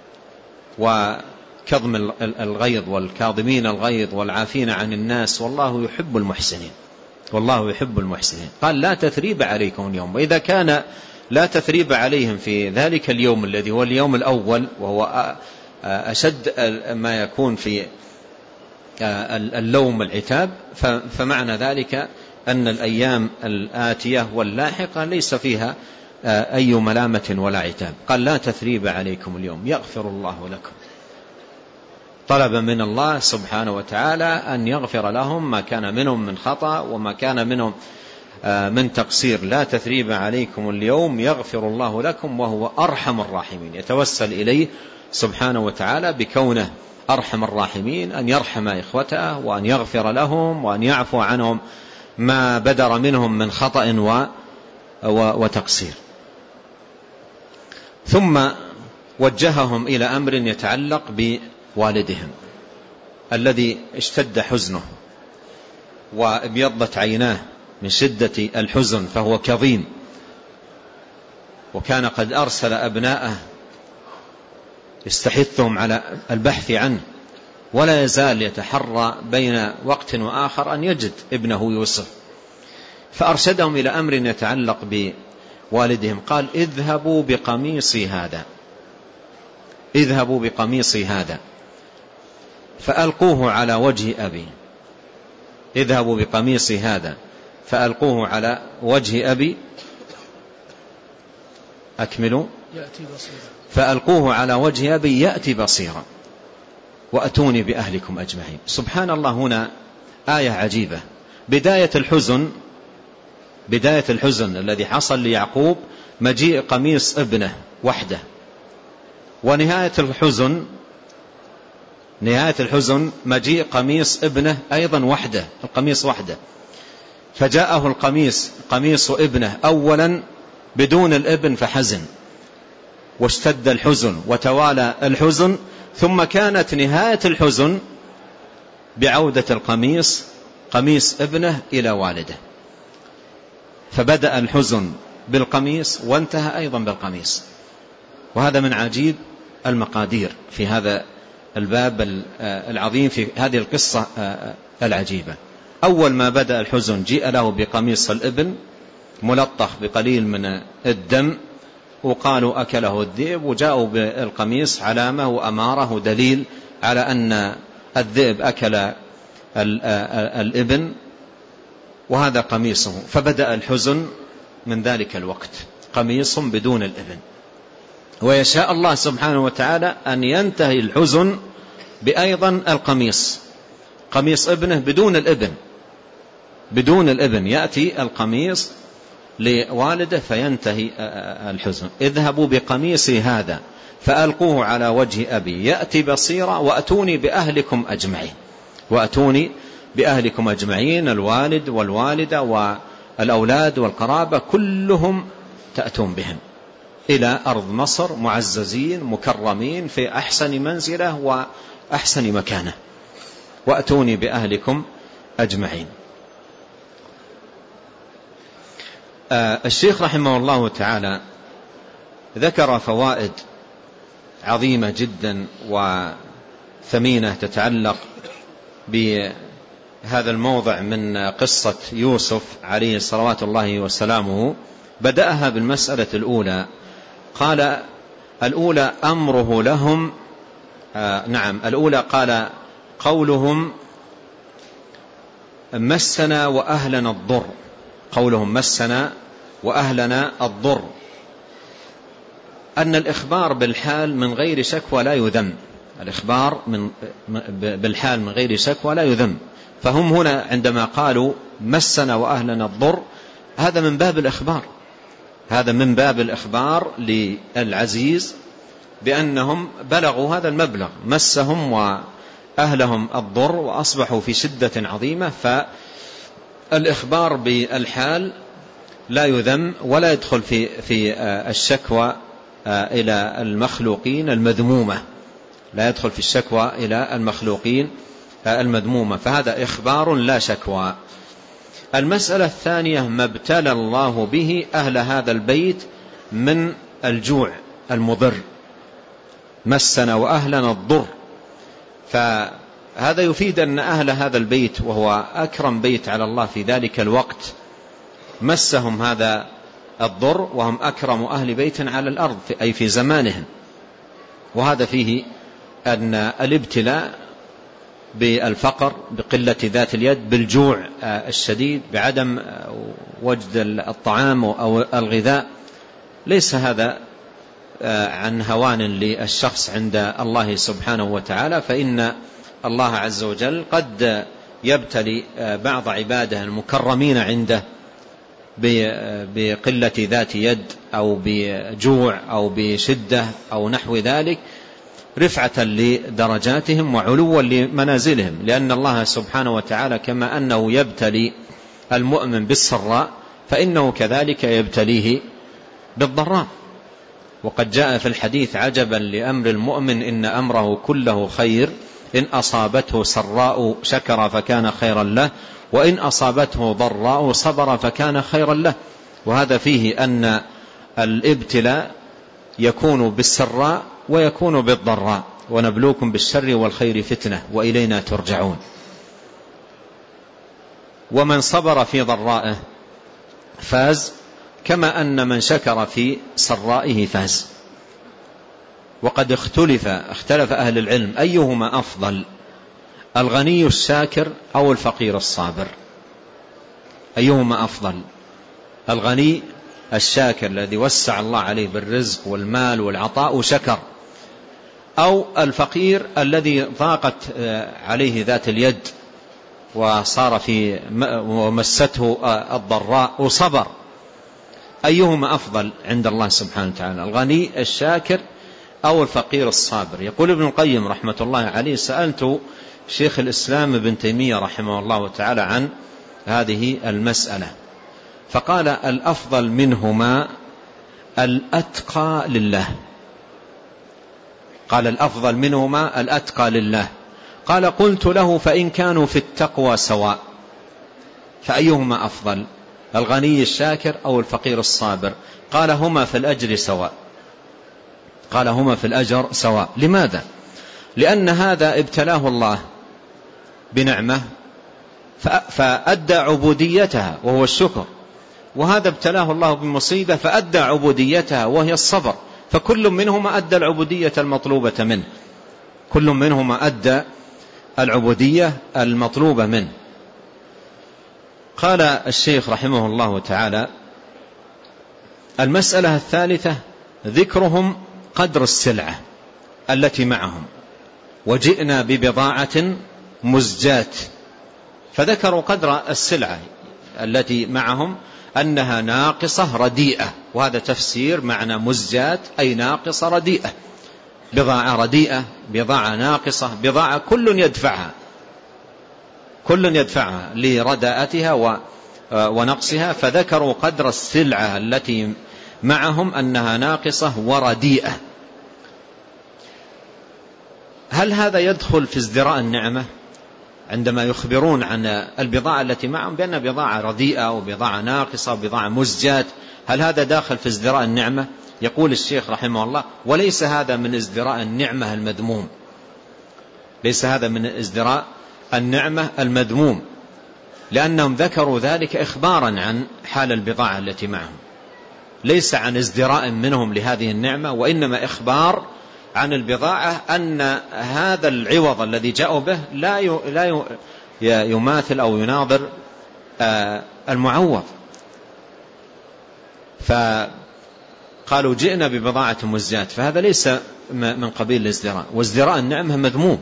Speaker 2: وكظم الغيظ والكاظمين الغيظ والعافين عن الناس، والله يحب المحسنين، والله يحب المحسنين. قال: لا تثريب عليكم اليوم. وإذا كان لا تثريب عليهم في ذلك اليوم الذي هو اليوم الأول وهو أشد ما يكون في اللوم العتاب، فمعنى ذلك أن الأيام الآتية واللاحقة ليس فيها أي ملامة ولا عتاب. قال: لا تثريب عليكم اليوم يغفر الله لكم. طلب من الله سبحانه وتعالى أن يغفر لهم ما كان منهم من خطأ وما كان منهم من تقصير. لا تثريب عليكم اليوم يغفر الله لكم وهو أرحم الراحمين. يتوسل إليه سبحانه وتعالى بكونه أرحم الراحمين أن يرحم إخوته وأن يغفر لهم وأن يعفو عنهم ما بدر منهم من خطأ وتقصير. ثم وجههم إلى أمر يتعلق بوالدهم الذي اشتد حزنه وابيضت عيناه من شدة الحزن، فهو كظيم، وكان قد أرسل أبناءه يستحثهم على البحث عنه، ولا يزال يتحرى بين وقت وآخر أن يجد ابنه يوسف. فأرشدهم إلى أمر يتعلق بوالدهم. قال: اذهبوا بقميصي هذا، اذهبوا بقميصي هذا فألقوه على وجه أبي، اذهبوا بقميصي هذا فألقوه على وجه أبي، أكملوا، فألقوه على وجه أبي يأتي بصيرا وأتوني بأهلكم أجمعين. سبحان الله، هنا آية عجيبة. بداية الحزن الذي حصل ليعقوب مجيء قميص ابنه وحده، ونهاية الحزن مجيء قميص ابنه أيضا وحده، القميص وحده. فجاءه قميص ابنه أولا بدون الابن فحزن واشتد الحزن وتوالى الحزن، ثم كانت نهاية الحزن بعودة قميص ابنه إلى والده. فبدأ الحزن بالقميص وانتهى أيضا بالقميص. وهذا من عجيب المقادير في هذا الباب العظيم، في هذه القصة العجيبة. أول ما بدأ الحزن جيء له بقميص الابن ملطخ بقليل من الدم، وقالوا أكله الذئب، وجاءوا بالقميص علامة وأمارة دليل على أن الذئب أكل الابن، وهذا قميصه. فبدأ الحزن من ذلك الوقت، قميص بدون الابن. ويشاء الله سبحانه وتعالى أن ينتهي الحزن بأيضا قميص ابنه بدون الابن يأتي القميص لوالده فينتهي الحزن. اذهبوا بقميصي هذا فألقوه على وجه أبي يأتي بصيرا وأتوني بأهلكم أجمعين، الوالد والوالدة والأولاد والقرابة كلهم تأتون بهم. إلى أرض مصر معززين مكرمين في أحسن منزلة وأحسن مكانة، وأتوني بأهلكم أجمعين. الشيخ رحمه الله تعالى ذكر فوائد عظيمة جدا وثمينة تتعلق بهذا الموضع من قصة يوسف عليه صلوات الله وسلامه. بدأها بالمسألة الأولى، قال الأولى أمره لهم، الأولى قال قولهم مسنا وأهلنا الضر، قولهم مسنا وأهلنا الضر، أن الإخبار بالحال من غير شكوى لا يذم، الإخبار بالحال من غير شكوى لا يذم. فهم هنا عندما قالوا مسنا وأهلنا الضر هذا من باب الإخبار، هذا من باب الإخبار للعزيز بأنهم بلغوا هذا المبلغ، مسهم وأهلهم الضر وأصبحوا في شدة عظيمة. فالإخبار بالحال لا يذم ولا يدخل في الشكوى إلى المخلوقين المذمومة، لا يدخل في الشكوى إلى المخلوقين المذمومة، فهذا إخبار لا شكوى. المسألة الثانية ما ابتلى الله به أهل هذا البيت من الجوع المضر، مسنا وأهلنا الضر، فهذا يفيد أن أهل هذا البيت وهو أكرم بيت على الله في ذلك الوقت مسهم هذا الضر وهم أكرم أهل بيت على الأرض أي في زمانهم. وهذا فيه أن الابتلاء بالفقر، بقلة ذات اليد، بالجوع الشديد، بعدم وجد الطعام أو الغذاء، ليس هذا عن هوان للشخص عند الله سبحانه وتعالى، فإن الله عز وجل قد يبتلي بعض عباده المكرمين عنده بقلة ذات يد أو بجوع أو بشدة أو نحو ذلك، رفعة لدرجاتهم وعلوا لمنازلهم، لأن الله سبحانه وتعالى كما أنه يبتلي المؤمن بالسراء فإنه كذلك يبتليه بالضراء. وقد جاء في الحديث عجبا لأمر المؤمن إن أمره كله خير، إن أصابته سراء شكر فكان خيرا له، وإن أصابته ضراء صبر فكان خيرا له. وهذا فيه أن الابتلاء يكون بالسراء ويكون بالضراء، ونبلوكم بالشر والخير فتنة وإلينا ترجعون. ومن صبر في ضرائه فاز، كما أن من شكر في سرائه فاز. وقد اختلف أهل العلم أيهما أفضل، الغني الشاكر أو الفقير الصابر؟ أيهما أفضل، الغني الشاكر الذي وسع الله عليه بالرزق والمال والعطاء وشكر، أو الفقير الذي ضاقت عليه ذات اليد وصار ومسته الضراء وصبر؟ أيهما أفضل عند الله سبحانه وتعالى، الغني الشاكر أو الفقير الصابر؟ يقول ابن القيم رحمة الله عليه سألت شيخ الإسلام ابن تيمية رحمه الله تعالى عن هذه المسألة، فقال الأفضل منهما الأتقى لله، قال الأفضل منهما الأتقى لله. قال قلت له فإن كانوا في التقوى سواء فأيهما أفضل، الغني الشاكر أو الفقير الصابر؟ قال هما في الأجر سواء، قال هما في الأجر سواء. لماذا؟ لأن هذا ابتلاه الله بنعمة فأدى عبوديتها وهو الشكر، وهذا ابتلاه الله بمصيبة فأدى عبوديتها وهي الصبر، فكل منهما أدى العبودية المطلوبة منه، كل منهما أدى العبودية المطلوبة منه. قال الشيخ رحمه الله تعالى المسألة الثالثة ذكرهم قدر السلعة التي معهم، وجئنا ببضاعة مزجاة، فذكروا قدر السلعة التي معهم أنها ناقصة رديئة، وهذا تفسير معنى مزجاة أي ناقصة رديئة، بضاعة رديئة، بضاعة ناقصة، بضاعة كل يدفعها لرداءتها ونقصها، فذكروا قدر السلعة التي معهم أنها ناقصة ورديئة. هل هذا يدخل في ازدراء النعمة عندما يخبرون عن البضاعة التي معهم بأنها بضاعة رديئة وبضاعة ناقصة وبضاعة مزجات؟ هل هذا داخل في ازدراء النعمة؟ يقول الشيخ رحمه الله: وليس هذا من ازدراء النعمة المذموم، ليس هذا من ازدراء النعمة المذموم، لأنهم ذكروا ذلك إخبارا عن حال البضاعة التي معهم، ليس عن ازدراء منهم لهذه النعمة، وإنما إخبار عن البضاعة أن هذا العوض الذي جاءوا به لا يماثل أو يناظر المعوض. فقالوا جئنا ببضاعة مزجات، فهذا ليس من قبيل الازدراء، وازدراء النعمة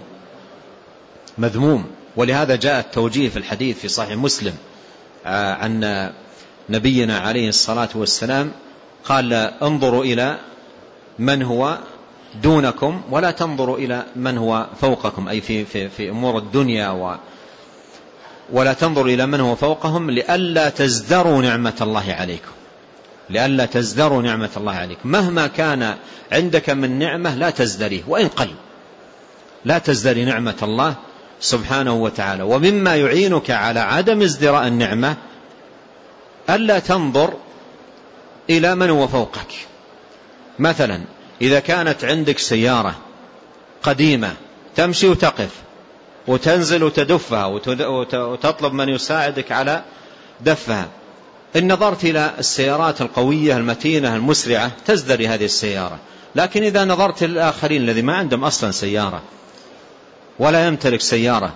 Speaker 2: مذموم. ولهذا جاء التوجيه في الحديث في صحيح مسلم عن نبينا عليه الصلاة والسلام قال: انظروا إلى من هو دونكم ولا تنظروا إلى من هو فوقكم، أي في أمور الدنيا، ولا تنظروا إلى من هو فوقهم لئلا تزدروا نعمة الله عليكم، لئلا تزدروا نعمة الله عليكم. مهما كان عندك من نعمة لا تزدريه وإن قل، لا تزدري نعمة الله سبحانه وتعالى. ومما يعينك على عدم ازدراء النعمة ألا تنظر إلى من هو فوقك. مثلا إذا كانت عندك سيارة قديمة تمشي وتقف وتنزل وتدفها وتطلب من يساعدك على دفها، إن نظرت إلى السيارات القوية المتينة المسرعة تزدري هذه السيارة. لكن إذا نظرت للآخرين الذي ما عندهم أصلا سيارة ولا يمتلك سيارة،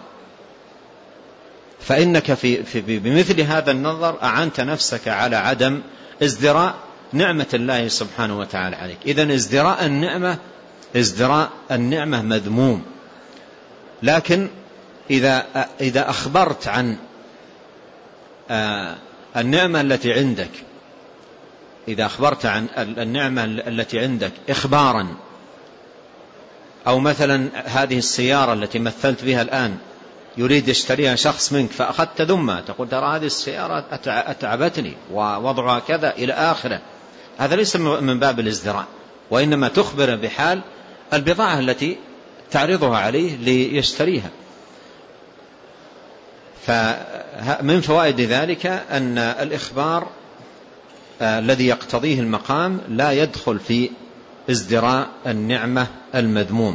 Speaker 2: فإنك بمثل هذا النظر أعنت نفسك على عدم ازدراء نعمة الله سبحانه وتعالى عليك. إذن ازدراء النعمة مذموم. لكن إذا أخبرت عن النعمة التي عندك، إذا أخبرت عن النعمة التي عندك إخبارا، أو مثلا هذه السيارة التي مثلت بها الآن يريد يشتريها شخص منك فأخذت ذمة، تقول: ترى هذه السيارة أتعبتني ووضعها كذا إلى آخره، هذا ليس من باب الازدراء، وإنما تخبر بحال البضاعة التي تعرضها عليه ليشتريها. فمن فوائد ذلك أن الإخبار الذي يقتضيه المقام لا يدخل في ازدراء النعمة المذموم.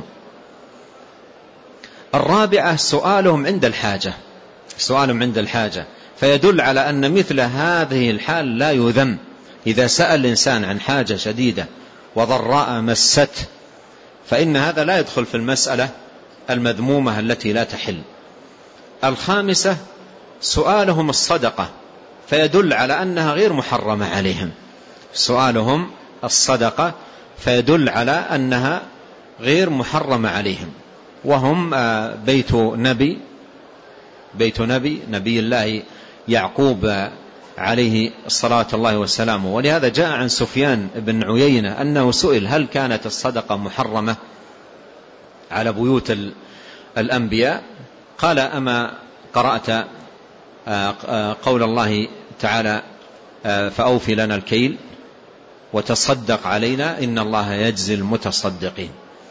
Speaker 2: الرابعة سؤالهم عند الحاجة، فيدل على أن مثل هذه الحال لا يذم. إذا سأل الإنسان عن حاجة شديدة وضراء مسته فإن هذا لا يدخل في المسألة المذمومة التي لا تحل. الخامسة سؤالهم الصدقة، فيدل على أنها غير محرمة عليهم. سؤالهم الصدقة فيدل على أنها غير محرمة عليهم، وهم بيت نبي الله يعقوب عليه الصلاة الله والسلام. ولهذا جاء عن سفيان بن عيينة أنه سئل: هل كانت الصدقة محرمة على بيوت الأنبياء؟ قال: أما قرأت قول الله تعالى: فأوفي لنا الكيل وتصدق علينا إن الله يجزي المتصدقين.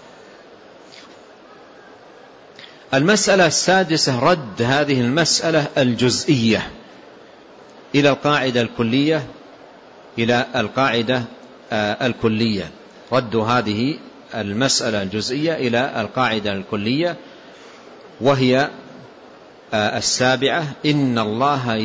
Speaker 2: المسألة السادسة رد هذه المسألة الجزئية إلى القاعدة رد هذه المسألة الجزئية إلى القاعدة الكلية، وهي السابعة: إن الله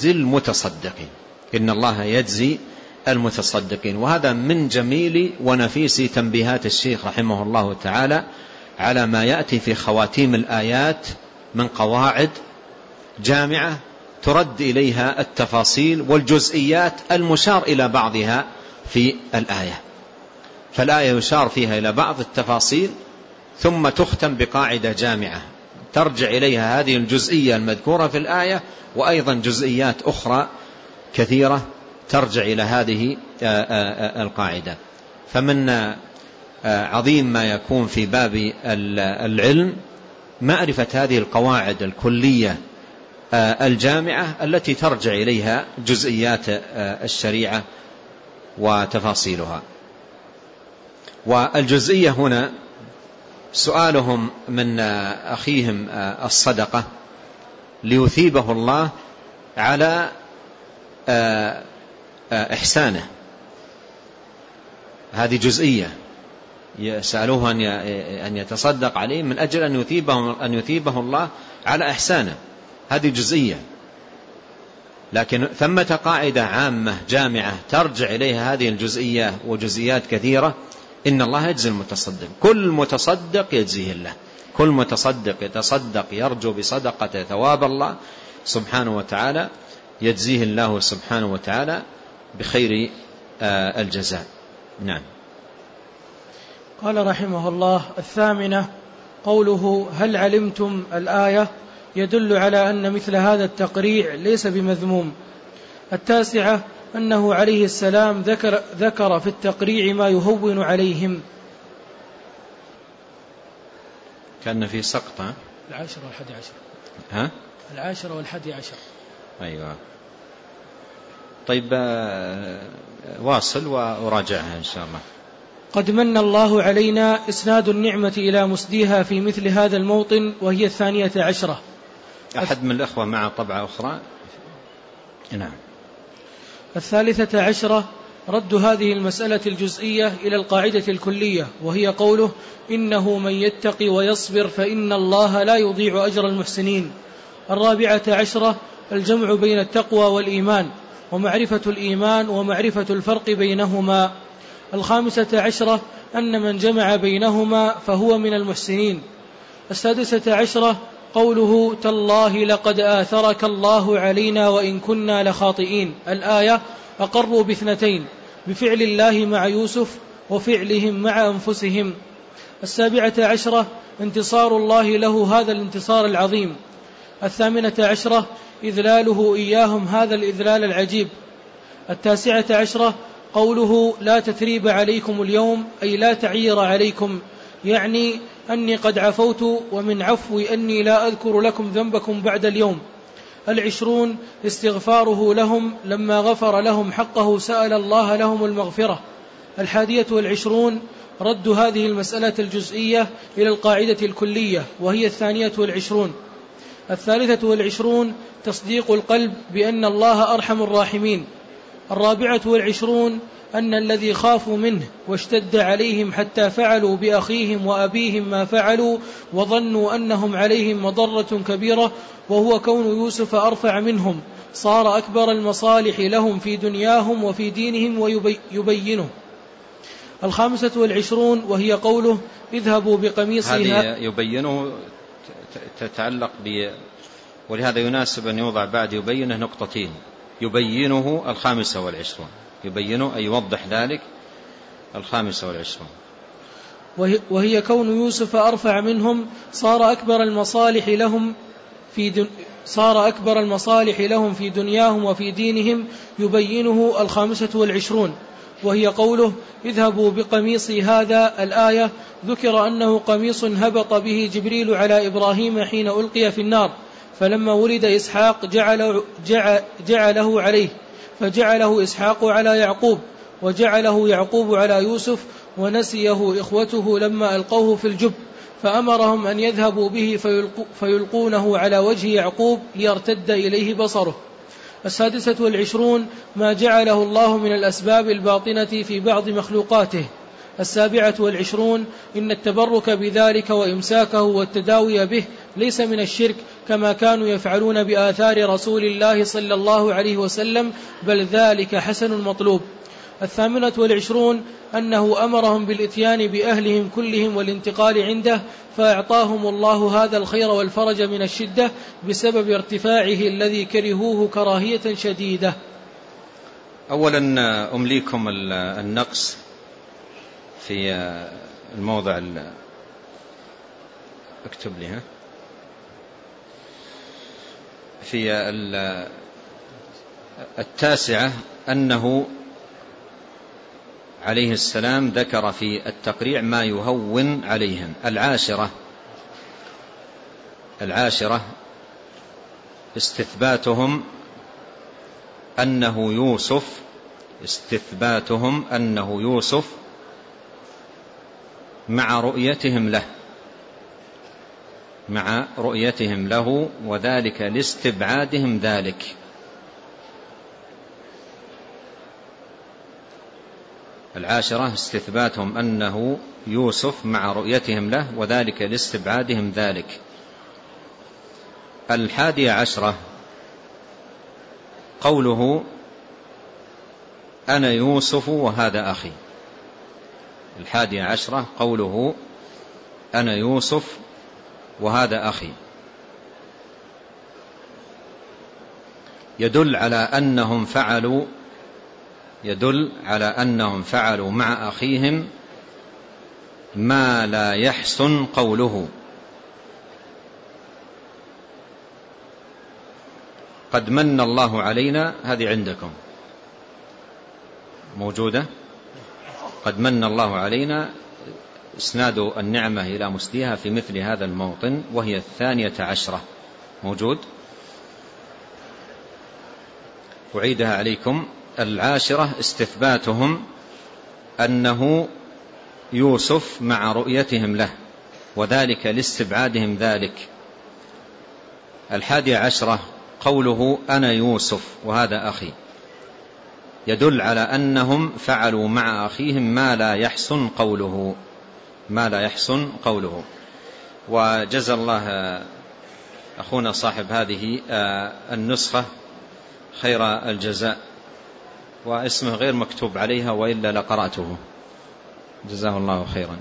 Speaker 2: يجزي المتصدقين. وهذا من جميل ونفيس تنبيهات الشيخ رحمه الله تعالى على ما يأتي في خواتيم الآيات من قواعد جامعة ترد إليها التفاصيل والجزئيات المشار إلى بعضها في الآية. فالآية يشار فيها إلى بعض التفاصيل ثم تختم بقاعدة جامعة ترجع إليها هذه الجزئية المذكورة في الآية، وأيضا جزئيات أخرى كثيرة ترجع إلى هذه القاعدة. فمن عظيم ما يكون في باب العلم معرفة هذه القواعد الكلية الجامعة التي ترجع إليها جزئيات الشريعة وتفاصيلها. والجزئية هنا سؤالهم من أخيهم الصدقة ليثيبه الله على إحسانه، هذه جزئية، يسألوه أن يتصدق عليه من أجل أن يثيبه الله على إحسانه، هذه جزئية. لكن ثمة قاعدة عامة جامعة ترجع إليها هذه الجزئية وجزئيات كثيرة: إن الله يجزي المتصدق، كل متصدق يجزيه الله، كل متصدق يتصدق يرجو بصدقته ثواب الله سبحانه وتعالى يجزيه الله سبحانه وتعالى بخير الجزاء. نعم.
Speaker 1: قال رحمه الله: 8 قوله هل علمتم الآية يدل على أن مثل هذا التقريع ليس بمذموم. 9 أنه عليه السلام ذكر في التقريع ما يهون عليهم.
Speaker 2: كان في سقط
Speaker 1: 10 و11.
Speaker 2: ها؟
Speaker 1: 10 و11.
Speaker 2: أيوة. طيب واصل وراجعها إن شاء الله.
Speaker 1: قد من الله علينا إسناد النعمة إلى مسديها في مثل هذا الموطن، وهي 12.
Speaker 2: أحد من الأخوة مع طبعة أخرى؟ نعم.
Speaker 1: 13 رد هذه المسألة الجزئية إلى القاعدة الكلية، وهي قوله إنه من يتقي ويصبر فإن الله لا يضيع أجر المحسنين. 14 الجمع بين التقوى والإيمان، ومعرفة الإيمان ومعرفة الفرق بينهما. 15 أن من جمع بينهما فهو من المحسنين. 16 قوله تالله لقد آثرك الله علينا وإن كنا لخاطئين. الآية أقروا ب2: بفعل الله مع يوسف وفعلهم مع أنفسهم. 17 انتصار الله له هذا الانتصار العظيم. 18 إذلاله إياهم هذا الإذلال العجيب. 19 قوله لا تثريب عليكم اليوم، أي لا تعير عليكم، يعني أني قد عفوت ومن عفوي أني لا أذكر لكم ذنبكم بعد اليوم. 20 استغفاره لهم لما غفر لهم حقه سأل الله لهم المغفرة. 21 رد هذه المسألة الجزئية إلى القاعدة الكلية، وهي 22. 23 تصديق القلب بأن الله أرحم الراحمين. 24 أن الذي خافوا منه واشتد عليهم حتى فعلوا بأخيهم وأبيهم ما فعلوا وظنوا أنهم عليهم مضرة كبيرة، وهو كون يوسف أرفع منهم، صار أكبر المصالح لهم في دنياهم وفي دينهم ويبينه. 25 وهي قوله اذهبوا بقميصي
Speaker 2: هذه يبينه تتعلق ولهذا يناسب أن يوضع بعد يبينه نقطتين: يبينه 25، يبينه أي يوضح ذلك 25.
Speaker 1: وهي كون يوسف أرفع منهم، صار أكبر المصالح لهم في دنياهم وفي دينهم، يبينه 25. وهي قوله اذهبوا بقميصي هذا. الآية ذكر أنه قميص هبط به جبريل على إبراهيم حين ألقي في النار، فلما ولد إسحاق جعله عليه، فجعله إسحاق على يعقوب، وجعله يعقوب على يوسف، ونسيه إخوته لما ألقوه في الجب، فأمرهم أن يذهبوا به فيلقونه على وجه يعقوب ليرتد إليه بصره. 26 ما جعله الله من الأسباب الباطنة في بعض مخلوقاته. 27 إن التبرك بذلك وإمساكه والتداوي به ليس من الشرك كما كانوا يفعلون بآثار رسول الله صلى الله عليه وسلم، بل ذلك حسن مطلوب. 28 أنه أمرهم بالإتيان بأهلهم كلهم والانتقال عنده، فأعطاهم الله هذا الخير والفرج من الشدة بسبب ارتفاعه الذي كرهوه كراهية شديدة.
Speaker 2: أولا أمليكم النقص في الموضع، اكتب لي في 9 أنه عليه السلام ذكر في التقريع ما يهون عليهم. 10 استثباتهم أنه يوسف استثباتهم أنه يوسف مع رؤيتهم له وذلك لاستبعادهم ذلك. العاشرة استثباتهم أنه يوسف مع رؤيتهم له وذلك لاستبعادهم ذلك. 11 قوله أنا يوسف وهذا أخي. 11 قوله أنا يوسف وهذا أخي يدل على أنهم فعلوا مع أخيهم ما لا يحسن قوله. قد من الله علينا، هذه عندكم موجودة، قد من الله علينا اسناد النعمة إلى مسديها في مثل هذا الموطن، وهي 12 موجود. أعيدها عليكم. 10 استثباتهم أنه يوسف مع رؤيتهم له وذلك لاستبعادهم ذلك. 11 قوله أنا يوسف وهذا أخي يدل على أنهم فعلوا مع أخيهم ما لا يحسن قوله. وجزى الله أخونا صاحب هذه النسخة خير الجزاء، واسمه غير مكتوب عليها وإلا لقرأته، جزاه الله خيرا.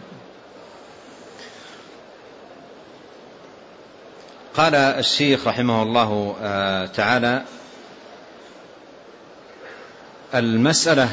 Speaker 2: قال الشيخ رحمه الله تعالى: المسألة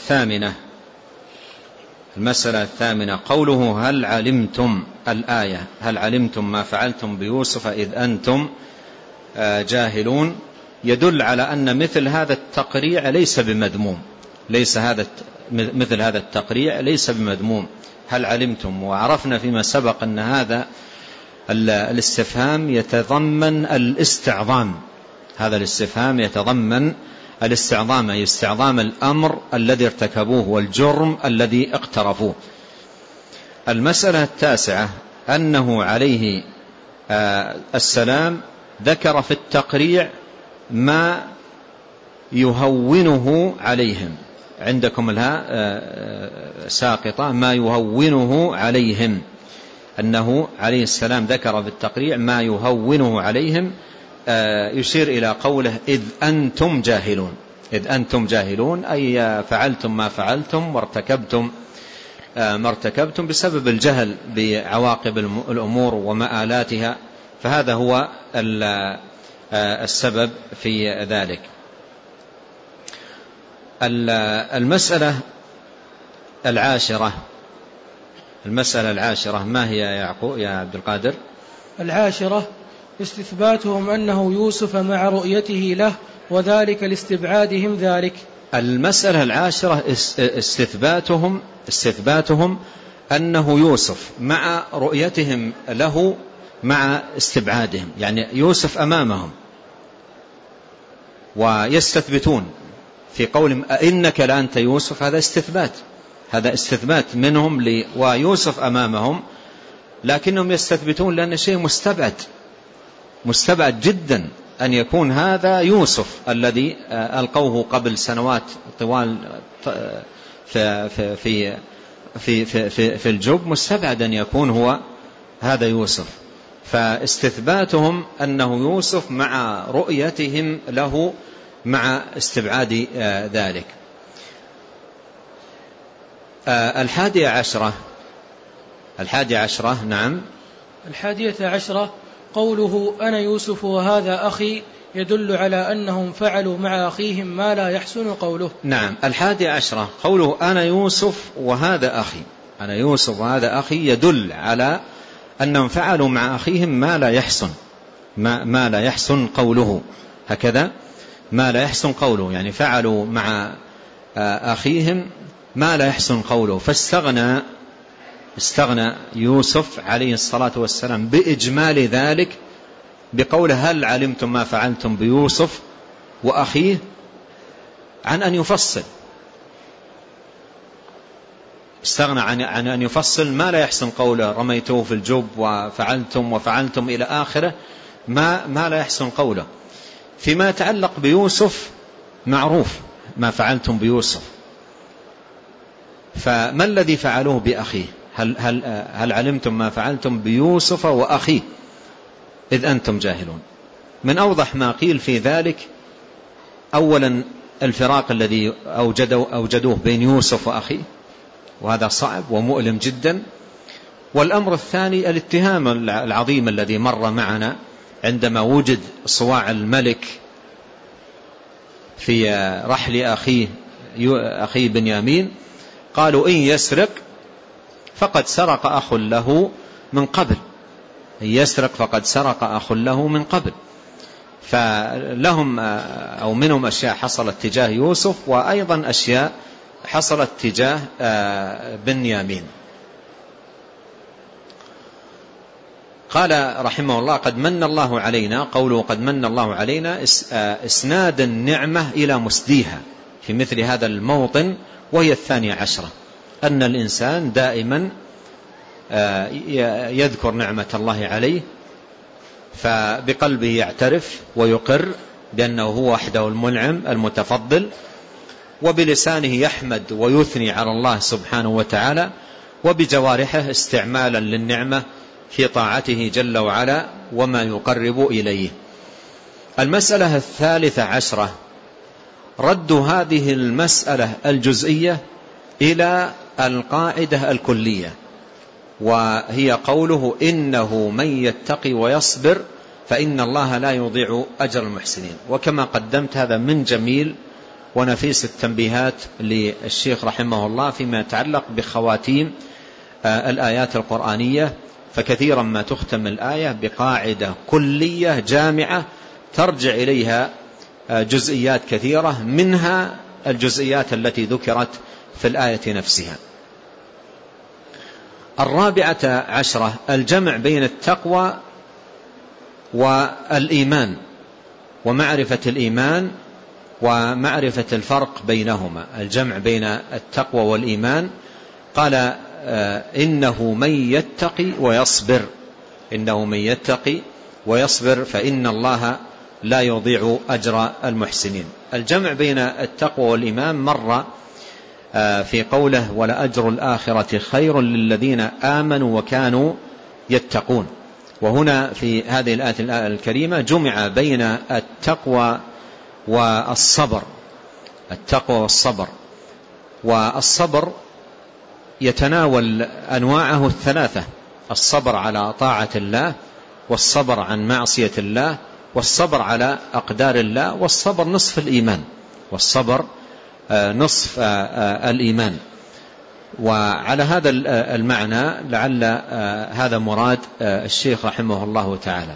Speaker 2: الثامنة قوله هل علمتم، الآية هل علمتم ما فعلتم بيوسف إذ أنتم جاهلون، يدل على أن مثل هذا التقريع ليس بمذموم، مثل هذا التقريع ليس بمذموم. هل علمتم، وعرفنا فيما سبق أن هذا الاستفهام يتضمن الاستعظام، هذا الاستفهام يتضمن الاستعظام، أي استعظام الأمر الذي ارتكبوه والجرم الذي اقترفوه. المسألة 9 أنه عليه السلام ذكر في التقريع ما يهونه عليهم، عندكم الهاء ساقطة، ما يهونه عليهم، أنه عليه السلام ذكر في التقريع ما يهونه عليهم، يشير إلى قوله إذ أنتم جاهلون، أي فعلتم ما فعلتم وارتكبتم ما ارتكبتم بسبب الجهل بعواقب الأمور ومآلاتها، فهذا هو السبب في ذلك. المسألة العاشرة ما هي يا عبد القادر؟
Speaker 1: 10 استثباتهم أنه يوسف مع رؤيته له وذلك لاستبعادهم ذلك.
Speaker 2: المسألة 10 استثباتهم أنه يوسف مع رؤيتهم له مع استبعادهم، يعني يوسف أمامهم ويستثبتون في قولهم أئنك لأنت يوسف، هذا استثبات منهم ويوسف أمامهم، لكنهم يستثبتون لأن شيء مستبعد جدا أن يكون هذا يوسف الذي ألقوه قبل سنوات طوال في الجب، مستبعد أن يكون هو هذا يوسف. فاستثباتهم أنه يوسف مع رؤيتهم له مع استبعاد ذلك. 11 نعم.
Speaker 1: 11 قوله أنا يوسف وهذا أخي يدل على أنهم فعلوا مع أخيهم ما لا يحسن قوله.
Speaker 2: نعم. 11 قوله أنا يوسف وهذا أخي يدل على أنهم فعلوا مع أخيهم ما لا يحسن قوله، هكذا ما لا يحسن قوله، يعني فعلوا مع أخيهم ما لا يحسن قوله، فاستغنى يوسف عليه الصلاة والسلام بإجمال ذلك بقوله هل علمتم ما فعلتم بيوسف وأخيه، عن أن يفصل استغنى عن أن يفصل ما لا يحسن قوله رميته في الجب وفعلتم إلى آخره، ما لا يحسن قوله. فيما يتعلق بيوسف معروف ما فعلتم بيوسف، فما الذي فعلوه بأخيه؟ هل علمتم ما فعلتم بيوسف وأخيه إذ أنتم جاهلون؟ من أوضح ما قيل في ذلك أولا الفراق الذي أوجدوه بين يوسف وأخيه، وهذا صعب ومؤلم جدا. والأمر الثاني الاتهام العظيم الذي مر معنا عندما وجد صواع الملك في رحل أخيه بنيامين، قالوا إن يسرق فقد سرق أخ له من قبل، إن يسرق فقد سرق أخ له من قبل. فلهم أو منهم أشياء حصلت تجاه يوسف، وأيضا أشياء حصلت تجاه بنيامين. قال رحمه الله قد من الله علينا، قوله قد من الله علينا إسناد النعمة إلى مسديها في مثل هذا الموطن، وهي 12، أن الإنسان دائما يذكر نعمة الله عليه، فبقلبه يعترف ويقر بأنه هو وحده المنعم المتفضل، وبلسانه يحمد ويثني على الله سبحانه وتعالى، وبجوارحه استعمالا للنعمة في طاعته جل وعلا وما يقرب إليه. المسألة 13 رد هذه المسألة الجزئية إلى القاعدة الكلية، وهي قوله إنه من يتقي ويصبر فإن الله لا يضيع أجر المحسنين. وكما قدمت هذا من جميل ونفيس التنبيهات للشيخ رحمه الله فيما يتعلق بخواتيم الآيات القرآنية، فكثيرا ما تختم الآية بقاعدة كلية جامعة ترجع إليها جزئيات كثيرة، منها الجزئيات التي ذكرت في الآية نفسها. 14 الجمع بين التقوى والإيمان، ومعرفة الإيمان ومعرفة الفرق بينهما. الجمع بين التقوى والإيمان، قال إنه من يتقي ويصبر، إنه من يتقي ويصبر فإن الله لا يضيع أجر المحسنين. الجمع بين التقوى والإيمان مر في قوله ولأجر الآخرة خير للذين آمنوا وكانوا يتقون. وهنا في هذه الآية الكريمة جمع بين التقوى والصبر، التقوى والصبر. والصبر يتناول أنواعه 3: الصبر على طاعة الله، والصبر عن معصية الله، والصبر على أقدار الله، والصبر نصف الإيمان، والصبر نصف الإيمان. وعلى هذا المعنى لعل هذا مراد الشيخ رحمه الله تعالى.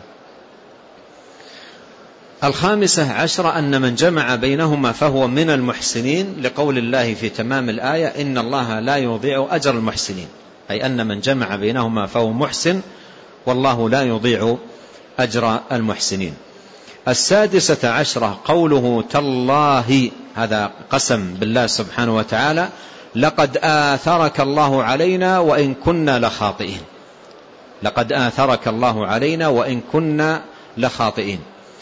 Speaker 2: 15 أن من جمع بينهما فهو من المحسنين، لقول الله في تمام الآية إن الله لا يضيع أجر المحسنين، أي أن من جمع بينهما فهو محسن، والله لا يضيع أجر المحسنين. 16 قوله تالله، هذا قسم بالله سبحانه وتعالى، لقد آثرك الله علينا وإن كنا لخاطئين، لقد آثرك الله علينا وإن كنا لخاطئين.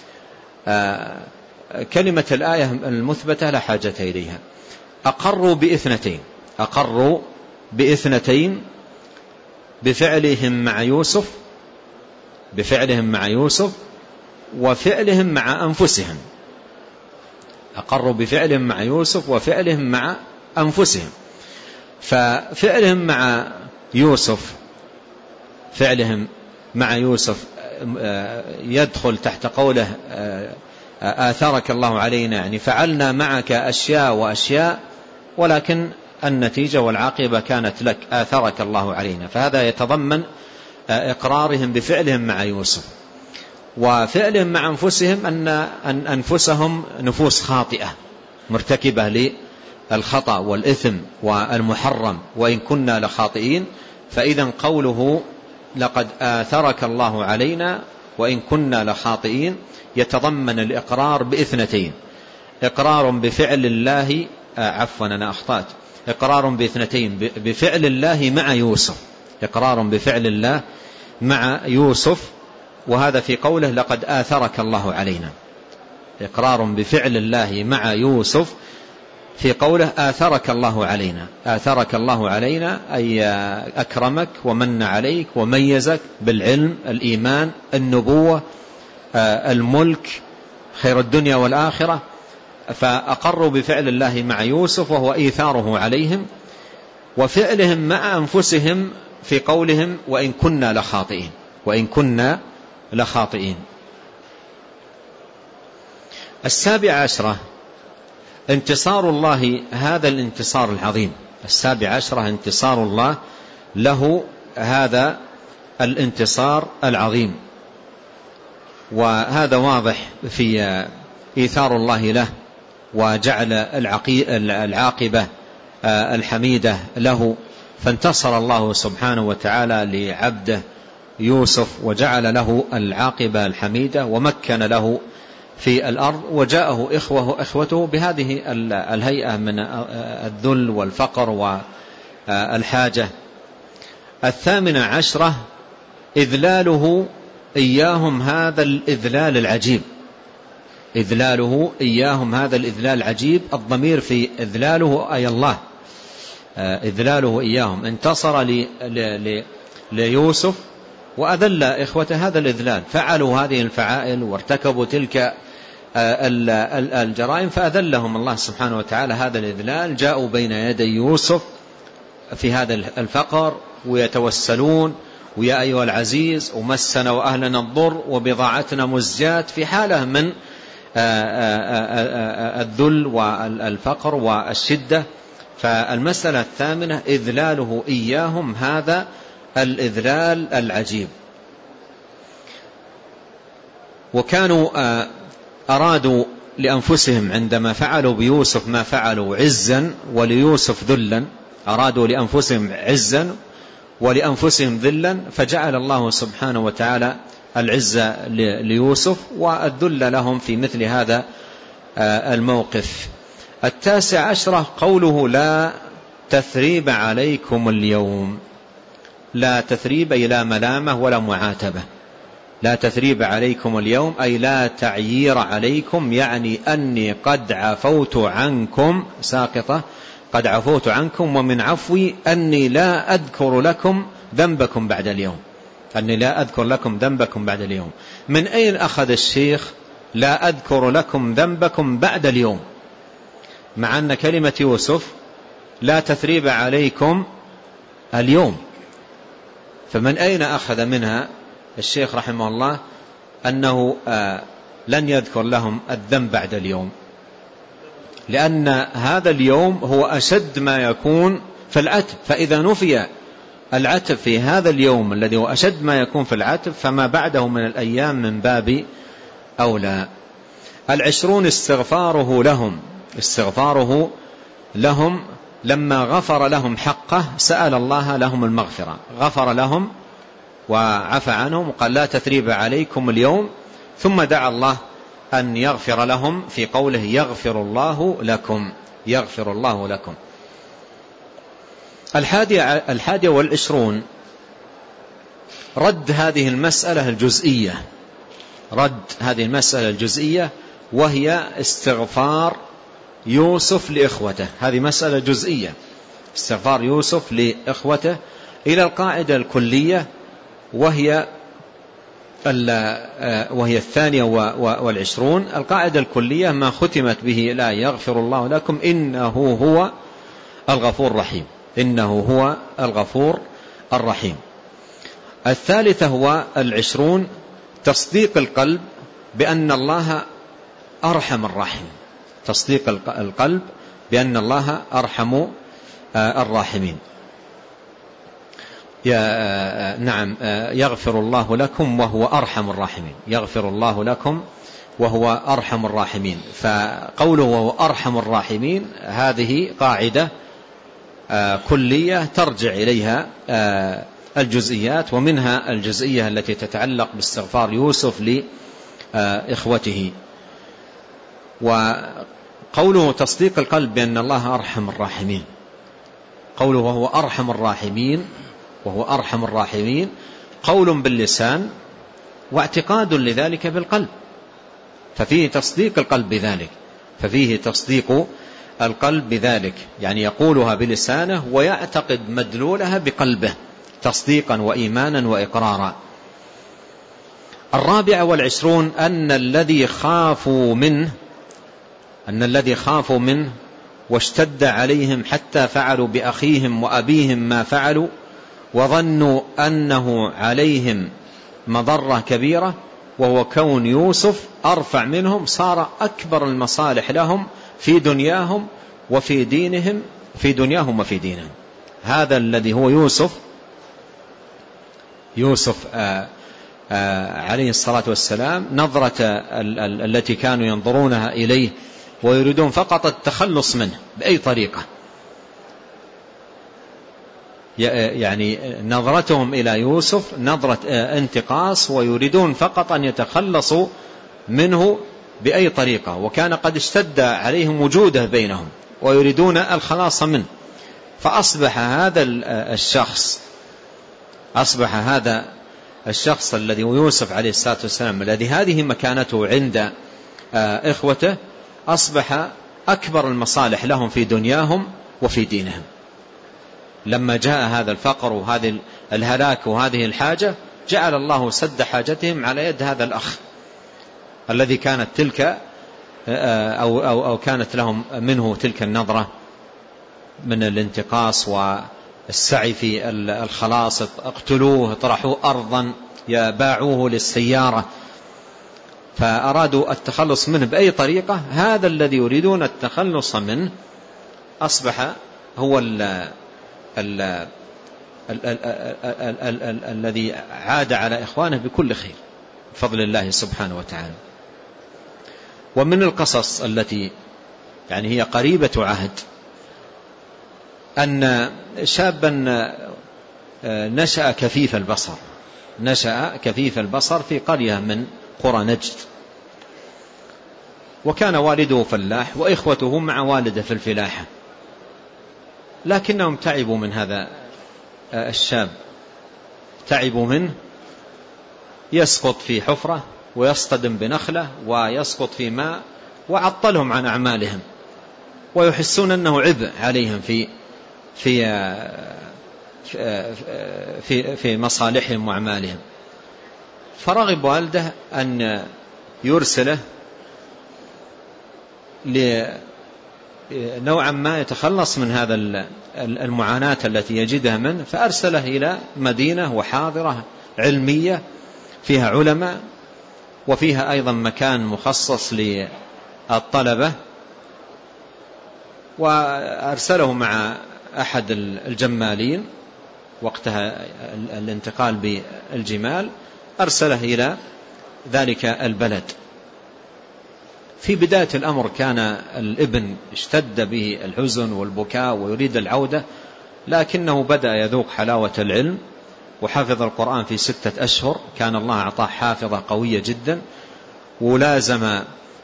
Speaker 2: كلمة الآية المثبتة لا حاجة إليها. أقروا بإثنتين، أقروا بإثنتين بفعلهم مع يوسف، بفعلهم مع يوسف وفعلهم مع أنفسهم. أقروا بفعلهم مع يوسف وفعلهم مع أنفسهم. ففعلهم مع يوسف، فعلهم مع يوسف يدخل تحت قوله آثرك الله علينا، يعني فعلنا معك أشياء وأشياء، ولكن النتيجة والعاقبة كانت لك، آثرك الله علينا. فهذا يتضمن إقرارهم بفعلهم مع يوسف. وفعلهم مع أنفسهم أن أنفسهم نفوس خاطئة مرتكبة للخطأ والإثم والمحرم، وإن كنا لخاطئين. فإذا قوله لقد آثرك الله علينا وإن كنا لخاطئين يتضمن الإقرار بإثنتين: إقرار بفعل الله، عفوا أنا أخطأت، إقرار باثنتين، بفعل الله مع يوسف، إقرار بفعل الله مع يوسف، وهذا في قوله لقد آثرك الله علينا، إقرار بفعل الله مع يوسف في قوله آثرك الله علينا. آثرك الله علينا أي أكرمك ومن عليك وميزك بالعلم، الإيمان، النبوة، الملك، خير الدنيا والآخرة. فأقروا بفعل الله مع يوسف وهو إيثاره عليهم، وفعلهم مع أنفسهم في قولهم وإن كنا لخاطئين، وإن كنا لخاطئين. 17 انتصار الله، هذا الانتصار العظيم. 17 انتصار الله له، هذا الانتصار العظيم، وهذا واضح في إيثار الله له وجعل العاقبة الحميدة له، فانتصر الله سبحانه وتعالى لعبده يوسف وجعل له العاقبة الحميدة ومكن له في الأرض، وجاءه إخوته بهذه الهيئة من الذل والفقر والحاجة. 18 إذلاله إياهم هذا الإذلال العجيب، إذلاله إياهم هذا الإذلال العجيب. الضمير في إذلاله أي الله، إذلاله إياهم، انتصر ليوسف وأذل إخوته هذا الإذلال، فعلوا هذه الفعائل وارتكبوا تلك الجرائم فأذلهم الله سبحانه وتعالى هذا الإذلال. جاءوا بين يدي يوسف في هذا الفقر ويتوسلون ويا أيها العزيز ومسنا وأهلنا الضر وبضاعتنا مزجات، في حالة من الذل والفقر والشدة. فالمسألة 8 إذلاله إياهم هذا الإذلال العجيب. وكانوا أرادوا لأنفسهم عندما فعلوا بيوسف ما فعلوا عزا وليوسف ذلا، أرادوا لأنفسهم عزا ولأنفسهم ذلا، فجعل الله سبحانه وتعالى العزة ليوسف والذل لهم في مثل هذا الموقف. 19 قوله لا تثريب عليكم اليوم. لا تثريب أي لا ملامة ولا معاتبة، لا تثريب عليكم اليوم أي لا تعيير عليكم، يعني أني قد عفوت عنكم، ساقطة قد عفوت عنكم، ومن عفوي أني لا أذكر لكم ذنبكم بعد اليوم، أني لا أذكر لكم ذنبكم بعد اليوم. من أين أخذ الشيخ لا أذكر لكم ذنبكم بعد اليوم، مع أن كلمة يوسف لا تثريب عليكم اليوم؟ فمن أين أخذ منها الشيخ رحمه الله أنه لن يذكر لهم الذنب بعد اليوم؟ لأن هذا اليوم هو أشد ما يكون في العتب، فإذا نفي العتب في هذا اليوم الذي هو أشد ما يكون في العتب فما بعده من الأيام من باب أولى. 20 استغفاره لهم، استغفاره لهم لما غفر لهم حقه سأل الله لهم المغفرة، غفر لهم وعفى عنهم وقال لا تثريب عليكم اليوم، ثم دعا الله أن يغفر لهم في قوله يغفر الله لكم، يغفر الله لكم. 21 رد هذه المسألة الجزئية، رد هذه المسألة الجزئية وهي استغفار يوسف لإخوته. هذه مسألة جزئية، استغفار يوسف لإخوته، إلى القاعدة الكلية وهي 22. القاعدة الكلية ما ختمت به لا يغفر الله لكم إنه هو الغفور الرحيم، إنه هو الغفور الرحيم. 23 تصديق القلب بأن الله أرحم الراحمين، تصديق القلب بأن الله أرحم الراحمين. نعم يغفر الله لكم وهو أرحم الراحمين، يغفر الله لكم وهو أرحم الراحمين. فقوله وهو أرحم الراحمين هذه قاعدة كلية ترجع إليها الجزئيات، ومنها الجزئية التي تتعلق باستغفار يوسف لإخوته. وقوله تصديق القلب بأن الله أرحم الراحمين، قوله وهو أرحم الراحمين قول باللسان واعتقاد لذلك بالقلب، ففيه تصديق القلب بذلك، يعني يقولها بلسانه ويعتقد مدلولها بقلبه تصديقا وإيمانا وإقرارا. 24 أن الذي خافوا منه واشتد عليهم حتى فعلوا بأخيهم وأبيهم ما فعلوا وظنوا أنه عليهم مضرة كبيرة، وهو كون يوسف أرفع منهم، صار أكبر المصالح لهم في دنياهم وفي دينهم، هذا الذي هو يوسف عليه الصلاة والسلام، نظرة التي كانوا ينظرونها إليه ويريدون فقط التخلص منه بأي طريقة، يعني نظرتهم إلى يوسف نظرة انتقاص، ويريدون فقط أن يتخلصوا منه بأي طريقة، وكان قد اشتد عليهم وجوده بينهم ويريدون الخلاص منه. فأصبح هذا الشخص الذي هو يوسف عليه الصلاة والسلام، الذي هذه مكانته عند إخوته، أصبح أكبر المصالح لهم في دنياهم وفي دينهم. لما جاء هذا الفقر وهذه الهلاك وهذه الحاجة، جعل الله سد حاجتهم على يد هذا الأخ الذي كانت تلك أو كانت لهم منه تلك النظرة من الانتقاص والسعي في الخلاص. اقتلوه، اطرحوه أرضا، باعوه للسيارة، فأرادوا التخلص منه بأي طريقة. هذا الذي يريدون التخلص منه أصبح هو الذي عاد على إخوانه بكل خير بفضل الله سبحانه وتعالى. ومن القصص التي يعني هي قريبة عهد، أن شابا نشأ كفيف البصر في قرية من قرى نجد، وكان والده فلاح وإخوته مع والده في الفلاحة، لكنهم تعبوا من هذا الشاب، تعبوا منه، يسقط في حفرة ويصطدم بنخلة ويسقط في ماء، وعطلهم عن أعمالهم، ويحسون أنه عبء عليهم في مصالحهم وأعمالهم. فرغب والده أن يرسله نوعا ما يتخلص من هذا المعاناة التي يجدها منه، فأرسله إلى مدينة وحاضرة علمية فيها علماء، وفيها أيضا مكان مخصص للطلبة، وأرسله مع أحد الجمالين وقتها الانتقال بالجمال، أرسله إلى ذلك البلد. في بداية الأمر كان الابن اشتد به الحزن والبكاء ويريد العودة، لكنه بدأ يذوق حلاوة العلم وحفظ القرآن في 6 أشهر، كان الله أعطاه حافظة قوية جدا، ولازم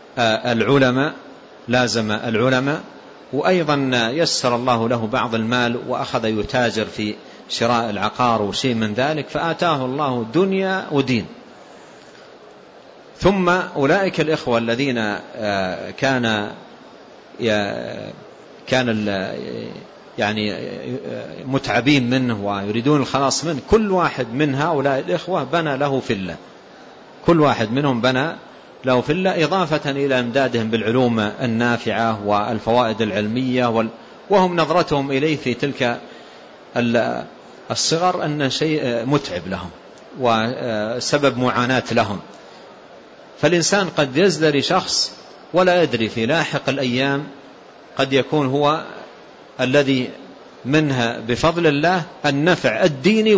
Speaker 2: العلماء، وأيضا يسر الله له بعض المال وأخذ يتاجر في شراء العقار وشيء من ذلك، فآتاه الله دنيا ودين. ثم أولئك الإخوة الذين كان يعني متعبين منه ويريدون الخلاص منه، كل واحد من هؤلاء الإخوة بنى له فيلا، كل واحد منهم بنى له فيلا، إضافة إلى امدادهم بالعلوم النافعة والفوائد العلمية، وهم نظرتهم إليه في تلك الصغر أن شيء متعب لهم وسبب معاناة لهم. فالإنسان قد يزدري شخص ولا يدري في لاحق الأيام قد يكون هو الذي منها بفضل الله النفع الديني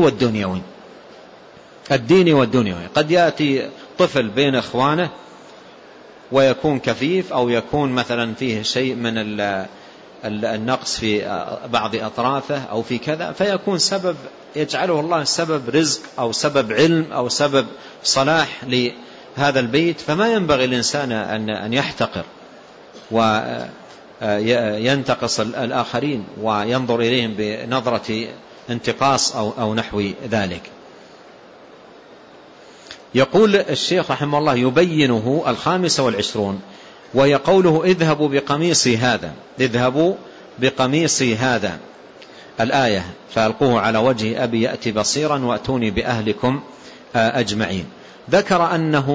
Speaker 2: والدنيوي. قد يأتي طفل بين إخوانه ويكون كفيف، أو يكون مثلا فيه شيء من النقص في بعض أطرافه أو في كذا، فيكون سبب يجعله الله سبب رزق أو سبب علم أو سبب صلاح لهذا البيت. فما ينبغي الإنسان أن يحتقر ينتقص الآخرين وينظر إليهم بنظرة انتقاص أو نحو ذلك. يقول الشيخ رحمه الله يبينه 25 وهي قوله اذهبوا بقميصي هذا الآية فألقوه على وجه أبي يأتي بصيرا وأتوني بأهلكم أجمعين. ذكر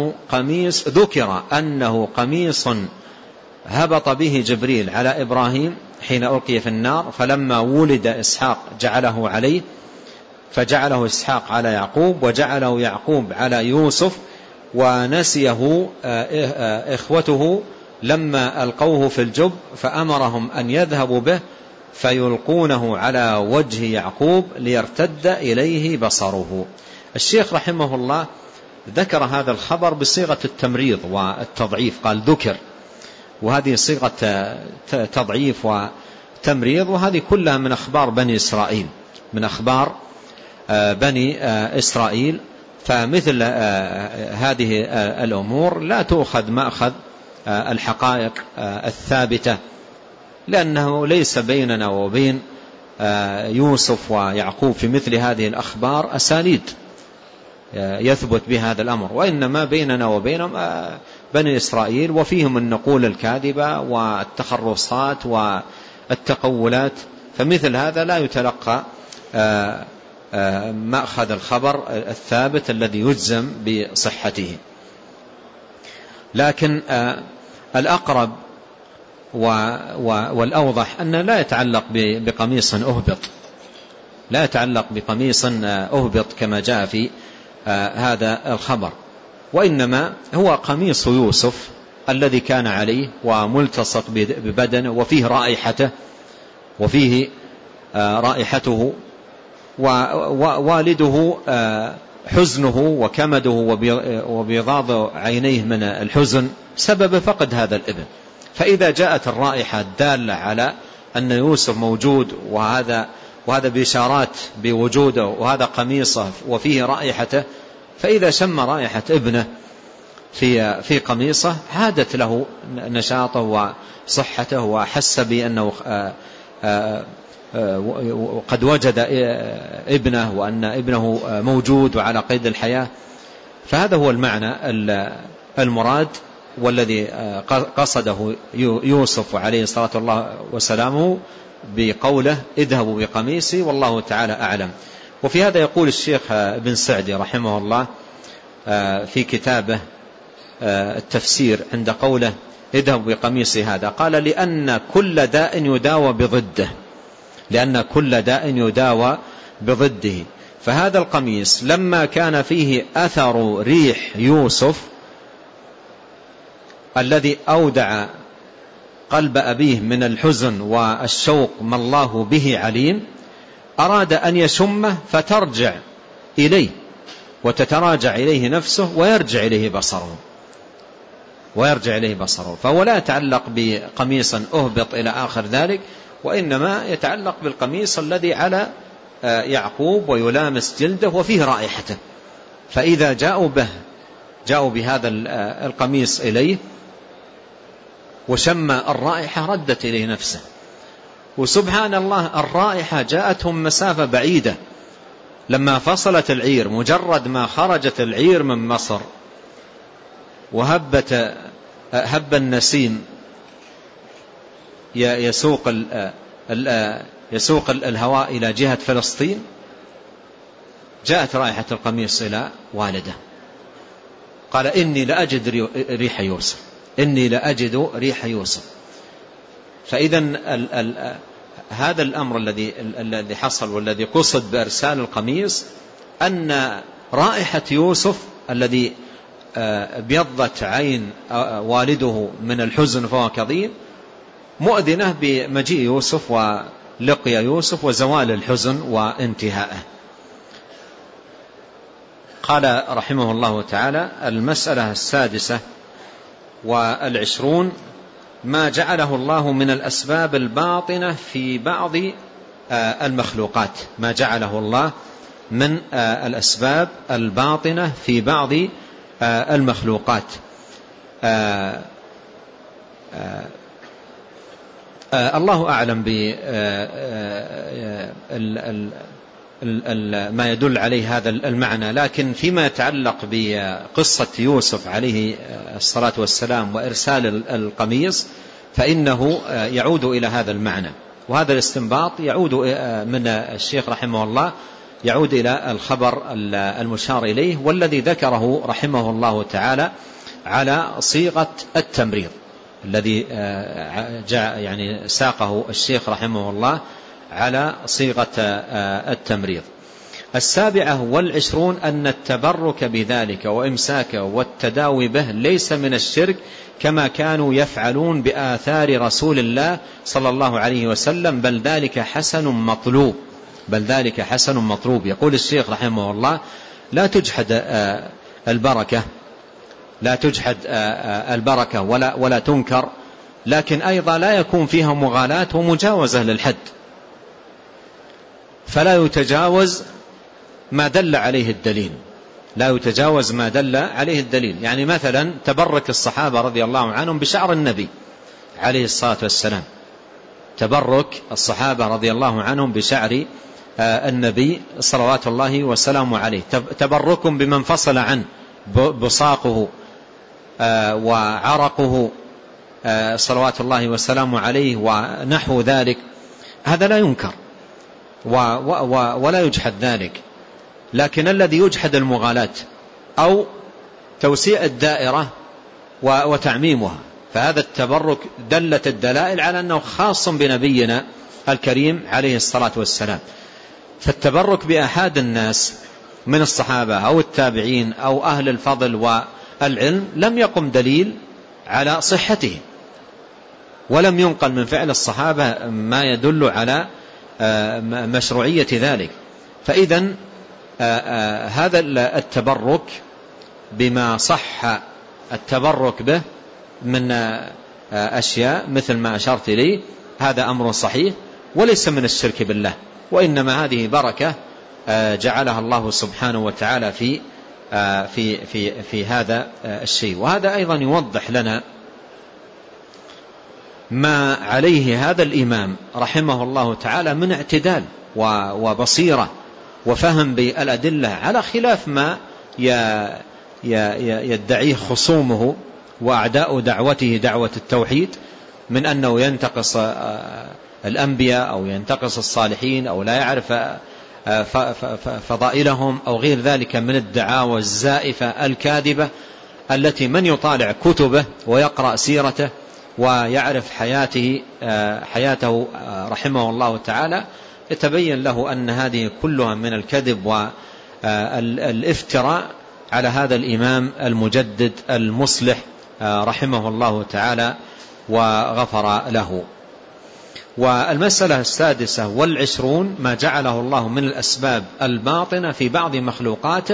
Speaker 2: أنه قميص هبط به جبريل على إبراهيم حين ألقي في النار، فلما ولد إسحاق جعله عليه، فجعله إسحاق على يعقوب، وجعله يعقوب على يوسف، ونسيه إخوته لما ألقوه في الجب فأمرهم أن يذهبوا به فيلقونه على وجه يعقوب ليرتد إليه بصره. الشيخ رحمه الله ذكر هذا الخبر بصيغة التمريض والتضعيف، قال ذكر، وهذه صيغة تضعيف وتمريض، وهذه كلها من أخبار بني إسرائيل، من أخبار بني إسرائيل. فمثل هذه الأمور لا تؤخذ مأخذ الحقائق الثابتة، لأنه ليس بيننا وبين يوسف ويعقوب في مثل هذه الأخبار أسانيد يثبت بهذا الأمر، وإنما بيننا وبينهم بني إسرائيل، وفيهم النقول الكاذبة والتخرصات والتقولات، فمثل هذا لا يتلقى مأخذ الخبر الثابت الذي يجزم بصحته. لكن الأقرب والأوضح أن لا يتعلق بقميص أهبط، لا يتعلق بقميص أهبط كما جاء في هذا الخبر، وإنما هو قميص يوسف الذي كان عليه وملتصق ببدنه وفيه رائحته، ووالده حزنه وكمده وبيضاض عينيه من الحزن سبب فقد هذا الابن. فإذا جاءت الرائحة الدالة على أن يوسف موجود وهذا بشارات بوجوده وهذا قميصه وفيه رائحته، فإذا شم رائحة ابنه في قميصه عادت له نشاطه وصحته وحس بأنه قد وجد ابنه وأن ابنه موجود وعلى قيد الحياة. فهذا هو المعنى المراد والذي قصده يوسف عليه الصلاة والسلام بقوله اذهبوا بقميصي والله تعالى أعلم. وفي هذا يقول الشيخ ابن سعدي رحمه الله في كتابه التفسير عند قوله اذهبوا بقميصي هذا، قال لأن كل داء يداوى بضده، فهذا القميص لما كان فيه أثر ريح يوسف الذي أودع قلب أبيه من الحزن والشوق ما الله به عليم، أراد أن يشمه فترجع إليه وتتراجع إليه نفسه ويرجع إليه بصره، فهو لا يتعلق بقميص أهبط إلى آخر ذلك، وإنما يتعلق بالقميص الذي على يعقوب ويلامس جلده وفيه رائحته. فإذا جاءوا بهذا القميص إليه وشم الرائحة ردت إليه نفسه، وسبحان الله الرائحة جاءتهم مسافة بعيدة. لما فصلت العير، مجرد ما خرجت العير من مصر هب النسيم يسوق الهواء إلى جهة فلسطين، جاءت رائحة القميص إلى والده، قال إني لأجد ريح يوسف. فإذا هذا الأمر الذي حصل والذي قصد بإرسال القميص أن رائحة يوسف الذي ابيضت عين والده من الحزن فهو كظيم مؤذنة بمجيء يوسف ولقي يوسف وزوال الحزن وانتهائه. قال رحمه الله تعالى: المسألة 26 ما جعله الله من الأسباب الباطنة في بعض المخلوقات، ما جعله الله من الأسباب الباطنة في بعض المخلوقات. الله أعلم ما يدل عليه هذا المعنى، لكن فيما يتعلق بقصة يوسف عليه الصلاة والسلام وإرسال القميص فإنه يعود إلى هذا المعنى، وهذا الاستنباط يعود من الشيخ رحمه الله يعود إلى الخبر المشار إليه والذي ذكره رحمه الله تعالى على صيغة التمريض، الذي جاء يعني ساقه الشيخ رحمه الله على صيغة التمريض. 27 أن التبرك بذلك وإمساكه والتداوي به ليس من الشرك كما كانوا يفعلون بآثار رسول الله صلى الله عليه وسلم، بل ذلك حسن مطلوب، بل ذلك حسن مطلوب. يقول الشيخ رحمه الله لا تجحد البركة، لا تجحد البركة ولا تنكر، لكن أيضا لا يكون فيها مغالاة ومجاوزة للحد، فلا يتجاوز ما دل عليه الدليل، لا يتجاوز ما دل عليه الدليل. يعني مثلا تبرك الصحابة رضي الله عنهم بشعر النبي عليه الصلاة والسلام، تبرك الصحابة رضي الله عنهم بشعر النبي صلوات الله وسلامه عليه، تبركهم بمن فصل عنه بصاقه وعرقه صلوات الله وسلامه عليه ونحو ذلك، هذا لا ينكر ولا يجحد ذلك. لكن الذي يجحد المغالاة أو توسيع الدائرة وتعميمها، فهذا التبرك دلت الدلائل على أنه خاص بنبينا الكريم عليه الصلاة والسلام. فالتبرك بأحد الناس من الصحابة أو التابعين أو أهل الفضل والعلم لم يقم دليل على صحته، ولم ينقل من فعل الصحابة ما يدل على مشروعية ذلك. فإذن هذا التبرك بما صح التبرك به من أشياء مثل ما أشرت إليه هذا أمر صحيح وليس من الشرك بالله، وإنما هذه بركة جعلها الله سبحانه وتعالى في هذا الشيء. وهذا أيضا يوضح لنا ما عليه هذا الإمام رحمه الله تعالى من اعتدال وبصيرة وفهم بالأدلة، على خلاف ما يدعيه خصومه وأعداء دعوته دعوة التوحيد من أنه ينتقص الأنبياء أو ينتقص الصالحين أو لا يعرف فضائلهم أو غير ذلك من الدعاوى الزائفة الكاذبة التي من يطالع كتبه ويقرأ سيرته ويعرف حياته رحمه الله تعالى يتبين له أن هذه كلها من الكذب والافتراء على هذا الإمام المجدد المصلح رحمه الله تعالى وغفر له. والمسألة 26 ما جعله الله من الأسباب الباطنة في بعض مخلوقاته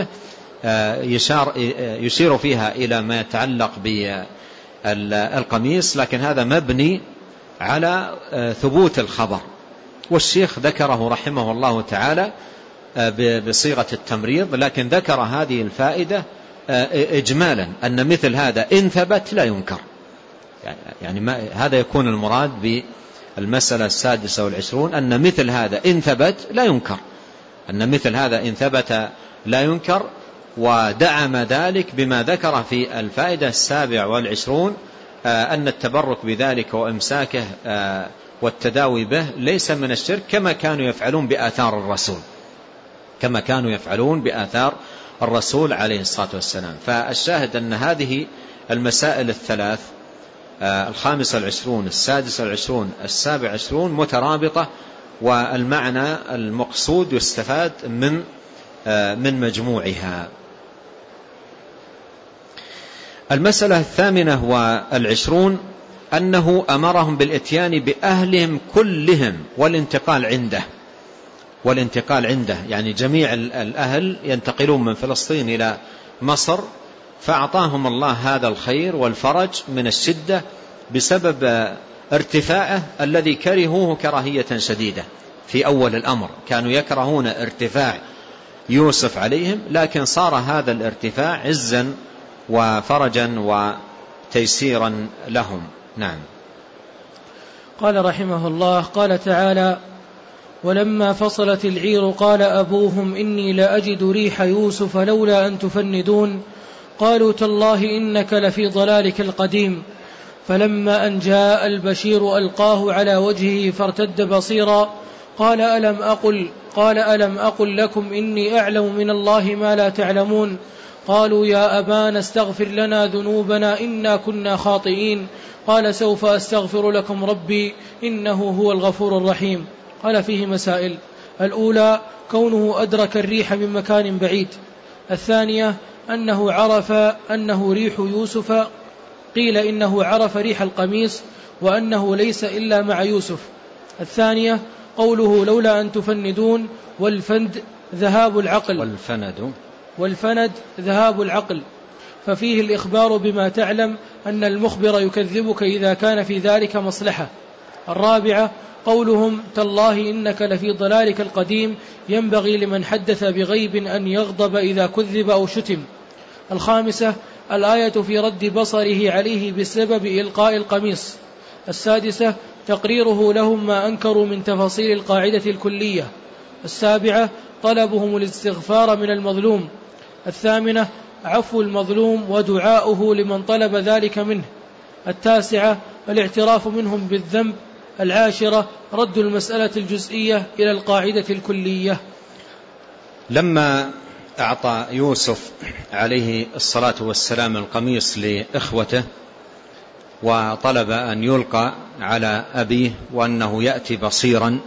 Speaker 2: يشير فيها إلى ما يتعلق بالقميص، لكن هذا مبني على ثبوت الخبر، والشيخ ذكره رحمه الله تعالى بصيغة التمريض، لكن ذكر هذه الفائدة إجمالا أن مثل هذا إن ثبت لا ينكر. يعني هذا يكون المراد بالمسألة 26 أن مثل هذا إن ثبت لا ينكر، أن مثل هذا إن ثبت لا ينكر. ودعم ذلك بما ذكر في الفائدة 27 أن التبرك بذلك وإمساكه والتداوي به ليس من الشرك كما كانوا يفعلون بآثار الرسول، كما كانوا يفعلون بآثار الرسول عليه الصلاة والسلام. فالشاهد أن هذه المسائل الثلاث 25 26 27 مترابطة، والمعنى المقصود يستفاد من مجموعها. المسألة 28 أنه أمرهم بالإتيان بأهلهم كلهم والانتقال عنده، يعني جميع الأهل ينتقلون من فلسطين إلى مصر، فأعطاهم الله هذا الخير والفرج من الشدة بسبب ارتفاعه الذي كرهوه كراهية شديدة. في أول الأمر كانوا يكرهون ارتفاع يوسف عليهم، لكن صار هذا الارتفاع عزا وفرجا وتيسيرا لهم. نعم.
Speaker 1: قال رحمه الله: قال تعالى: ولما فصلت العير قال أبوهم إني لأجد ريح يوسف لولا أن تفندون قالوا تالله إنك لفي ضلالك القديم. فلما أن جاء البشير ألقاه على وجهه فارتد بصيرا قال ألم أقل لكم إني أعلم من الله ما لا تعلمون قالوا يا أبانا استغفر لنا ذنوبنا إنا كنا خاطئين قال سوف أستغفر لكم ربي إنه هو الغفور الرحيم. قال فيه مسائل: الأولى كونه أدرك الريح من مكان بعيد. الثانية أنه عرف أنه ريح يوسف، قيل إنه عرف ريح القميص وأنه ليس إلا مع يوسف. الثانية قوله لولا أن تفندون، والفند ذهاب العقل، والفند ذهاب العقل، ففيه الإخبار بما تعلم أن المخبر يكذبك إذا كان في ذلك مصلحة. الرابعة قولهم تالله إنك لفي ضلالك القديم، ينبغي لمن حدث بغيب أن يغضب إذا كذب أو شتم. الخامسة الآية في رد بصره عليه بسبب إلقاء القميص. السادسة تقريره لهم ما أنكروا من تفاصيل القاعدة الكلية. السابعة طلبهم الاستغفار من المظلوم. الثامنة عفو المظلوم ودعاؤه لمن طلب ذلك منه. التاسعة الاعتراف منهم بالذنب. العاشرة رد المسألة الجزئية إلى القاعدة الكلية.
Speaker 2: لما أعطى يوسف عليه الصلاة والسلام القميص لإخوته وطلب أن يلقى على أبيه وأنه يأتي بصيرا،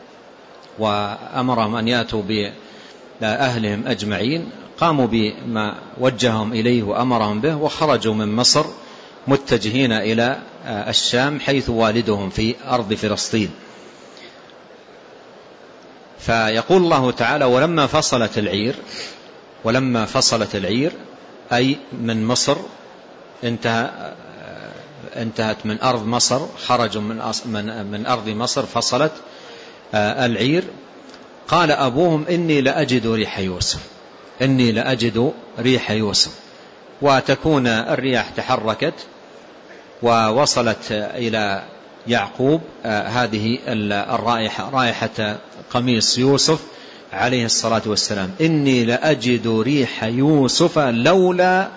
Speaker 2: وأمرهم أن يأتوا بأهلهم أجمعين، قاموا بما وجههم إليه وأمرهم به، وخرجوا من مصر متجهين إلى الشام حيث والدهم في أرض فلسطين. فيقول الله تعالى: ولما فصلت العير أي من مصر، انتهت من أرض مصر، خرجوا من أرض مصر، فصلت العير. قال أبوهم إني لأجد ريح يوسف، وتكون الرياح تحركت ووصلت إلى يعقوب هذه الرائحة، رائحة قميص يوسف عليه الصلاة والسلام: إني لأجد ريح يوسف لولا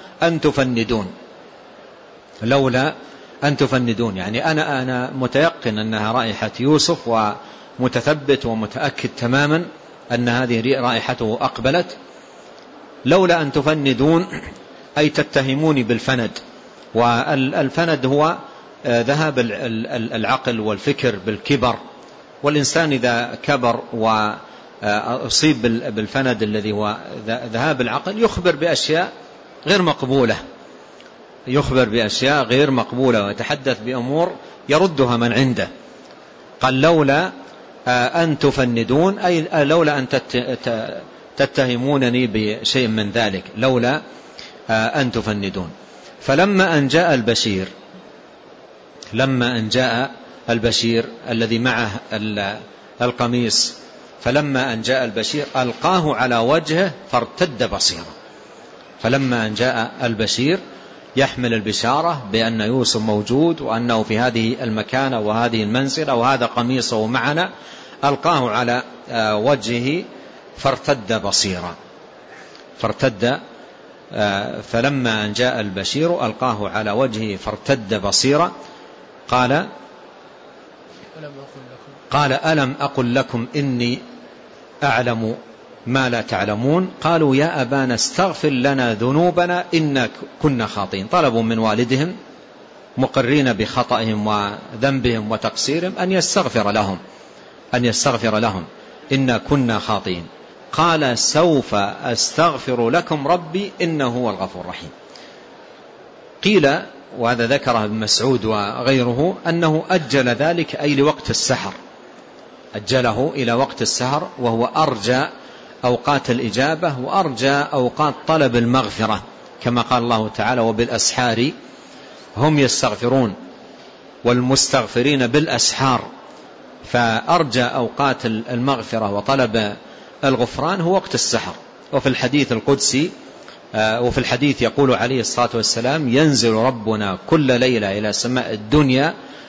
Speaker 2: أن تفندون، يعني أنا متيقن أنها رائحة يوسف، ومتثبت ومتأكد تماما أن هذه رائحته أقبلت. لولا أن تفندون أي تتهموني بالفند، والفند هو ذهاب العقل والفكر بالكبر، والإنسان إذا كبر وأصيب بالفند الذي هو ذهاب العقل يخبر بأشياء غير مقبولة ويتحدث بأمور يردها من عنده. قال لولا أن تفندون أي لولا أن تتهمونني بشيء من ذلك، لولا أن تفندون. فلما أن جاء البشير الذي معه القميص، فلما أن جاء البشير ألقاه على وجهه فارتد بصيرا. فلما أن جاء البشير يحمل البشارة بأن يوسف موجود وأنه في هذه المكانة وهذه المنزلة وهذا قميصه معنا، ألقاه على وجهه فارتد بصيرا. فلما أن جاء البشير ألقاه على وجهه فارتد بصيرا قال ألم أقل لكم إني أعلم ما لا تعلمون قالوا يا أبانا استغفر لنا ذنوبنا إنا كنا خاطئين. طلبوا من والدهم مقرين بخطئهم وذنبهم وتقصيرهم أن يستغفر لهم إنا كنا خاطئين. قال سوف أستغفر لكم ربي إنه هو الغفور الرحيم. قيل، وهذا ذكره ابن مسعود وغيره، أنه أجل ذلك أي لوقت السحر، أجله إلى وقت السحر، وهو أرجى أوقات الإجابة وأرجى أوقات طلب المغفرة، كما قال الله تعالى وبالأسحار هم يستغفرون والمستغفرين بالأسحار. فأرجى أوقات المغفرة وطلب الغفران هو وقت السحر. وفي الحديث القدسي وفي الحديث يقول عليه الصلاة والسلام ينزل ربنا كل ليلة إلى سماء الدنيا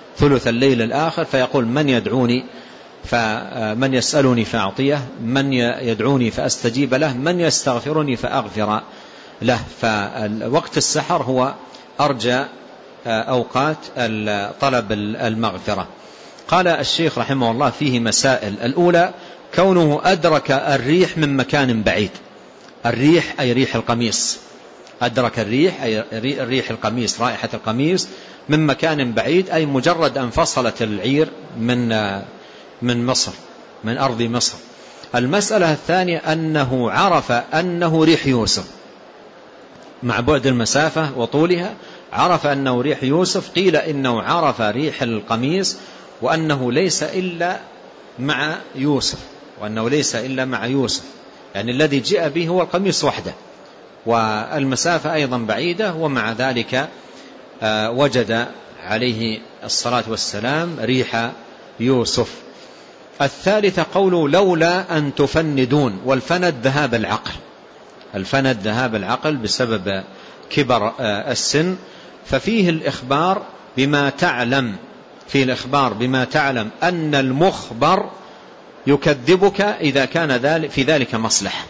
Speaker 2: ثلث الليل الآخر فيقول من يدعوني فمن يسألني فأعطيه، من يدعوني فأستجيب له، من يستغفرني فأغفر له. فوقت السحر هو أرجى أوقات طلب المغفرة. قال الشيخ رحمه الله فيه مسائل. الأولى كونه أدرك الريح من مكان بعيد. الريح أي ريح القميص، أدرك الريح أي ريح القميص، رائحة القميص من مكان بعيد، أي مجرد أن فصلت العير من مصر، من أرض مصر. المسألة الثانية أنه عرف أنه ريح يوسف مع بعد المسافة وطولها، عرف أنه ريح يوسف. قيل إنه عرف ريح القميص وأنه ليس إلا مع يوسف، وأنه ليس إلا مع يوسف، يعني الذي جاء به هو القميص وحده، والمسافة أيضا بعيدة، ومع ذلك وجد عليه الصلاة والسلام ريح يوسف. الثالثة قوله لولا أن تفندون، والفند ذهاب العقل، الفند ذهاب العقل بسبب كبر السن. ففيه الإخبار بما تعلم، فيه الإخبار بما تعلم أن المخبر يكذبك إذا كان في ذلك مصلحة.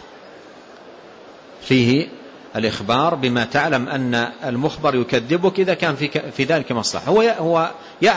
Speaker 2: فيه الإخبار بما تعلم أن المخبر يكذبك إذا كان في ذلك مصلحة. هو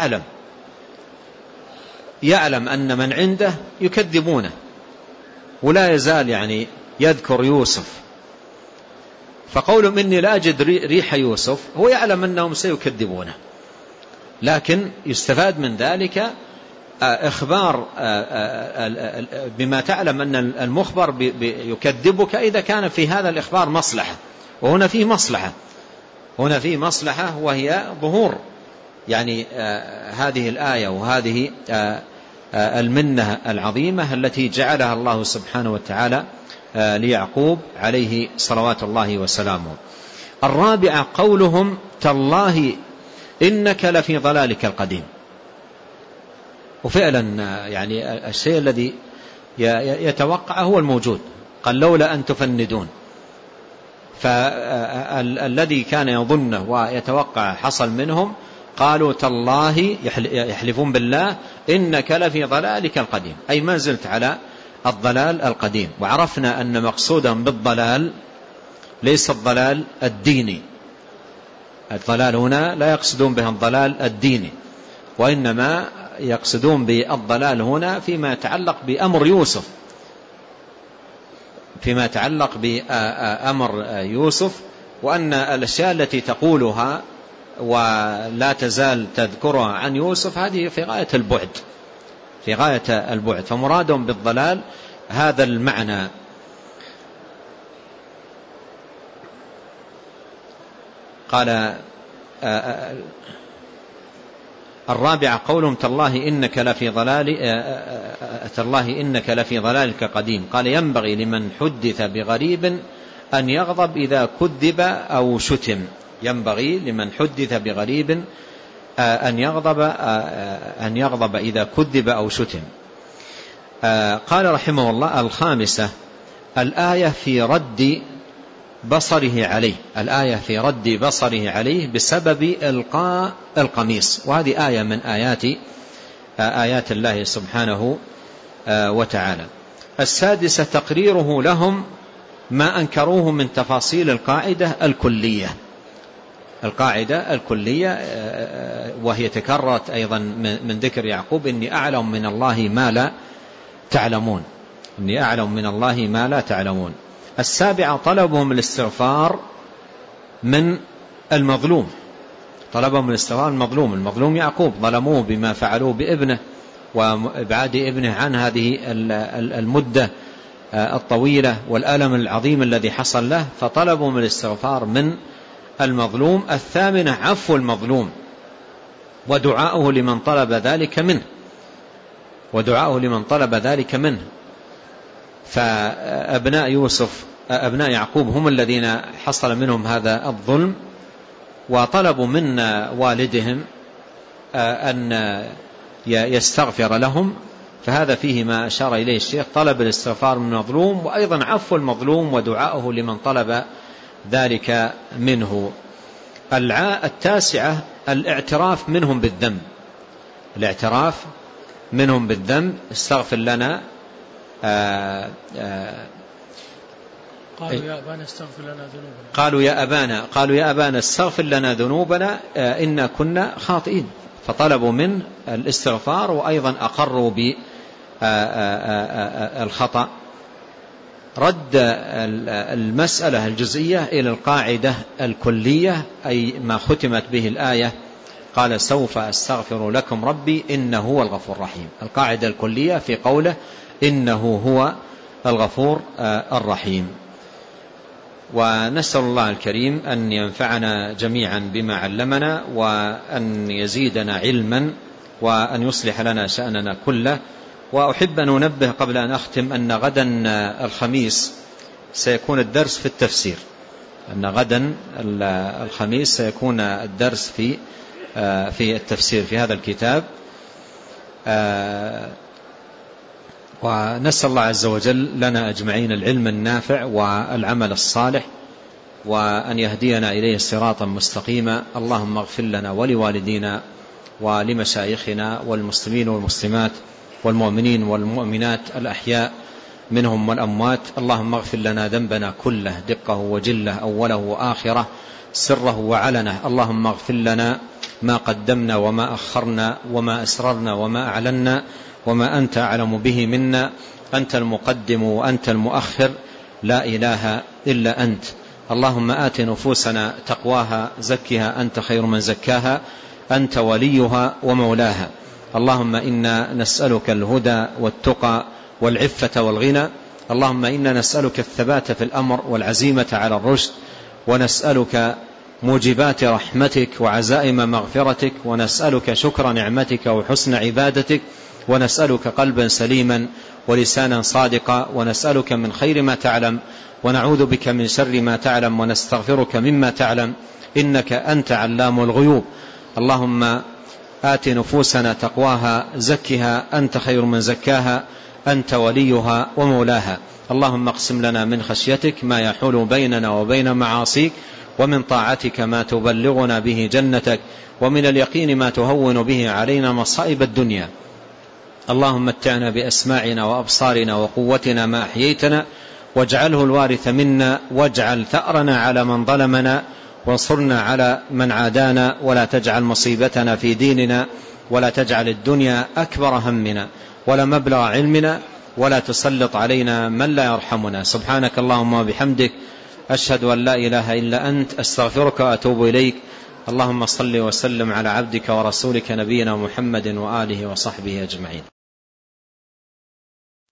Speaker 2: يعلم أن من عنده يكذبونه، ولا يزال يعني يذكر يوسف، فقولهم إني لا أجد ريح يوسف هو يعلم أنهم سيكذبونه، لكن يستفاد من ذلك إخبار بما تعلم أن المخبر يكذبك إذا كان في هذا الإخبار مصلحة. وهنا فيه مصلحة، هنا فيه مصلحة وهي ظهور يعني هذه الآية وهذه المنة العظيمة التي جعلها الله سبحانه وتعالى ليعقوب عليه صلوات الله وسلامه. الرابعة قولهم تالله إنك لفي ضلالك القديم. وفعلا يعني الشيء الذي يتوقع هو الموجود. قال لولا أن تفندون، فالذي كان يظنه ويتوقع حصل منهم. قالوا تالله، يحلفون بالله، إنك لفي ضلالك القديم، أي ما زلت على الضلال القديم. وعرفنا أن مقصودهم بالضلال ليس الضلال الديني، الضلال هنا لا يقصدون به الضلال الديني، وإنما يقصدون بالضلال هنا فيما يتعلق بأمر يوسف، فيما يتعلق بأمر يوسف، وأن الأشياء التي تقولها ولا تزال تذكرها عن يوسف هذه في غاية البعد، في غاية البعد. فمرادهم بالضلال هذا المعنى. قال الرابعة قولهم تالله إنك لفي ضلالك قديم. قال ينبغي لمن حدث بغريب أن يغضب إذا كذب أو شتم. ينبغي لمن حدث بغريب أن يغضب إذا كذب أو شتم. قال رحمه الله الخامسة الآية في رد بصره عليه، الآية في رد بصره عليه بسبب إلقاء القميص، وهذه آية من آيات الله سبحانه وتعالى. السادسة تقريره لهم ما أنكروه من تفاصيل القاعدة الكلية، القاعدة الكلية، وهي تكررت أيضا من ذكر يعقوب إني أعلم من الله ما لا تعلمون، إني أعلم من الله ما لا تعلمون. السابعة طلبهم الاستغفار من المظلوم، طلبهم الاستغفار من المظلوم يعقوب، ظلموه بما فعلوه بابنه وإبعاد ابنه عن هذه المدة الطويلة والألم العظيم الذي حصل له، فطلبهم الاستغفار من المظلوم. الثامنة عفو المظلوم ودعاؤه لمن طلب ذلك منه، ودعاؤه لمن طلب ذلك منه. فأبناء يوسف أبناء يعقوب هم الذين حصل منهم هذا الظلم، وطلبوا من والدهم أن يستغفر لهم، فهذا فيه ما أشار إليه الشيخ، طلب الاستغفار من المظلوم، وأيضا عفو المظلوم ودعاؤه لمن طلب ذلك منه. التاسعة الاعتراف منهم بالذنب، الاعتراف منهم بالذنب، استغفر لنا. قالوا يا أبانا استغفر لنا ذنوبنا إنا كنا خاطئين، فطلبوا منه الاستغفار وأيضا أقروا بالخطأ. رد المسألة الجزئية إلى القاعدة الكلية، أي ما ختمت به الآية، قال سوف أستغفر لكم ربي إنه هو الغفور الرحيم. القاعدة الكلية في قوله إنه هو الغفور الرحيم. ونسأل الله الكريم أن ينفعنا جميعا بما علمنا، وأن يزيدنا علما، وأن يصلح لنا شأننا كله. وأحب أن أنبه قبل أن أختم أن غدا الخميس سيكون الدرس في التفسير، أن غدا الخميس سيكون الدرس في التفسير في هذا الكتاب. ونسأل الله عز وجل لنا أجمعين العلم النافع والعمل الصالح، وأن يهدينا إليه صراطا مستقيما. اللهم اغفر لنا ولوالدينا ولمشايخنا والمسلمين والمسلمات والمؤمنين والمؤمنات الأحياء منهم والأموات. اللهم اغفر لنا ذنبنا كله، دقه وجله، أوله وآخره، سره وعلنه. اللهم اغفر لنا ما قدمنا وما أخرنا وما أسررنا وما أعلنا وما أنت أعلم به منا. أنت المقدم وأنت المؤخر، لا إله إلا أنت. اللهم آت نفوسنا تقواها، زكها أنت خير من زكاها، أنت وليها ومولاها. اللهم إنا نسألك الهدى والتقى والعفة والغنى. اللهم إنا نسألك الثبات في الأمر والعزيمة على الرشد، ونسألك موجبات رحمتك وعزائم مغفرتك، ونسألك شكر نعمتك وحسن عبادتك، ونسألك قلبا سليما ولسانا صادقا، ونسألك من خير ما تعلم، ونعوذ بك من شر ما تعلم، ونستغفرك مما تعلم، إنك أنت علام الغيوب. اللهم آت نفوسنا تقواها، زكها أنت خير من زكاها، أنت وليها ومولاها. اللهم اقسم لنا من خشيتك ما يحول بيننا وبين معاصيك، ومن طاعتك ما تبلغنا به جنتك، ومن اليقين ما تهون به علينا مصائب الدنيا. اللهم متعنا بأسماعنا وأبصارنا وقوتنا ما أحييتنا، واجعله الوارث منا، واجعل ثأرنا على من ظلمنا، وانصرنا على من عادانا، ولا تجعل مصيبتنا في ديننا، ولا تجعل الدنيا أكبر همنا ولا مبلغ علمنا، ولا تسلط علينا من لا يرحمنا. سبحانك اللهم وبحمدك، أشهد أن لا إله إلا أنت، أستغفرك وأتوب إليك. اللهم صل وسلم على عبدك ورسولك نبينا محمد وآله وصحبه أجمعين.